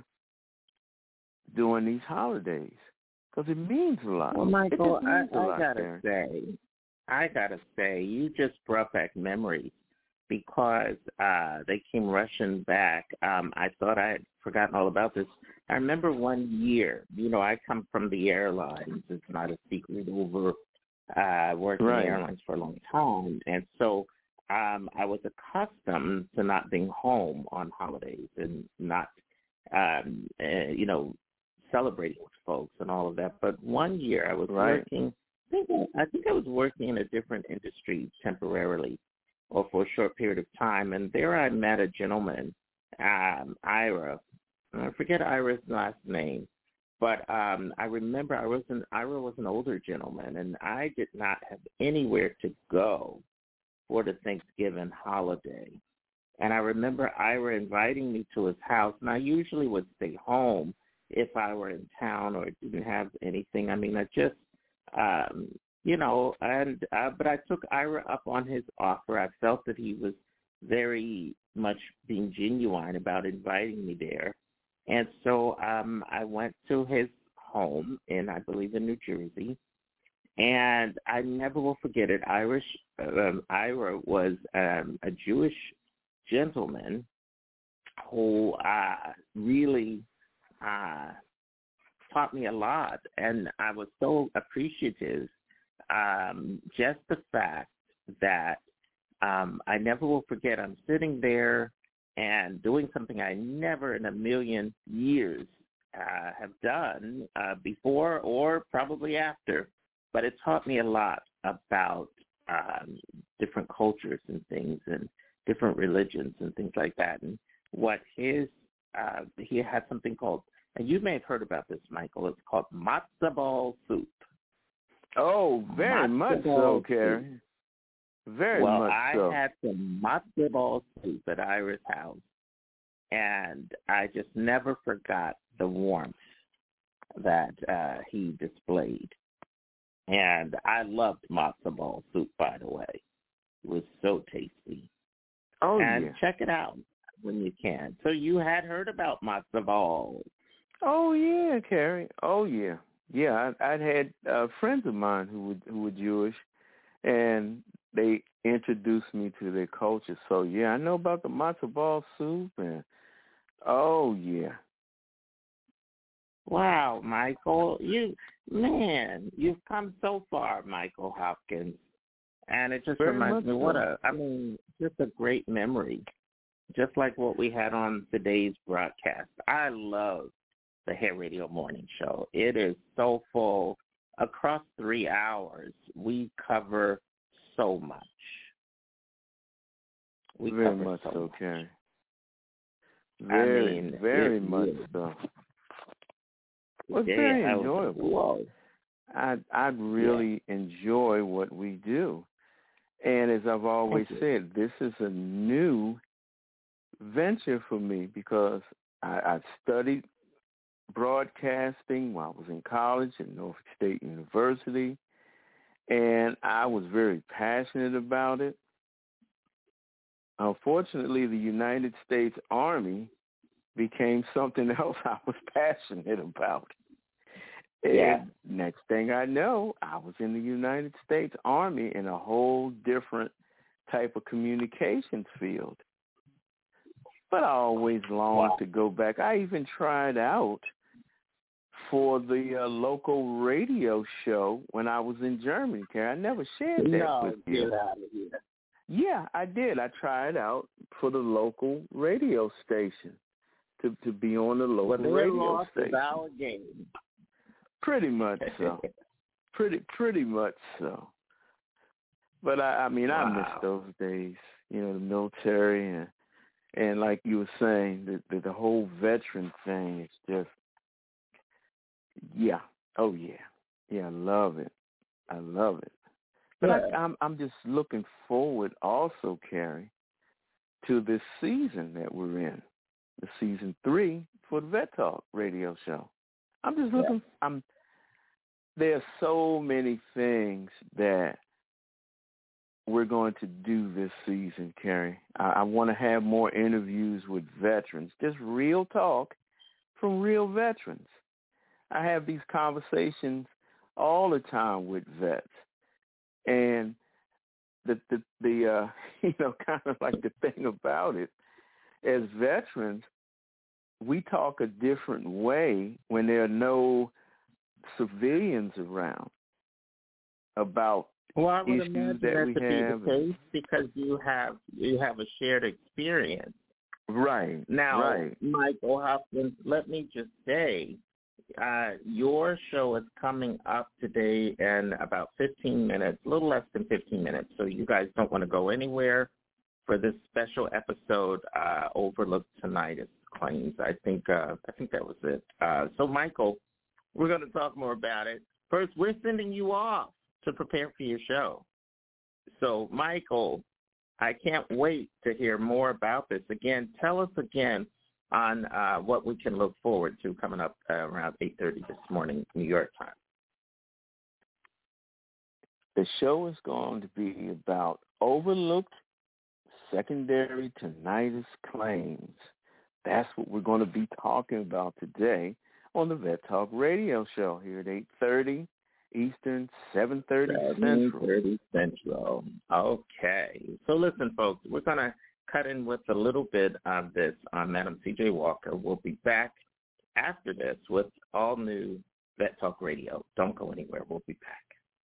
during these holidays because it means a lot. Well, Michael, I, I lot, gotta Karen. say, I gotta say, you just brought back memories because uh, they came rushing back. Um, I thought I had forgotten all about this. I remember one year, you know, I come from the airlines. It's not a secret over uh, working right. in the airlines for a long time. And so um, I was accustomed to not being home on holidays and not, um, uh, you know, celebrating with folks and all of that. But one year I was right. working, I think, I think I was working in a different industry temporarily or for a short period of time. And there I met a gentleman, um, Ira. I forget Ira's last name, but um, I remember I was an, Ira was an older gentleman, and I did not have anywhere to go for the Thanksgiving holiday. And I remember Ira inviting me to his house, and I usually would stay home if I were in town or didn't have anything. I mean, I just, um, you know, and uh, but I took Ira up on his offer. I felt that he was very much being genuine about inviting me there. And so um, I went to his home in, I believe, in New Jersey, and I never will forget it. Irish, um, Ira was um, a Jewish gentleman who uh, really uh, taught me a lot, and I was so appreciative. Um, just the fact that um, I never will forget. I'm sitting there and doing something I never in a million years uh, have done uh, before or probably after. But it taught me a lot about um, different cultures and things and different religions and things like that. And what his, uh, he had something called, and you may have heard about this, Michael, it's called matzo ball soup. Oh, very matzo much so, Carrie. Very well, much I so. had some matzo ball soup at Ira's house, and I just never forgot the warmth that uh, he displayed. And I loved matzo ball soup, by the way. It was so tasty. Oh, and yeah. check it out when you can. So you had heard about matzo ball. Oh, yeah, Carrie. Oh, yeah. Yeah, I, I'd had uh, friends of mine who were, who were Jewish, and they introduced me to their culture. So, yeah, I know about the matzo ball soup, and, oh, yeah. Wow, Michael, you, man, you've come so far, Michael Hopkins. And it just Very reminds me, so. what a, I mean, just a great memory, just like what we had on today's broadcast. I love the Hair Radio Morning Show. It is so full. Across three hours, we cover so much. We Very cover much so, so, much. Karen. Very, I mean, very it, much it, so. Well, it's yeah, very I was enjoyable. whoa. I I really yeah. enjoy what we do. And as I've always said, this is a new venture for me because I, I studied broadcasting while I was in college at Norfolk State University, and I was very passionate about it. Unfortunately, the United States Army became something else I was passionate about. And yeah. next thing I know, I was in the United States Army in a whole different type of communications field. But I always longed wow. to go back. I even tried out for the uh, local radio show when I was in Germany. I never shared that no, with you. Get out of here. Yeah, I did. I tried out for the local radio station to to be on the local well, radio lost station. Our game. Pretty much so. pretty pretty much so. But I, I mean, wow. I miss those days. You know, the military and and like you were saying, the the, the whole veteran thing is just, yeah, oh yeah, yeah, I love it. I love it. But yeah. I, I'm I'm just looking forward also, Carrie, to this season that we're in, the season three for the Vet Talk radio show. I'm just looking. Yeah. I'm. There are so many things that we're going to do this season, Carrie. I, I want to have more interviews with veterans, just real talk from real veterans. I have these conversations all the time with vets, and the the the uh, you know, kind of like the thing about it, as veterans, we talk a different way when there are no civilians around about well, I would issues imagine that, that we to have. Be the case because you have you have a shared experience. Right. Now, right. Michael Hopkins, let me just say, uh, your show is coming up today in about fifteen minutes, a little less than fifteen minutes, so you guys don't want to go anywhere for this special episode, uh, Overlooked Tinnitus Claims. I think uh, I think that was it. Uh, so, Michael, we're going to talk more about it. First, we're sending you off to prepare for your show. So, Michael, I can't wait to hear more about this. Again, tell us again on uh, what we can look forward to coming up uh, around eight thirty this morning, New York time. The show is going to be about overlooked secondary tinnitus claims. That's what we're going to be talking about today on the Vet Talk Radio Show here at eight thirty Eastern, seven thirty Central. seven thirty Central. Okay. So listen, folks, we're going to cut in with a little bit of this on Madam C J Walker. We'll be back after this with all new Vet Talk Radio. Don't go anywhere. We'll be back.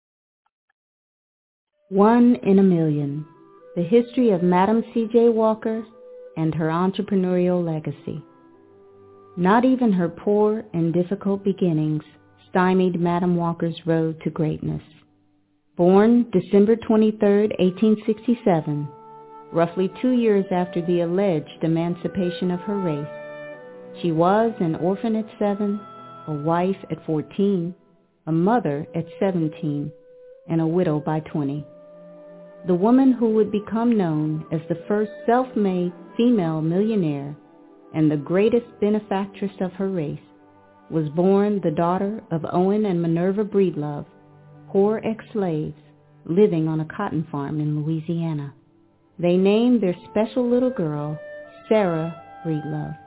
One in a Million, the history of Madam C J Walker and her entrepreneurial legacy. Not even her poor and difficult beginnings stymied Madam Walker's road to greatness. Born December twenty-third, eighteen sixty-seven, roughly two years after the alleged emancipation of her race, she was an orphan at seven, a wife at fourteen, a mother at seventeen, and a widow by twenty. the woman who would become known as the first self-made female millionaire and the greatest benefactress of her race, was born the daughter of Owen and Minerva Breedlove, poor ex-slaves living on a cotton farm in Louisiana. They named their special little girl Sarah Breedlove.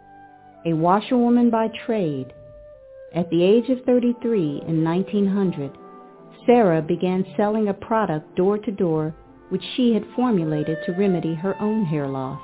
A washerwoman by trade, at the age of thirty-three in nineteen hundred, Sarah began selling a product door to door which she had formulated to remedy her own hair loss.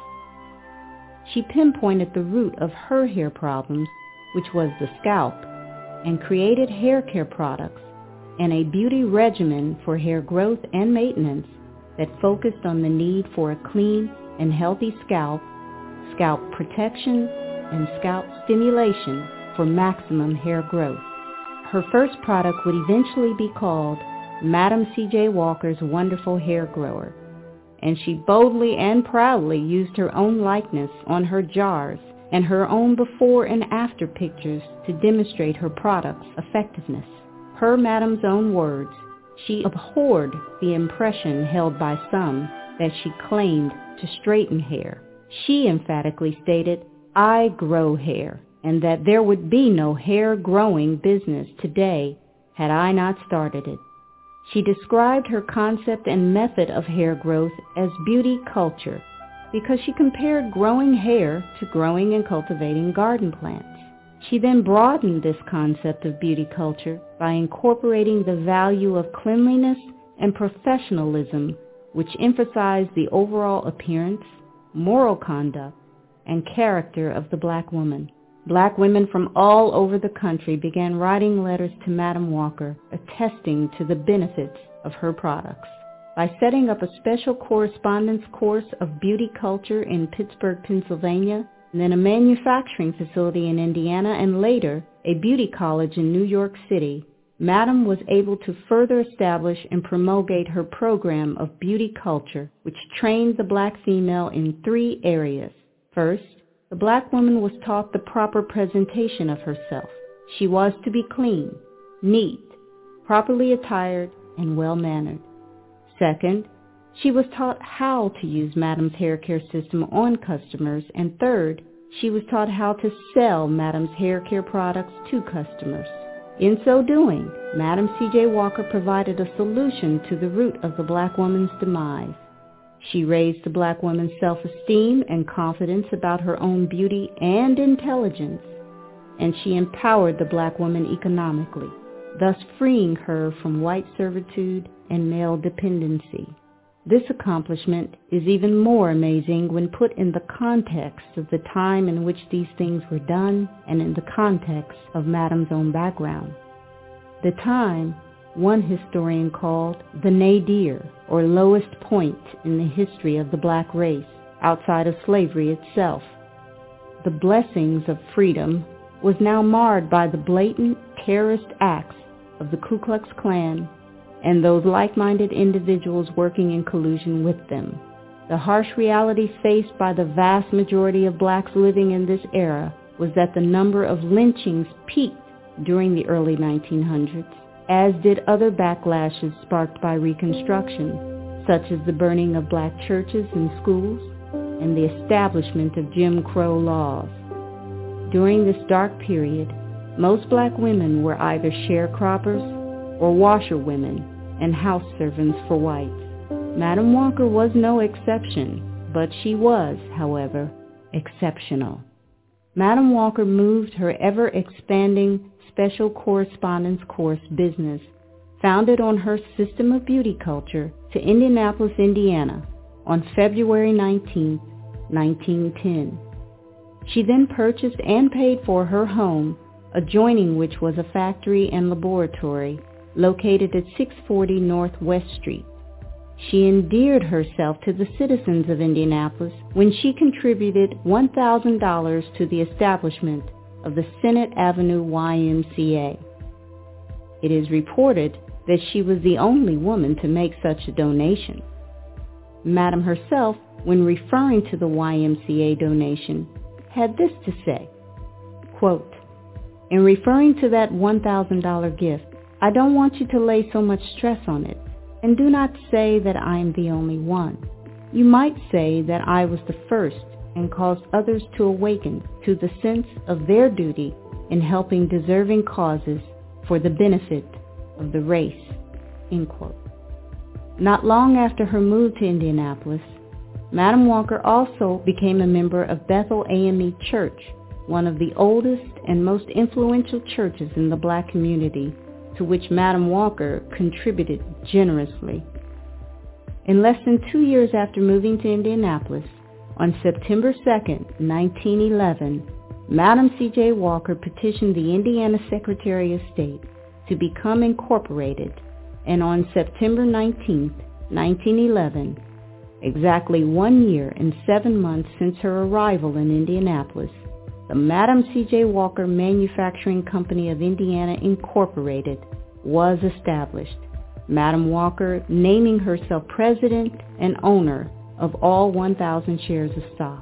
She pinpointed the root of her hair problems, which was the scalp, and created hair care products and a beauty regimen for hair growth and maintenance that focused on the need for a clean and healthy scalp, scalp protection, and scalp stimulation for maximum hair growth. Her first product would eventually be called Madam C J Walker's Wonderful Hair Grower, and she boldly and proudly used her own likeness on her jars and her own before and after pictures to demonstrate her product's effectiveness. Per Madam's own words, she abhorred the impression held by some that she claimed to straighten hair. She emphatically stated, "I grow hair," and that there would be no hair-growing business today had I not started it. She described her concept and method of hair growth as beauty culture because she compared growing hair to growing and cultivating garden plants. She then broadened this concept of beauty culture by incorporating the value of cleanliness and professionalism, which emphasized the overall appearance, moral conduct, and character of the black woman. Black women from all over the country began writing letters to Madam Walker attesting to the benefits of her products. By setting up a special correspondence course of beauty culture in Pittsburgh, Pennsylvania, and then a manufacturing facility in Indiana, and later a beauty college in New York City, Madam was able to further establish and promulgate her program of beauty culture, which trained the black female in three areas. First, the black woman was taught the proper presentation of herself. She was to be clean, neat, properly attired, and well-mannered. Second, she was taught how to use Madam's hair care system on customers. And third, she was taught how to sell Madam's hair care products to customers. In so doing, Madam C J Walker provided a solution to the root of the black woman's demise. She raised the black woman's self-esteem and confidence about her own beauty and intelligence, and she empowered the black woman economically, thus freeing her from white servitude and male dependency. This accomplishment is even more amazing when put in the context of the time in which these things were done and in the context of Madam's own background. The time one historian called the nadir, or lowest point in the history of the black race, outside of slavery itself. The blessings of freedom was now marred by the blatant terrorist acts of the Ku Klux Klan and those like-minded individuals working in collusion with them. The harsh reality faced by the vast majority of blacks living in this era was that the number of lynchings peaked during the early nineteen hundreds, as did other backlashes sparked by Reconstruction, such as the burning of black churches and schools and the establishment of Jim Crow laws. During this dark period, most black women were either sharecroppers or washerwomen and house servants for whites. Madam Walker was no exception, but she was, however, exceptional. Madam Walker moved her ever-expanding special correspondence course business, founded on her system of beauty culture, to Indianapolis, Indiana, on February nineteenth, nineteen ten. She then purchased and paid for her home, adjoining which was a factory and laboratory located at six forty North West Street. She endeared herself to the citizens of Indianapolis when she contributed one thousand dollars to the establishment of the Senate Avenue Y M C A. It is reported that she was the only woman to make such a donation. Madam herself, when referring to the Y M C A donation, had this to say, quote, "In referring to that one thousand dollars gift, I don't want you to lay so much stress on it. And do not say that I am the only one. You might say that I was the first and caused others to awaken to the sense of their duty in helping deserving causes for the benefit of the race." End quote. Not long after her move to Indianapolis, Madam Walker also became a member of Bethel A M E Church, one of the oldest and most influential churches in the black community, to which Madam Walker contributed generously. In less than two years after moving to Indianapolis, on September second, nineteen eleven, Madam C J Walker petitioned the Indiana Secretary of State to become incorporated, and on September nineteenth, nineteen eleven, exactly one year and seven months since her arrival in Indianapolis, the Madam C J Walker Manufacturing Company of Indiana Incorporated was established, Madam Walker naming herself president and owner of all one thousand shares of stock.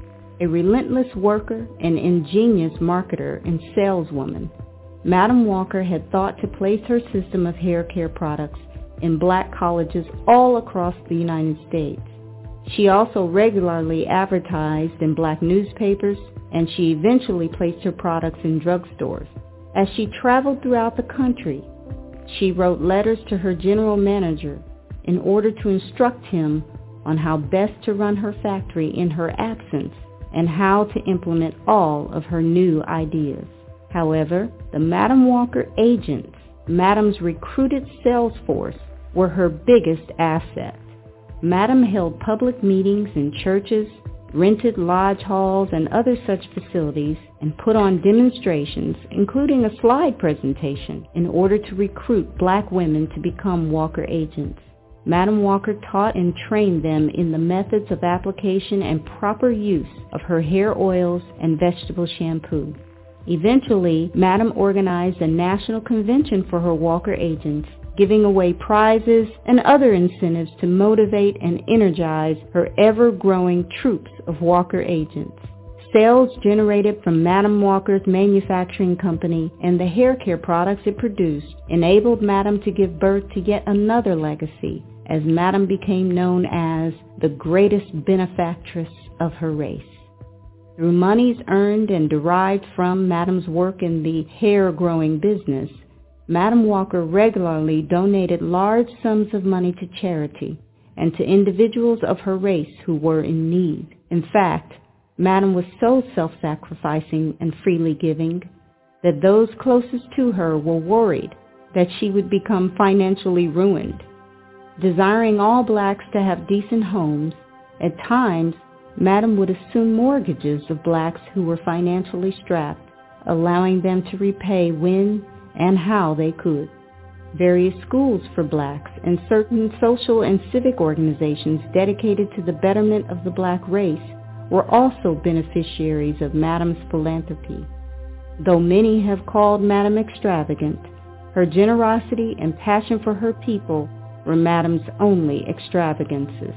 A relentless worker, an ingenious marketer and saleswoman, Madam Walker had thought to place her system of hair care products in black colleges all across the United States. She also regularly advertised in black newspapers, and she eventually placed her products in drugstores. As she traveled throughout the country, she wrote letters to her general manager in order to instruct him on how best to run her factory in her absence and how to implement all of her new ideas. However, the Madam Walker agents, Madam's recruited sales force, were her biggest asset. Madam held public meetings in churches, rented lodge halls and other such facilities, and put on demonstrations, including a slide presentation, in order to recruit black women to become Walker agents. Madam Walker taught and trained them in the methods of application and proper use of her hair oils and vegetable shampoo. Eventually, Madam organized a national convention for her Walker agents, giving away prizes and other incentives to motivate and energize her ever-growing troops of Walker agents. Sales generated from Madam Walker's manufacturing company and the hair care products it produced enabled Madam to give birth to yet another legacy, as Madam became known as the greatest benefactress of her race. Through monies earned and derived from Madam's work in the hair-growing business, Madam Walker regularly donated large sums of money to charity and to individuals of her race who were in need. In fact, Madam was so self-sacrificing and freely giving that those closest to her were worried that she would become financially ruined. Desiring all blacks to have decent homes, at times, Madam would assume mortgages of blacks who were financially strapped, allowing them to repay when and how they could. Various schools for blacks and certain social and civic organizations dedicated to the betterment of the black race were also beneficiaries of Madam's philanthropy. Though many have called Madam extravagant, her generosity and passion for her people were Madam's only extravagances.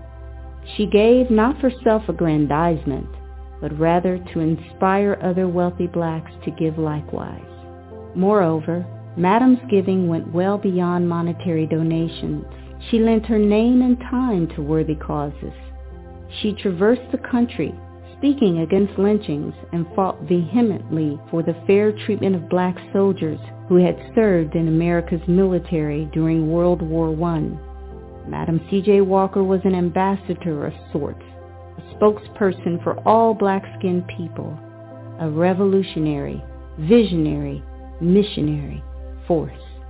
She gave not for self-aggrandizement, but rather to inspire other wealthy blacks to give likewise. Moreover, Madam's giving went well beyond monetary donations. She lent her name and time to worthy causes. She traversed the country, speaking against lynchings, and fought vehemently for the fair treatment of black soldiers who had served in America's military during World War One. Madam C J Walker was an ambassador of sorts, a spokesperson for all black-skinned people, a revolutionary, visionary, missionary force.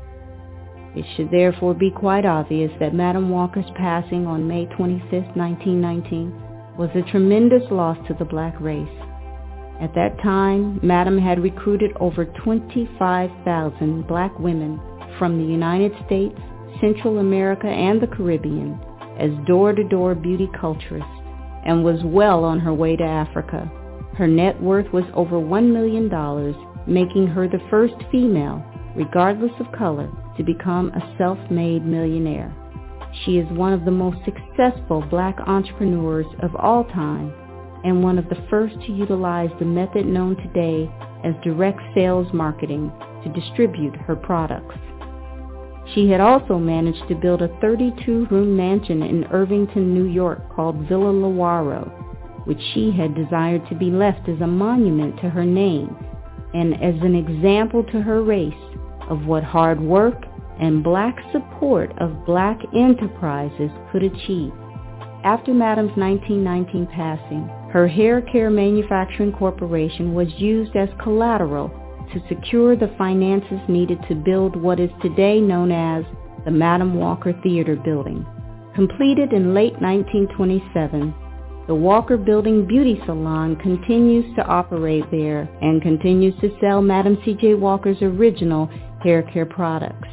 It should therefore be quite obvious that Madam Walker's passing on May twenty-fifth, nineteen nineteen was a tremendous loss to the black race. At that time, Madam had recruited over twenty-five thousand black women from the United States, Central America, and the Caribbean as door-to-door beauty culturists, and was well on her way to Africa. Her net worth was over one million dollars, making her the first female, regardless of color, to become a self-made millionaire. She is one of the most successful black entrepreneurs of all time, and one of the first to utilize the method known today as direct sales marketing to distribute her products. She had also managed to build a thirty-two room mansion in Irvington, New York called Villa Lawaro, which she had desired to be left as a monument to her name and as an example to her race of what hard work and black support of black enterprises could achieve. After Madame's nineteen nineteen passing, her hair care manufacturing corporation was used as collateral to secure the finances needed to build what is today known as the Madame Walker Theater Building. Completed in late nineteen twenty-seven, the Walker Building Beauty Salon continues to operate there and continues to sell Madame C J Walker's original hair care products.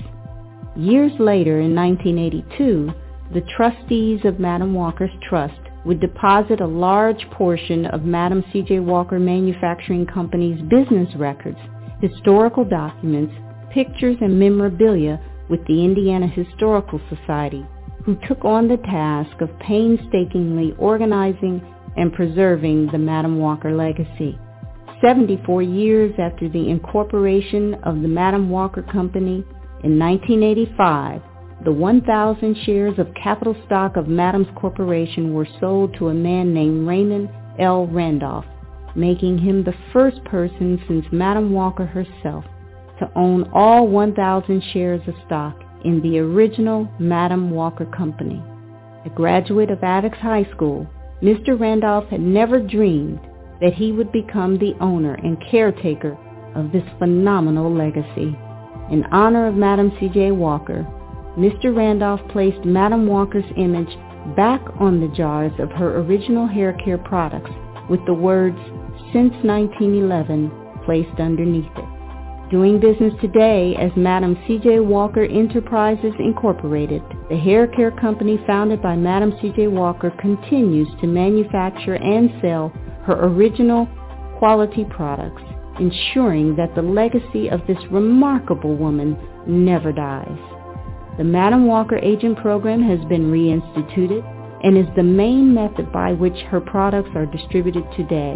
Years later, in nineteen eighty-two, the trustees of Madame Walker's Trust would deposit a large portion of Madame C J Walker Manufacturing Company's business records, historical documents, pictures, and memorabilia with the Indiana Historical Society, who took on the task of painstakingly organizing and preserving the Madame Walker legacy. seventy-four years after the incorporation of the Madame Walker Company, in nineteen eighty-five, the one thousand shares of capital stock of Madame's Corporation were sold to a man named Raymond L. Randolph, making him the first person since Madame Walker herself to own all one thousand shares of stock in the original Madame Walker Company. A graduate of Attucks High School, Mister Randolph had never dreamed that he would become the owner and caretaker of this phenomenal legacy. In honor of Madame C J Walker, Mister Randolph placed Madame Walker's image back on the jars of her original hair care products with the words, "Since nineteen eleven," placed underneath it. Doing business today as Madame C J Walker Enterprises Incorporated, the hair care company founded by Madame C J Walker continues to manufacture and sell her original quality products, ensuring that the legacy of this remarkable woman never dies. The Madame Walker Agent Program has been reinstituted and is the main method by which her products are distributed today.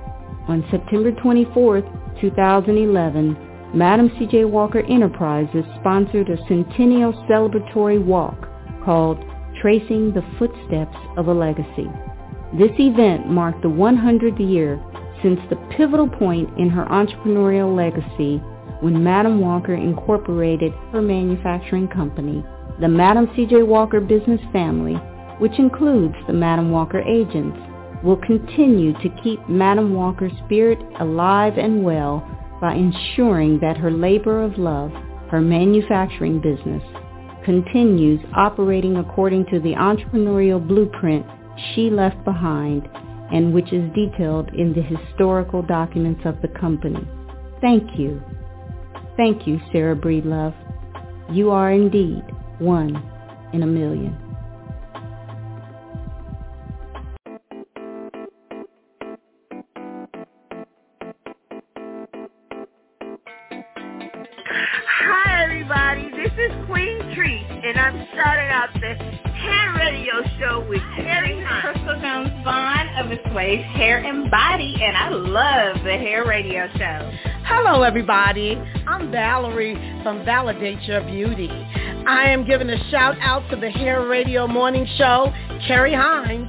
On September twenty-fourth, two thousand eleven, Madame C J Walker Enterprises sponsored a centennial celebratory walk called Tracing the Footsteps of a Legacy. This event marked the one hundredth year since the pivotal point in her entrepreneurial legacy when Madame Walker incorporated her manufacturing company, the Madame C J Walker business family, which includes the Madame Walker agents, will continue to keep Madame Walker's spirit alive and well by ensuring that her labor of love, her manufacturing business, continues operating according to the entrepreneurial blueprint she left behind and which is detailed in the historical documents of the company. Thank you. Thank you, Sarah Breedlove. You are indeed one in a million. Hi, everybody. This is Queen Treat, and I'm starting out the Hair Radio Show with Terry Crystal Jones Vaughn of It's Waves Hair and Body, and I love the Hair Radio Show. Hello, everybody. I'm Valerie from Validate Your Beauty. I am giving a shout out to the Hair Radio Morning Show, Carrie Hines.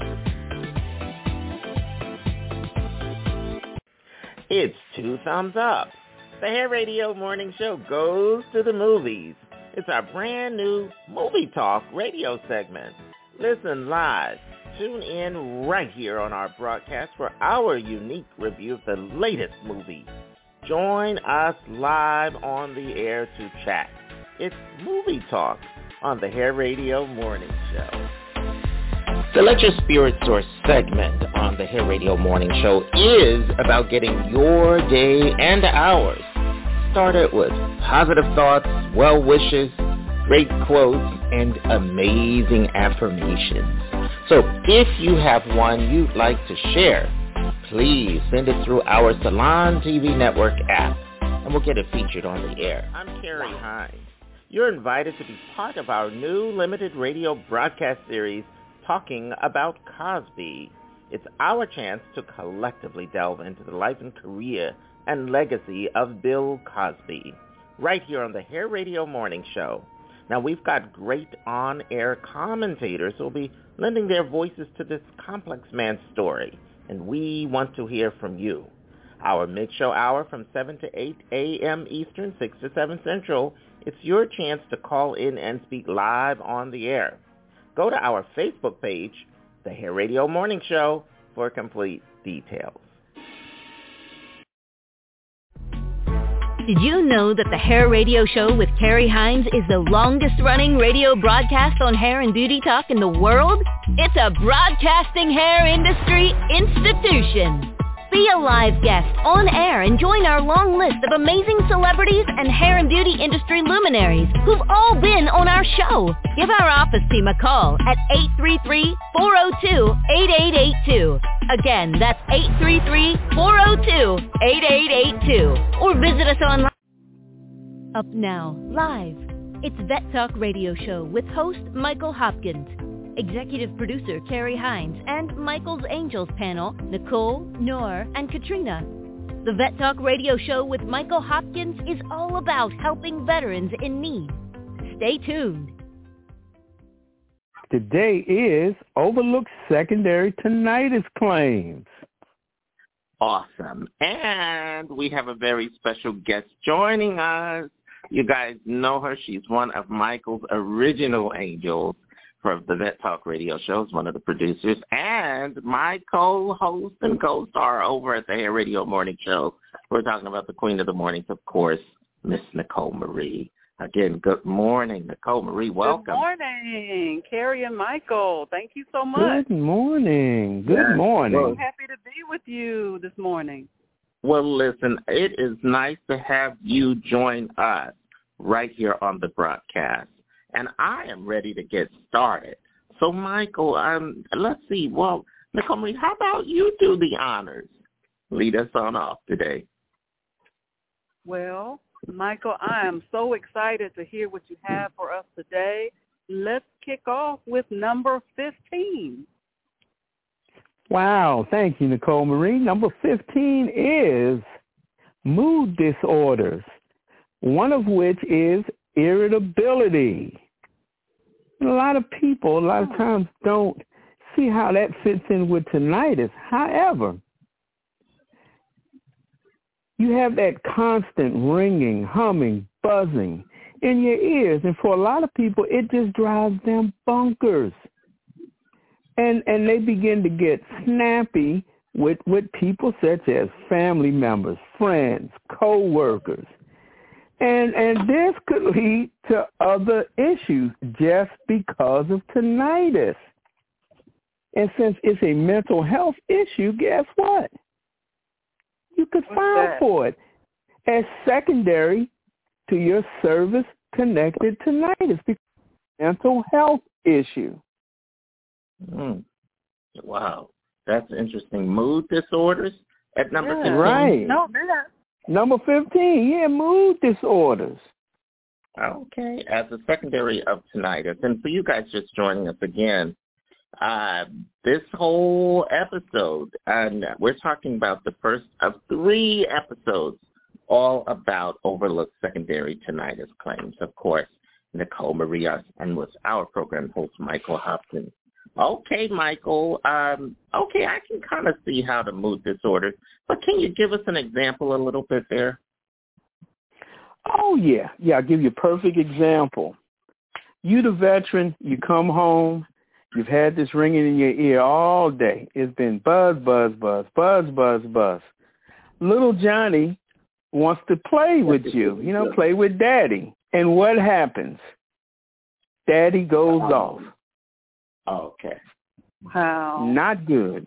It's two thumbs up. The Hair Radio Morning Show goes to the movies. It's our brand new Movie Talk radio segment. Listen live. Tune in right here on our broadcast for our unique review of the latest movie. Join us live on the air to chat. It's Movie Talk on the Hair Radio Morning Show. The Let Your Spirit Source segment on the Hair Radio Morning Show is about getting your day and ours started with positive thoughts, well wishes, great quotes, and amazing affirmations. So if you have one you'd like to share, please send it through our Salon T V Network app, and we'll get it featured on the air. I'm Carrie Hines. You're invited to be part of our new limited radio broadcast series, Talking About Cosby. It's our chance to collectively delve into the life and career and legacy of Bill Cosby, right here on the Hair Radio Morning Show. Now, we've got great on-air commentators who will be lending their voices to this complex man's story, and we want to hear from you. Our mid-show hour from seven to eight a.m. Eastern, six to seven Central, it's your chance to call in and speak live on the air. Go to our Facebook page, The Hair Radio Morning Show, for complete details. Did you know that the Hair Radio Show with Carrie Hines is the longest-running radio broadcast on hair and beauty talk in the world? It's a broadcasting hair industry institution. Be a live guest on air and join our long list of amazing celebrities and hair and beauty industry luminaries who've all been on our show. Give our office team a call at eight three three, four oh two, eight eight eight two. Again, that's eight three three, four oh two, eight eight eight two. Or visit us online. Up now, live. It's Vet Talk Radio Show with host Michael Hopkins. Executive producer Carrie Hines, and Michael's Angels panel, Nicole, Noor, and Katrina. The Vet Talk Radio Show with Michael Hopkins is all about helping veterans in need. Stay tuned. Today is Overlooked Secondary Tinnitus Claims. Awesome. And we have a very special guest joining us. You guys know her. She's one of Michael's original angels from the Vet Talk Radio Show, is one of the producers, and my co-host and co-star over at the Hair Radio Morning Show. We're talking about the Queen of the Mornings, of course, Miss Nicole Marie. Again, good morning, Nicole Marie. Welcome. Good morning, Carrie and Michael. Thank you so much. Good morning. Good yes. morning. I'm happy to be with you this morning. Well, listen, it is nice to have you join us right here on the broadcast. And I am ready to get started. So, Michael, um, let's see. Well, Nicole Marie, how about you do the honors? Lead us on off today. Well, Michael, I am so excited to hear what you have for us today. Let's kick off with number fifteen. Wow. Thank you, Nicole Marie. Number fifteen is mood disorders, one of which is irritability. And a lot of people, a lot of times, don't see how that fits in with tinnitus. However, you have that constant ringing, humming, buzzing in your ears, and for a lot of people, it just drives them bonkers. And and they begin to get snappy with, with people such as family members, friends, co-workers. And and this could lead to other issues just because of tinnitus. And since it's a mental health issue, guess what? You could What's file that? for it as secondary to your service-connected tinnitus because it's a mental health issue. Mm. Wow. That's interesting. Mood disorders at number Yeah, fifteen? right. No, they're Number fifteen, yeah, mood disorders. Okay, as a secondary of tinnitus. And for you guys just joining us again, uh, this whole episode, and we're talking about the first of three episodes all about overlooked secondary tinnitus claims. Of course, Nicole Marie and with our program host, Michael Hopkins. Okay, Michael. Um, okay, I can kind of see how the mood disorders, but can you give us an example a little bit there? Oh, yeah. Yeah, I'll give you a perfect example. You, the veteran, you come home, you've had this ringing in your ear all day. It's been buzz, buzz, buzz, buzz, buzz, buzz. Little Johnny wants to play with you, you know, play with Daddy. And what happens? Daddy goes Um, off. Okay. Wow. Not good.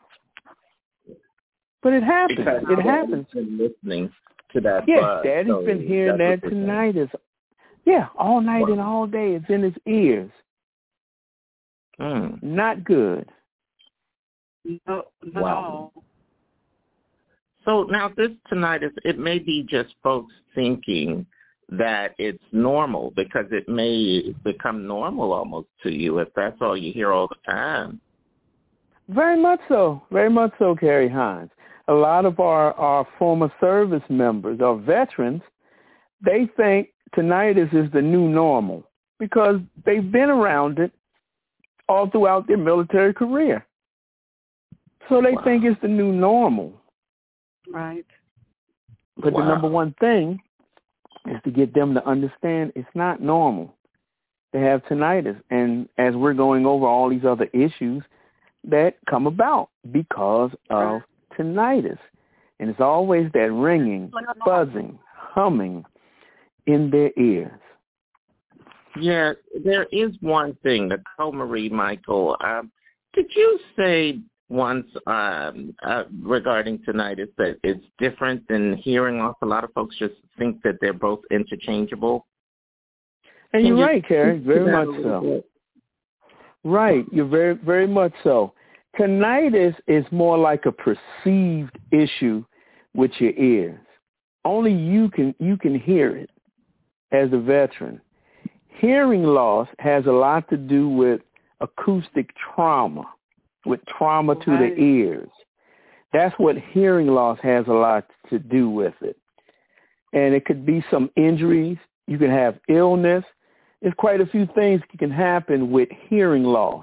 But it happens. Because it happens. Been listening to that Yes, buzz, Daddy's so been hearing that that's what we're tinnitus. Yeah, all night Wow. and all day. It's in his ears. Mm. Not good. No, no. Wow. So now this tinnitus, it may be just folks thinking that it's normal because it may become normal almost to you if that's all you hear all the time. Very much so. Very much so, Carrie Hines. A lot of our, our former service members or veterans, they think tinnitus is the new normal. because they've been around it all throughout their military career. So they wow. think it's the new normal. Right. But wow. the number one thing is to get them to understand it's not normal to have tinnitus. And as we're going over all these other issues that come about because of tinnitus. And it's always that ringing, buzzing, humming in their ears. Yeah, there is one thing, Nicole Marie Michael. Um, did you say once um, uh, regarding tinnitus that it's different than hearing loss? A lot of folks just think that they're both interchangeable. And you're right, Carrie, very much so. Right, you're very, very much so. Tinnitus is more like a perceived issue with your ears. Only you can you can hear it as a veteran. Hearing loss has a lot to do with acoustic trauma, with trauma to the ears. That's what hearing loss has a lot to do with it. And it could be some injuries. You can have illness. There's quite a few things that can happen with hearing loss.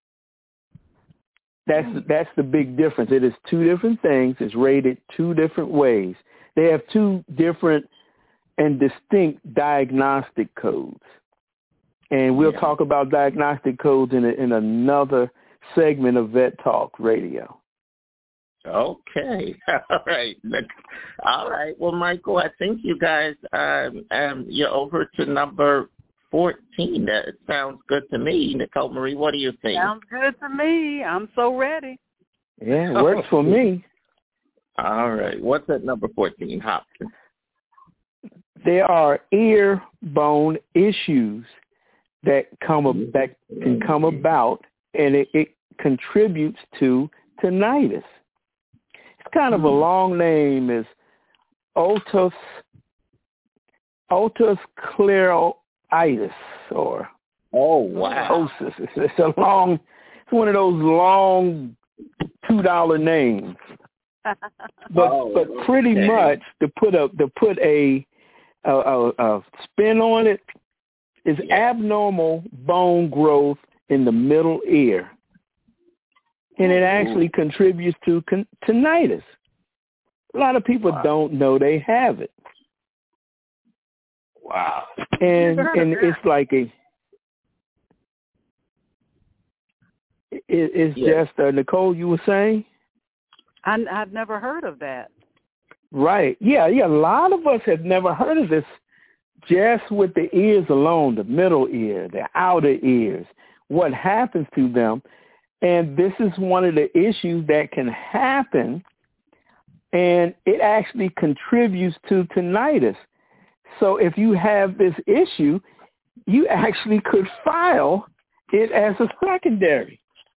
That's that's the big difference. It is two different things. It's rated two different ways. They have two different and distinct diagnostic codes. And we'll yeah. talk about diagnostic codes in a, in another segment of Vet Talk Radio. Okay. All right. All right. Well, Michael, I think you guys, um, um, you're over to number fourteen. That sounds good to me. Nicole Marie, what do you think? Sounds good to me. I'm so ready. Yeah, it works for me. All right. What's at number fourteen, Hopkins? There are ear bone issues that come that can come about, and it, it contributes to tinnitus. It's kind of a long name. Is otus otoscleroitis or oh wow, osis. It's, it's a long. It's one of those long two dollar names. But oh, but pretty okay. much to put a to put a a, a, a spin on it is yeah. abnormal bone growth in the middle ear, and it actually Ooh. contributes to con- tinnitus. A lot of people wow. don't know they have it. Wow. And and it's like a it, it's yeah. just uh, Nicole, you were saying? I, I've never heard of that. Right. Yeah, yeah. A lot of us have never heard of this. Just with the ears alone, the middle ear, the outer ears, what happens to them. And this is one of the issues that can happen, and it actually contributes to tinnitus. So if you have this issue, you actually could file it as a secondary.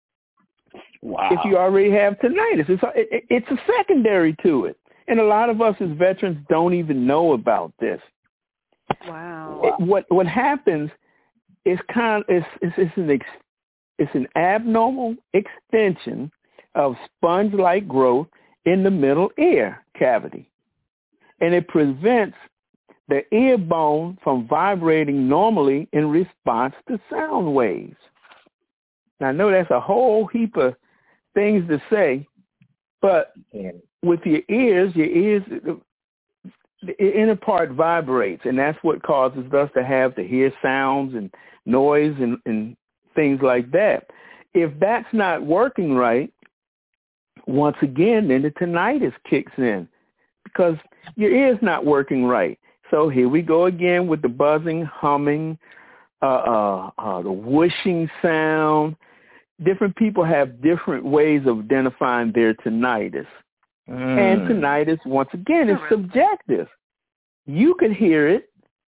Wow. If you already have tinnitus. It's a, it, it's a secondary to it. And a lot of us as veterans don't even know about this. Wow. It, what what happens is kind of, it's, it's, it's, an ex, it's an abnormal extension of sponge-like growth in the middle ear cavity. And it prevents the ear bone from vibrating normally in response to sound waves. Now, I know that's a whole heap of things to say, but with your ears, your ears, the inner part vibrates, and that's what causes us to have to hear sounds and noise and, and things like that. If that's not working right, once again, then the tinnitus kicks in because your ear's not working right. So here we go again with the buzzing, humming, uh, uh, uh, the whooshing sound. Different people have different ways of identifying their tinnitus. Mm. And tinnitus, once again, is subjective. You can hear it,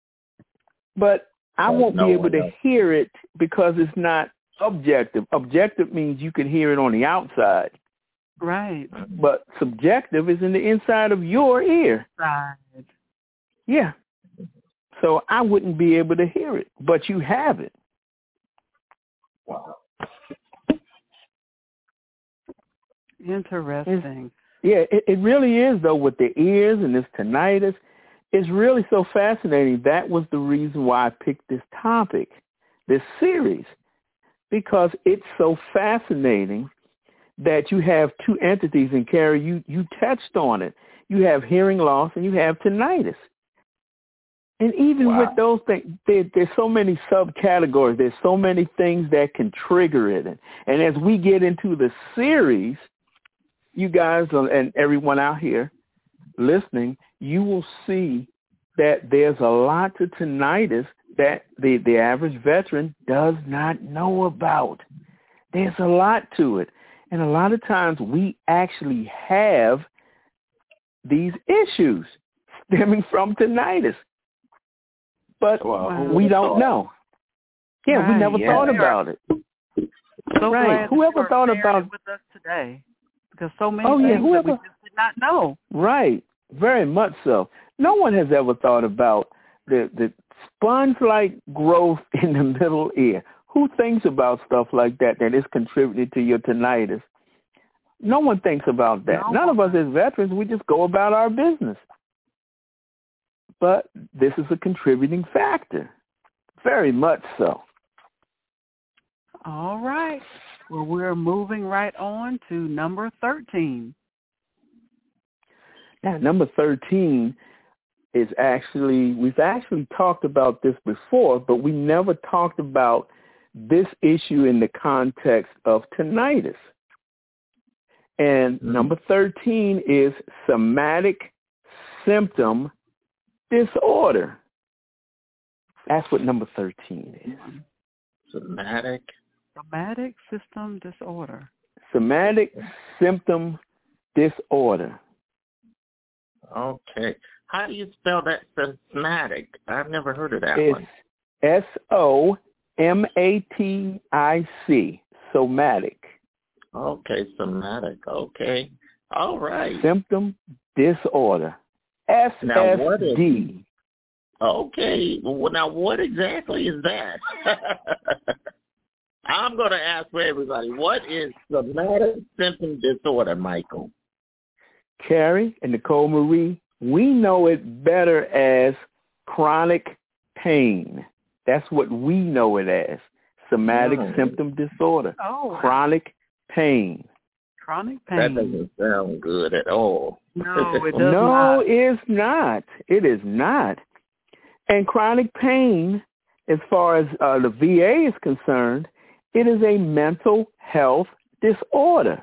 but I won't no be able to knows. hear it because it's not objective. Objective means you can hear it on the outside. Right. But subjective is in the inside of your ear. Right. Yeah. So I wouldn't be able to hear it, but you have it. Wow. Interesting. It's, yeah, it, it really is, though, with the ears and this tinnitus. It's really so fascinating. That was the reason why I picked this topic. this series because it's so fascinating that you have two entities, and Carrie, you, you touched on it. You have hearing loss and you have tinnitus. And even wow. with those things, there, there's so many subcategories. There's so many things that can trigger it. And, and as we get into the series, you guys and everyone out here listening, you will see that there's a lot to tinnitus that the, the average veteran does not know about. There's a lot to it. And a lot of times we actually have these issues stemming from tinnitus. But well, we don't know. Yeah, right, we never yeah. thought about it. So right. Whoever thought about with us today? Because so many oh, things yeah, whoever, that we just did not know. Right. Very much so. No one has ever thought about the the sponge-like growth in the middle ear. Who thinks about stuff like that that is contributing to your tinnitus? No one thinks about that. No None one. of us as veterans, we just go about our business. But this is a contributing factor. Very much so. All right. Well, we're moving right on to number thirteen. Now, number thirteen is actually, we've actually talked about this before, but we never talked about this issue in the context of tinnitus. And mm-hmm. number thirteen is somatic symptom disorder. That's what number thirteen is. Somatic. Somatic system disorder. Somatic symptom disorder. Okay. How do you spell that, somatic? I've never heard of that it's one. S O M A T I C, somatic. Okay, somatic. Okay. All right. Symptom disorder. S S D. Okay. Well, now, what exactly is that? I'm going to ask for everybody, what is somatic symptom disorder, Michael? Carrie and Nicole Marie, we know it better as chronic pain. That's what we know it as, somatic oh. symptom disorder. Oh. Chronic pain. Chronic pain. That doesn't sound good at all. No, it does no, not. it's not. It is not. And chronic pain, as far as uh, the V A is concerned, it is a mental health disorder.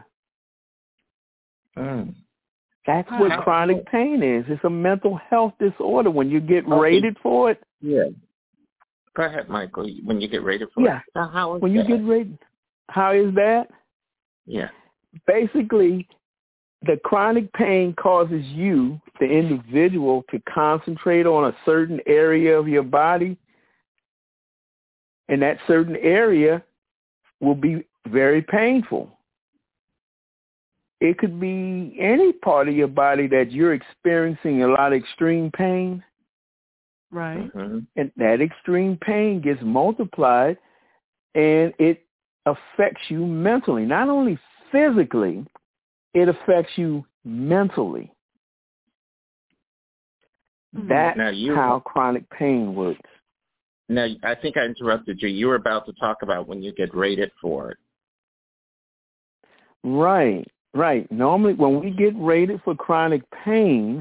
Mm. That's what How? chronic pain is. It's a mental health disorder. When you get okay. rated for it. Yeah. Go ahead, Michael. When you get rated for yeah. it. Now, how is when that? you get rated. How is that? Yeah. Basically, the chronic pain causes you, the individual, to concentrate on a certain area of your body, and that certain area will be very painful. It could be any part of your body that you're experiencing a lot of extreme pain. Right. Mm-hmm. And that extreme pain gets multiplied, and it affects you mentally. Not only physically, it affects you mentally. That's now you, how chronic pain works. Now, I think I interrupted you. You were about to talk about when you get rated for it. Right, right. Normally, when we get rated for chronic pain,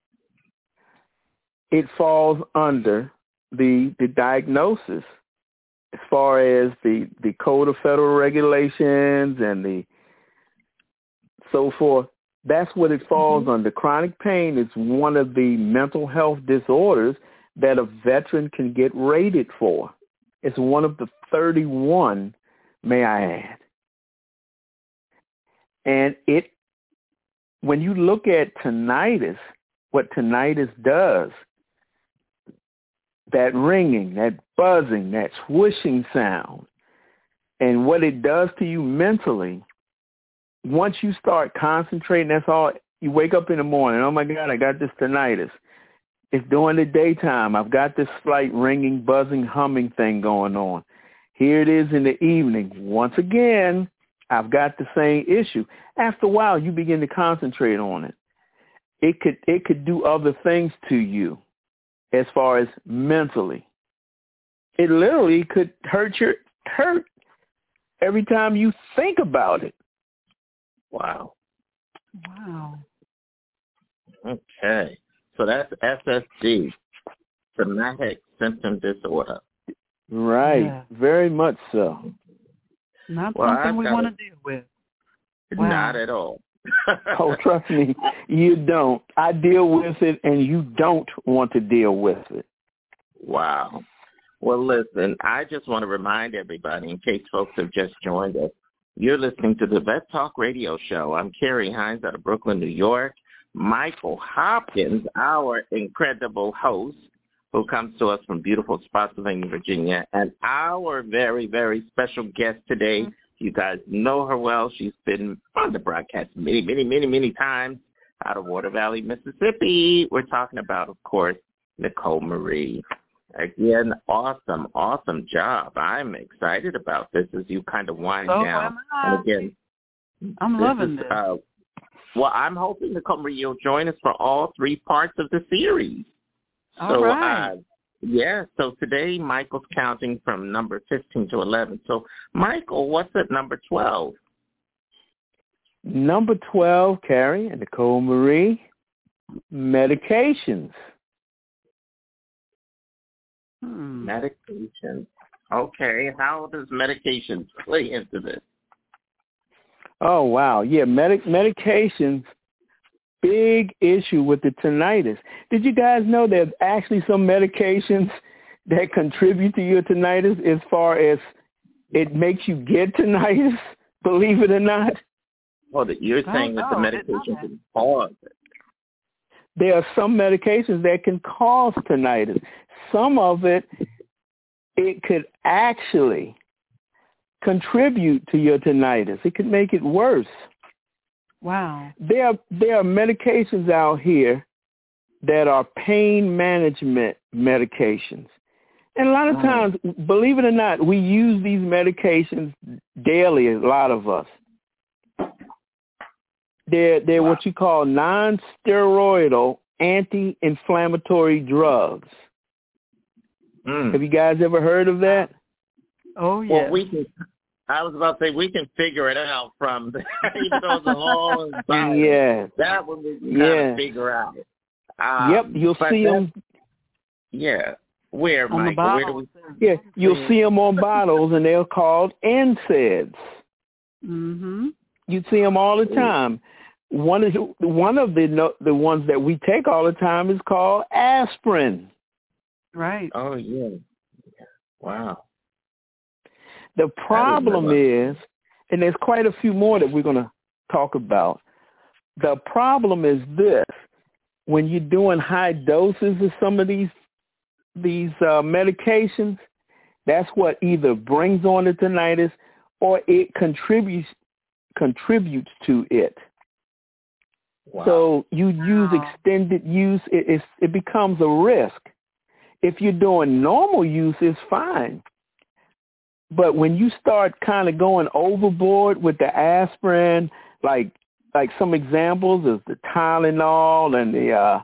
it falls under the the diagnosis as far as the, the Code of Federal Regulations and the so forth. That's what it falls mm-hmm. under. Chronic pain is one of the mental health disorders that a veteran can get rated for. It's one of the thirty-one, may I add. And it, when you look at tinnitus, what tinnitus does, that ringing, that buzzing, that swooshing sound, and what it does to you mentally, once you start concentrating, that's all, you wake up in the morning, oh my God, I got this tinnitus. It's during the daytime. I've got this slight ringing, buzzing, humming thing going on. Here it is in the evening. Once again, I've got the same issue. After a while, you begin to concentrate on it. It could it could do other things to you as far as mentally. it literally could hurt your hurt every time you think about it. Wow. Wow. Okay. So that's S S D, Somatic Symptom Disorder. Right. Yeah. Very much so. Not Well, something I've we got want a- to deal with. Not at all. Oh, trust me, you don't. I deal with it, and you don't want to deal with it. Wow. Well, listen, I just want to remind everybody, in case folks have just joined us, you're listening to the Vet Talk Radio Show. I'm Carrie Hines out of Brooklyn, New York. Michael Hopkins, our incredible host, who comes to us from beautiful Spotsylvania, Virginia, and our very, very special guest today. You guys know her well. She's been on the broadcast many, many, many, many times out of Water Valley, Mississippi. We're talking about, of course, Nicole Marie. Again, awesome, awesome job. I'm excited about this as you kind of wind So down. am I. And again, I'm this loving is, this. Uh, well, I'm hoping Nicole Marie will join us for all three parts of the series. All so, right. uh, yeah, so today Michael's counting from number fifteen to eleven. So, Michael, what's at number twelve? Number twelve, Carrie and Nicole Marie, medications. Hmm. Medications. Okay, how does medications play into this? Oh, wow. Yeah, medic medications, big issue with the tinnitus. Did you guys know there's actually some medications that contribute to your tinnitus as far as it makes you get tinnitus, believe it or not? Well, that you're saying that the medication can cause it. There are some medications that can cause tinnitus. Some of it, it could actually contribute to your tinnitus. It could make it worse. Wow. There are, there are medications out here that are pain management medications. And a lot of times, believe it or not, we use these medications daily, a lot of us. They're, they're what you call non-steroidal anti-inflammatory drugs. Mm. Have you guys ever heard of that? Oh, yeah. Well, we can, I was about to say, we can figure it out from, the, even though it's a long time. Yeah. That one we can Yeah. kind of figure out. Um, Yep, you'll see them. Yeah. Where, On the Michael? Where do we? Yeah, you'll see them on bottles, and they're called N SAIDs. Mm-hmm. You see them all the time. One is one of the no, the ones that we take all the time is called aspirin. Right. Oh yeah. Wow. The problem is, and there's quite a few more that we're going to talk about. The problem is this: when you're doing high doses of some of these these uh, medications, that's what either brings on the tinnitus or it contributes contributes to it. Wow. So you use extended use, it, it's, it becomes a risk. If you're doing normal use, it's fine. But when you start kind of going overboard with the aspirin, like like some examples is the Tylenol and the uh,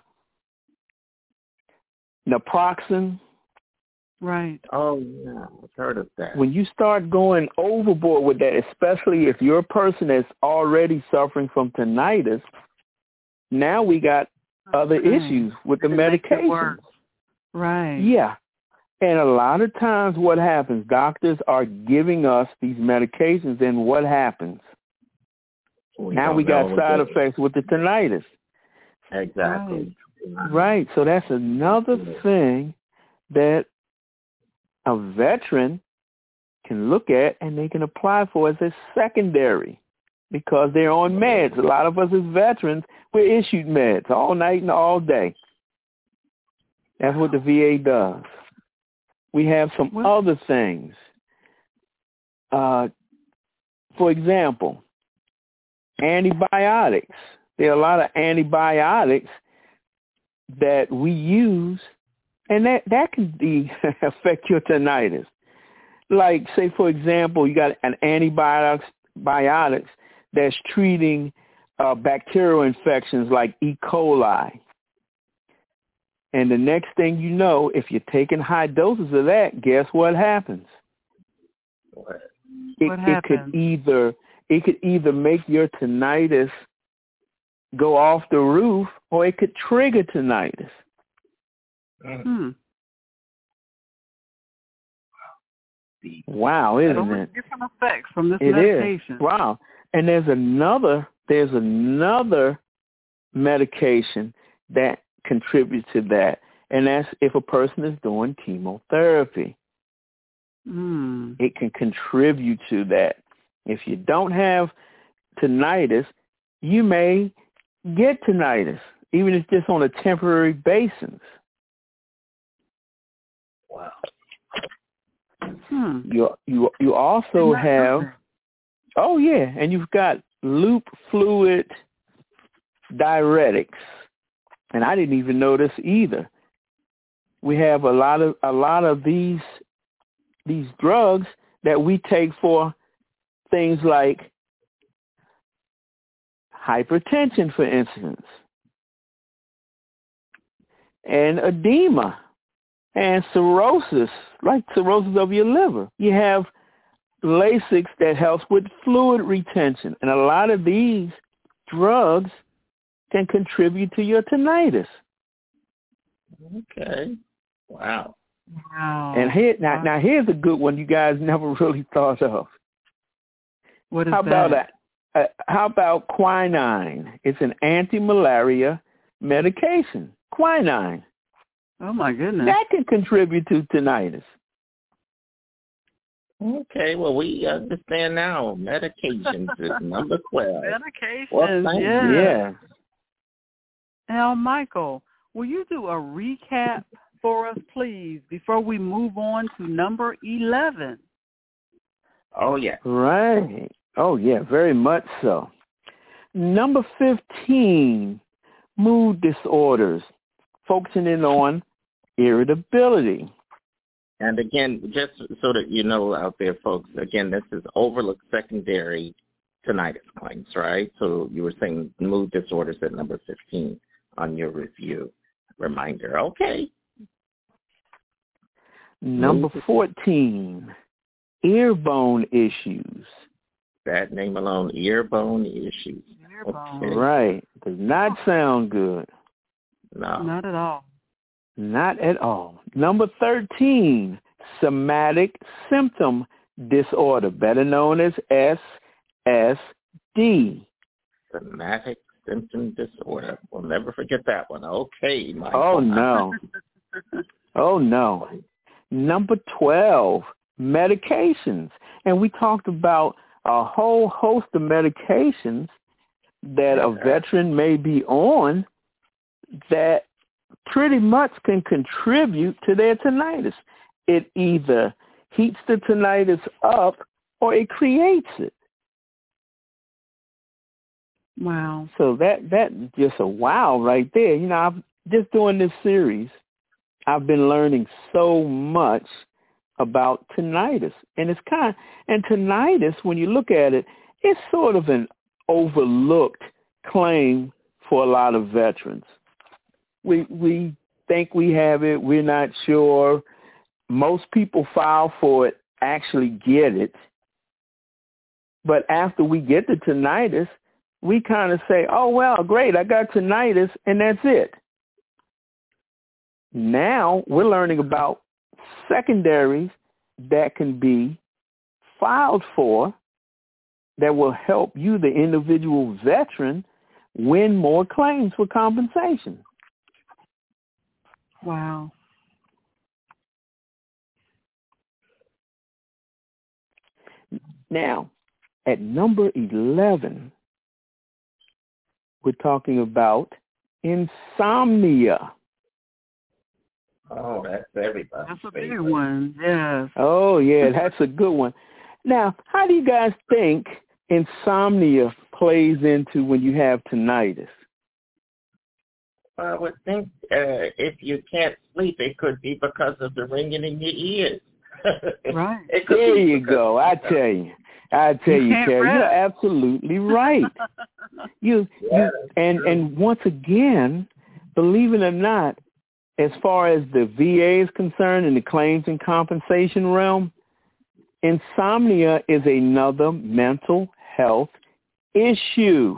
naproxen. Right. Oh yeah, I've heard of that. When you start going overboard with that, especially if you're a person that's already suffering from tinnitus, now we got other Okay. issues with the It makes it medications. worse. Right. Yeah. And a lot of times what happens, doctors are giving us these medications, and what happens? We now don't we got know side what effects with the tinnitus. Exactly. Right. So that's another thing that a veteran can look at and they can apply for as a secondary because they're on meds. A lot of us as veterans, we're issued meds all night and all day. That's what the V A does. We have some well, other things. Uh, for example, antibiotics. There are a lot of antibiotics that we use, and that, that can be affect your tinnitus. Like, say, for example, you got an antibiotics biotics that's treating uh, bacterial infections like E. coli. And the next thing you know, if you're taking high doses of that, guess what happens? What? It, what it could either it could either make your tinnitus go off the roof, or it could trigger tinnitus. Hmm. Wow, isn't so it? Different effects from this It medication. is. Wow. And there's another there's another medication that contributes to that, and that's if a person is doing chemotherapy. Mm. It can contribute to that. If you don't have tinnitus, you may get tinnitus, even if it's just on a temporary basis. Wow. Hmm. You you you also have, oh yeah, and you've got loop fluid diuretics, and I didn't even know this either. We have a lot of a lot of these these drugs that we take for things like hypertension, for instance, and edema, and cirrhosis, like cirrhosis of your liver. You have Lasix that helps with fluid retention, and a lot of these drugs can contribute to your tinnitus. Okay. Wow. Wow. And here now, now here's a good one you guys never really thought of. What is how that? about a, uh, how about quinine? It's an anti-malaria medication. Quinine. Oh my goodness. That can contribute to tinnitus. Okay, well, we understand now. Medications is number twelve. Medications, well, thank yes. you. Yeah. Now, Michael, will you do a recap for us, please, before we move on to number eleven? Oh, yeah. Right. Oh, yeah, very much so. Number fifteen, mood disorders, focusing in on irritability. And again, just so that you know out there, folks, again, this is overlooked secondary tinnitus claims, right? So you were saying mood disorders at number fifteen on your review reminder. Okay. Number fourteen, earbone issues. That name alone, earbone issues. Earbone. Okay. Right. Does not sound good. No. Not at all. Not at all. Number thirteen, somatic symptom disorder, better known as S S D. Somatic symptom disorder. We'll never forget that one. Okay, Michael. Oh, no. Oh, no. Number twelve, medications. And we talked about a whole host of medications that a veteran may be on that pretty much can contribute to their tinnitus. It either heats the tinnitus up or it creates it. Wow. So that that's just a wow right there. You know, I've just doing this series, I've been learning so much about tinnitus. And it's kind and tinnitus, when you look at it, it's sort of an overlooked claim for a lot of veterans. We we think we have it. We're not sure. Most people file for it actually get it. But after we get the tinnitus, we kind of say, oh, well, great, I got tinnitus, and that's it. Now we're learning about secondaries that can be filed for that will help you, the individual veteran, win more claims for compensation. Wow. Now, at number eleven, we're talking about insomnia. Oh, that's everybody. That's a big one, yes. Oh, yeah, that's a good one. Now, how do you guys think insomnia plays into when you have tinnitus? I would think uh, if you can't sleep, it could be because of the ringing in your ears. Right. It could There be you go. I tell you. I tell you, You Carrie, rest. you're absolutely right. you, Yeah, you and and once again, believe it or not, as far as the V A is concerned in the claims and compensation realm, insomnia is another mental health issue.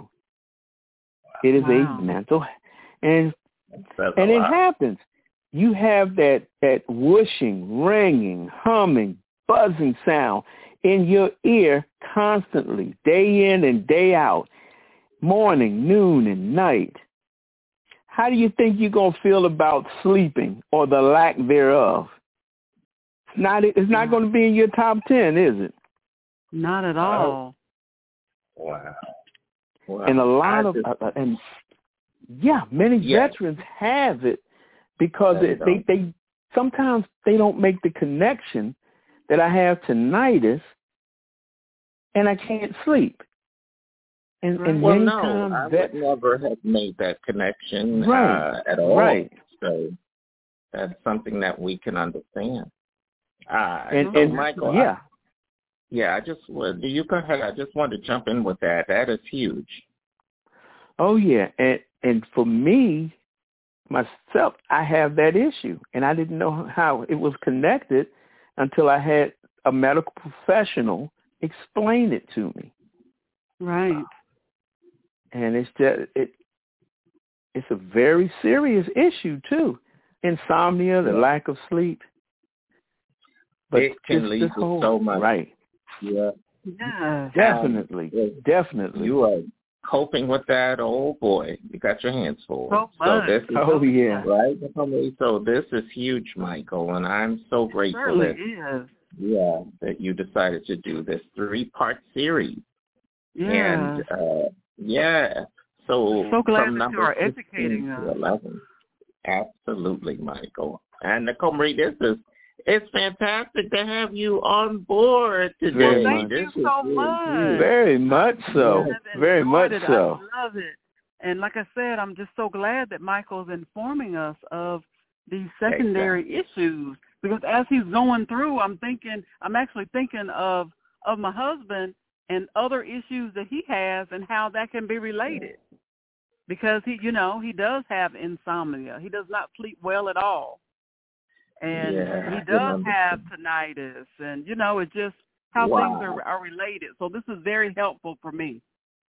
It is wow. a mental, and and it happens. You have that, that whooshing, ringing, humming, buzzing sound in your ear constantly, day in and day out, morning, noon, and night. How do you think you're going to feel about sleeping or the lack thereof? It's not, it's not going to be in your top ten, is it? Not at all. Wow. wow. And a lot I of, just, uh, and yeah, many yeah. veterans have it because it, they, they sometimes they don't make the connection that I have tinnitus and I can't sleep. And, and well, many no, times I that, would never have made that connection right, uh, at all. Right. So that's something that we can understand. Uh, and, so and Michael, yeah. I, yeah, I just, well, you go ahead. I just wanted to jump in with that. That is huge. Oh, yeah. And, and for me, myself, I have that issue. And I didn't know how it was connected until I had a medical professional explain it to me. Right. And it's just, it, it's a very serious issue, too. Insomnia, the lack of sleep. But it can lead to whole, so much. Right. Yeah. Yeah. Definitely. Um, definitely. You are coping with that. Oh, boy. You got your hands full. So, so this is, oh, yeah. Right? So this is huge, Michael, and I'm so grateful it that, is. yeah, that you decided to do this three-part series. Yeah. And, uh, yeah. So, so glad from that you are educating us. eleven. Absolutely, Michael. And Nicole Marie, this is, it's fantastic to have you on board today. Very well, thank much. you so much. Very much so. Very much it. so. I love it. And like I said, I'm just so glad that Michael's informing us of these secondary exactly. issues. Because as he's going through, I'm thinking, I'm actually thinking of, of my husband and other issues that he has and how that can be related. Because he, you know, he does have insomnia. He does not sleep well at all. And yeah, he does have tinnitus, and, you know, it's just how wow. things are, are related. So this is very helpful for me.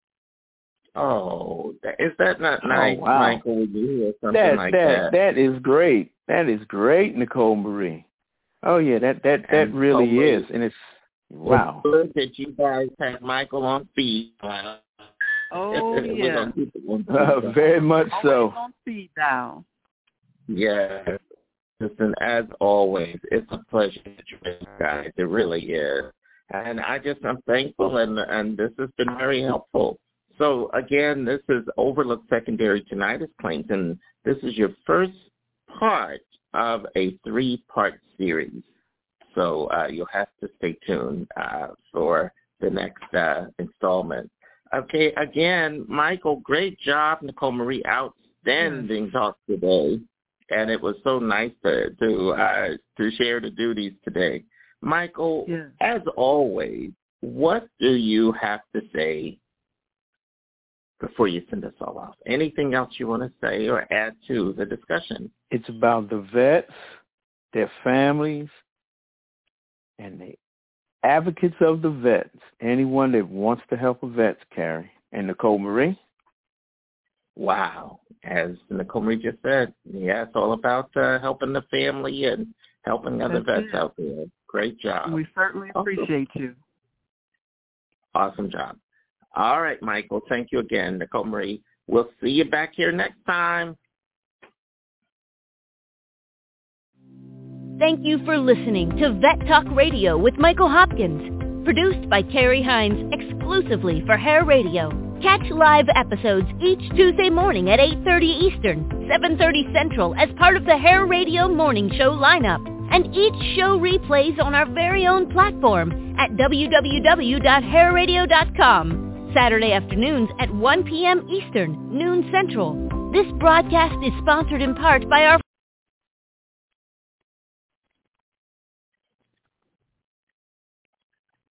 Oh, is that not nice, oh, wow. Michael, when you hear something that, like that? that? That is great. That is great, Nicole Marie. Oh, yeah, that, that, that and really so is. And it's, wow. It's good that you guys have Michael on speed. Oh, yeah. Uh, very much Always so. on speed dial. Yeah. Listen, as always, it's a pleasure to join you guys. It really is. And I just, I'm thankful, and, and this has been very helpful. So, again, this is Overlooked Secondary Tinnitus Claims, and this is your first part of a three-part series. So uh, you'll have to stay tuned uh, for the next uh, installment. Okay, again, Michael, great job. Nicole Marie, outstanding yes. talk today. And it was so nice to to, uh, to share the duties today. Michael, yes. as always, what do you have to say before you send us all off? Anything else you want to say or add to the discussion? It's about the vets, their families, and the advocates of the vets. Anyone that wants to help a vet, Carrie. And Nicole Marie? Wow. As Nicole Marie just said, yeah, it's all about uh, helping the family and helping other That's vets it. out there. Great job. We certainly appreciate awesome. you. Awesome job. All right, Michael, thank you again. Nicole Marie, we'll see you back here next time. Thank you for listening to Vet Talk Radio with Michael Hopkins, produced by Carrie Hines exclusively for Hair Radio. Catch live episodes each Tuesday morning at eight thirty Eastern, seven thirty Central as part of the Hair Radio Morning Show lineup. And each show replays on our very own platform at w w w dot hair radio dot com. Saturday afternoons at one p.m. Eastern, noon Central. This broadcast is sponsored in part by our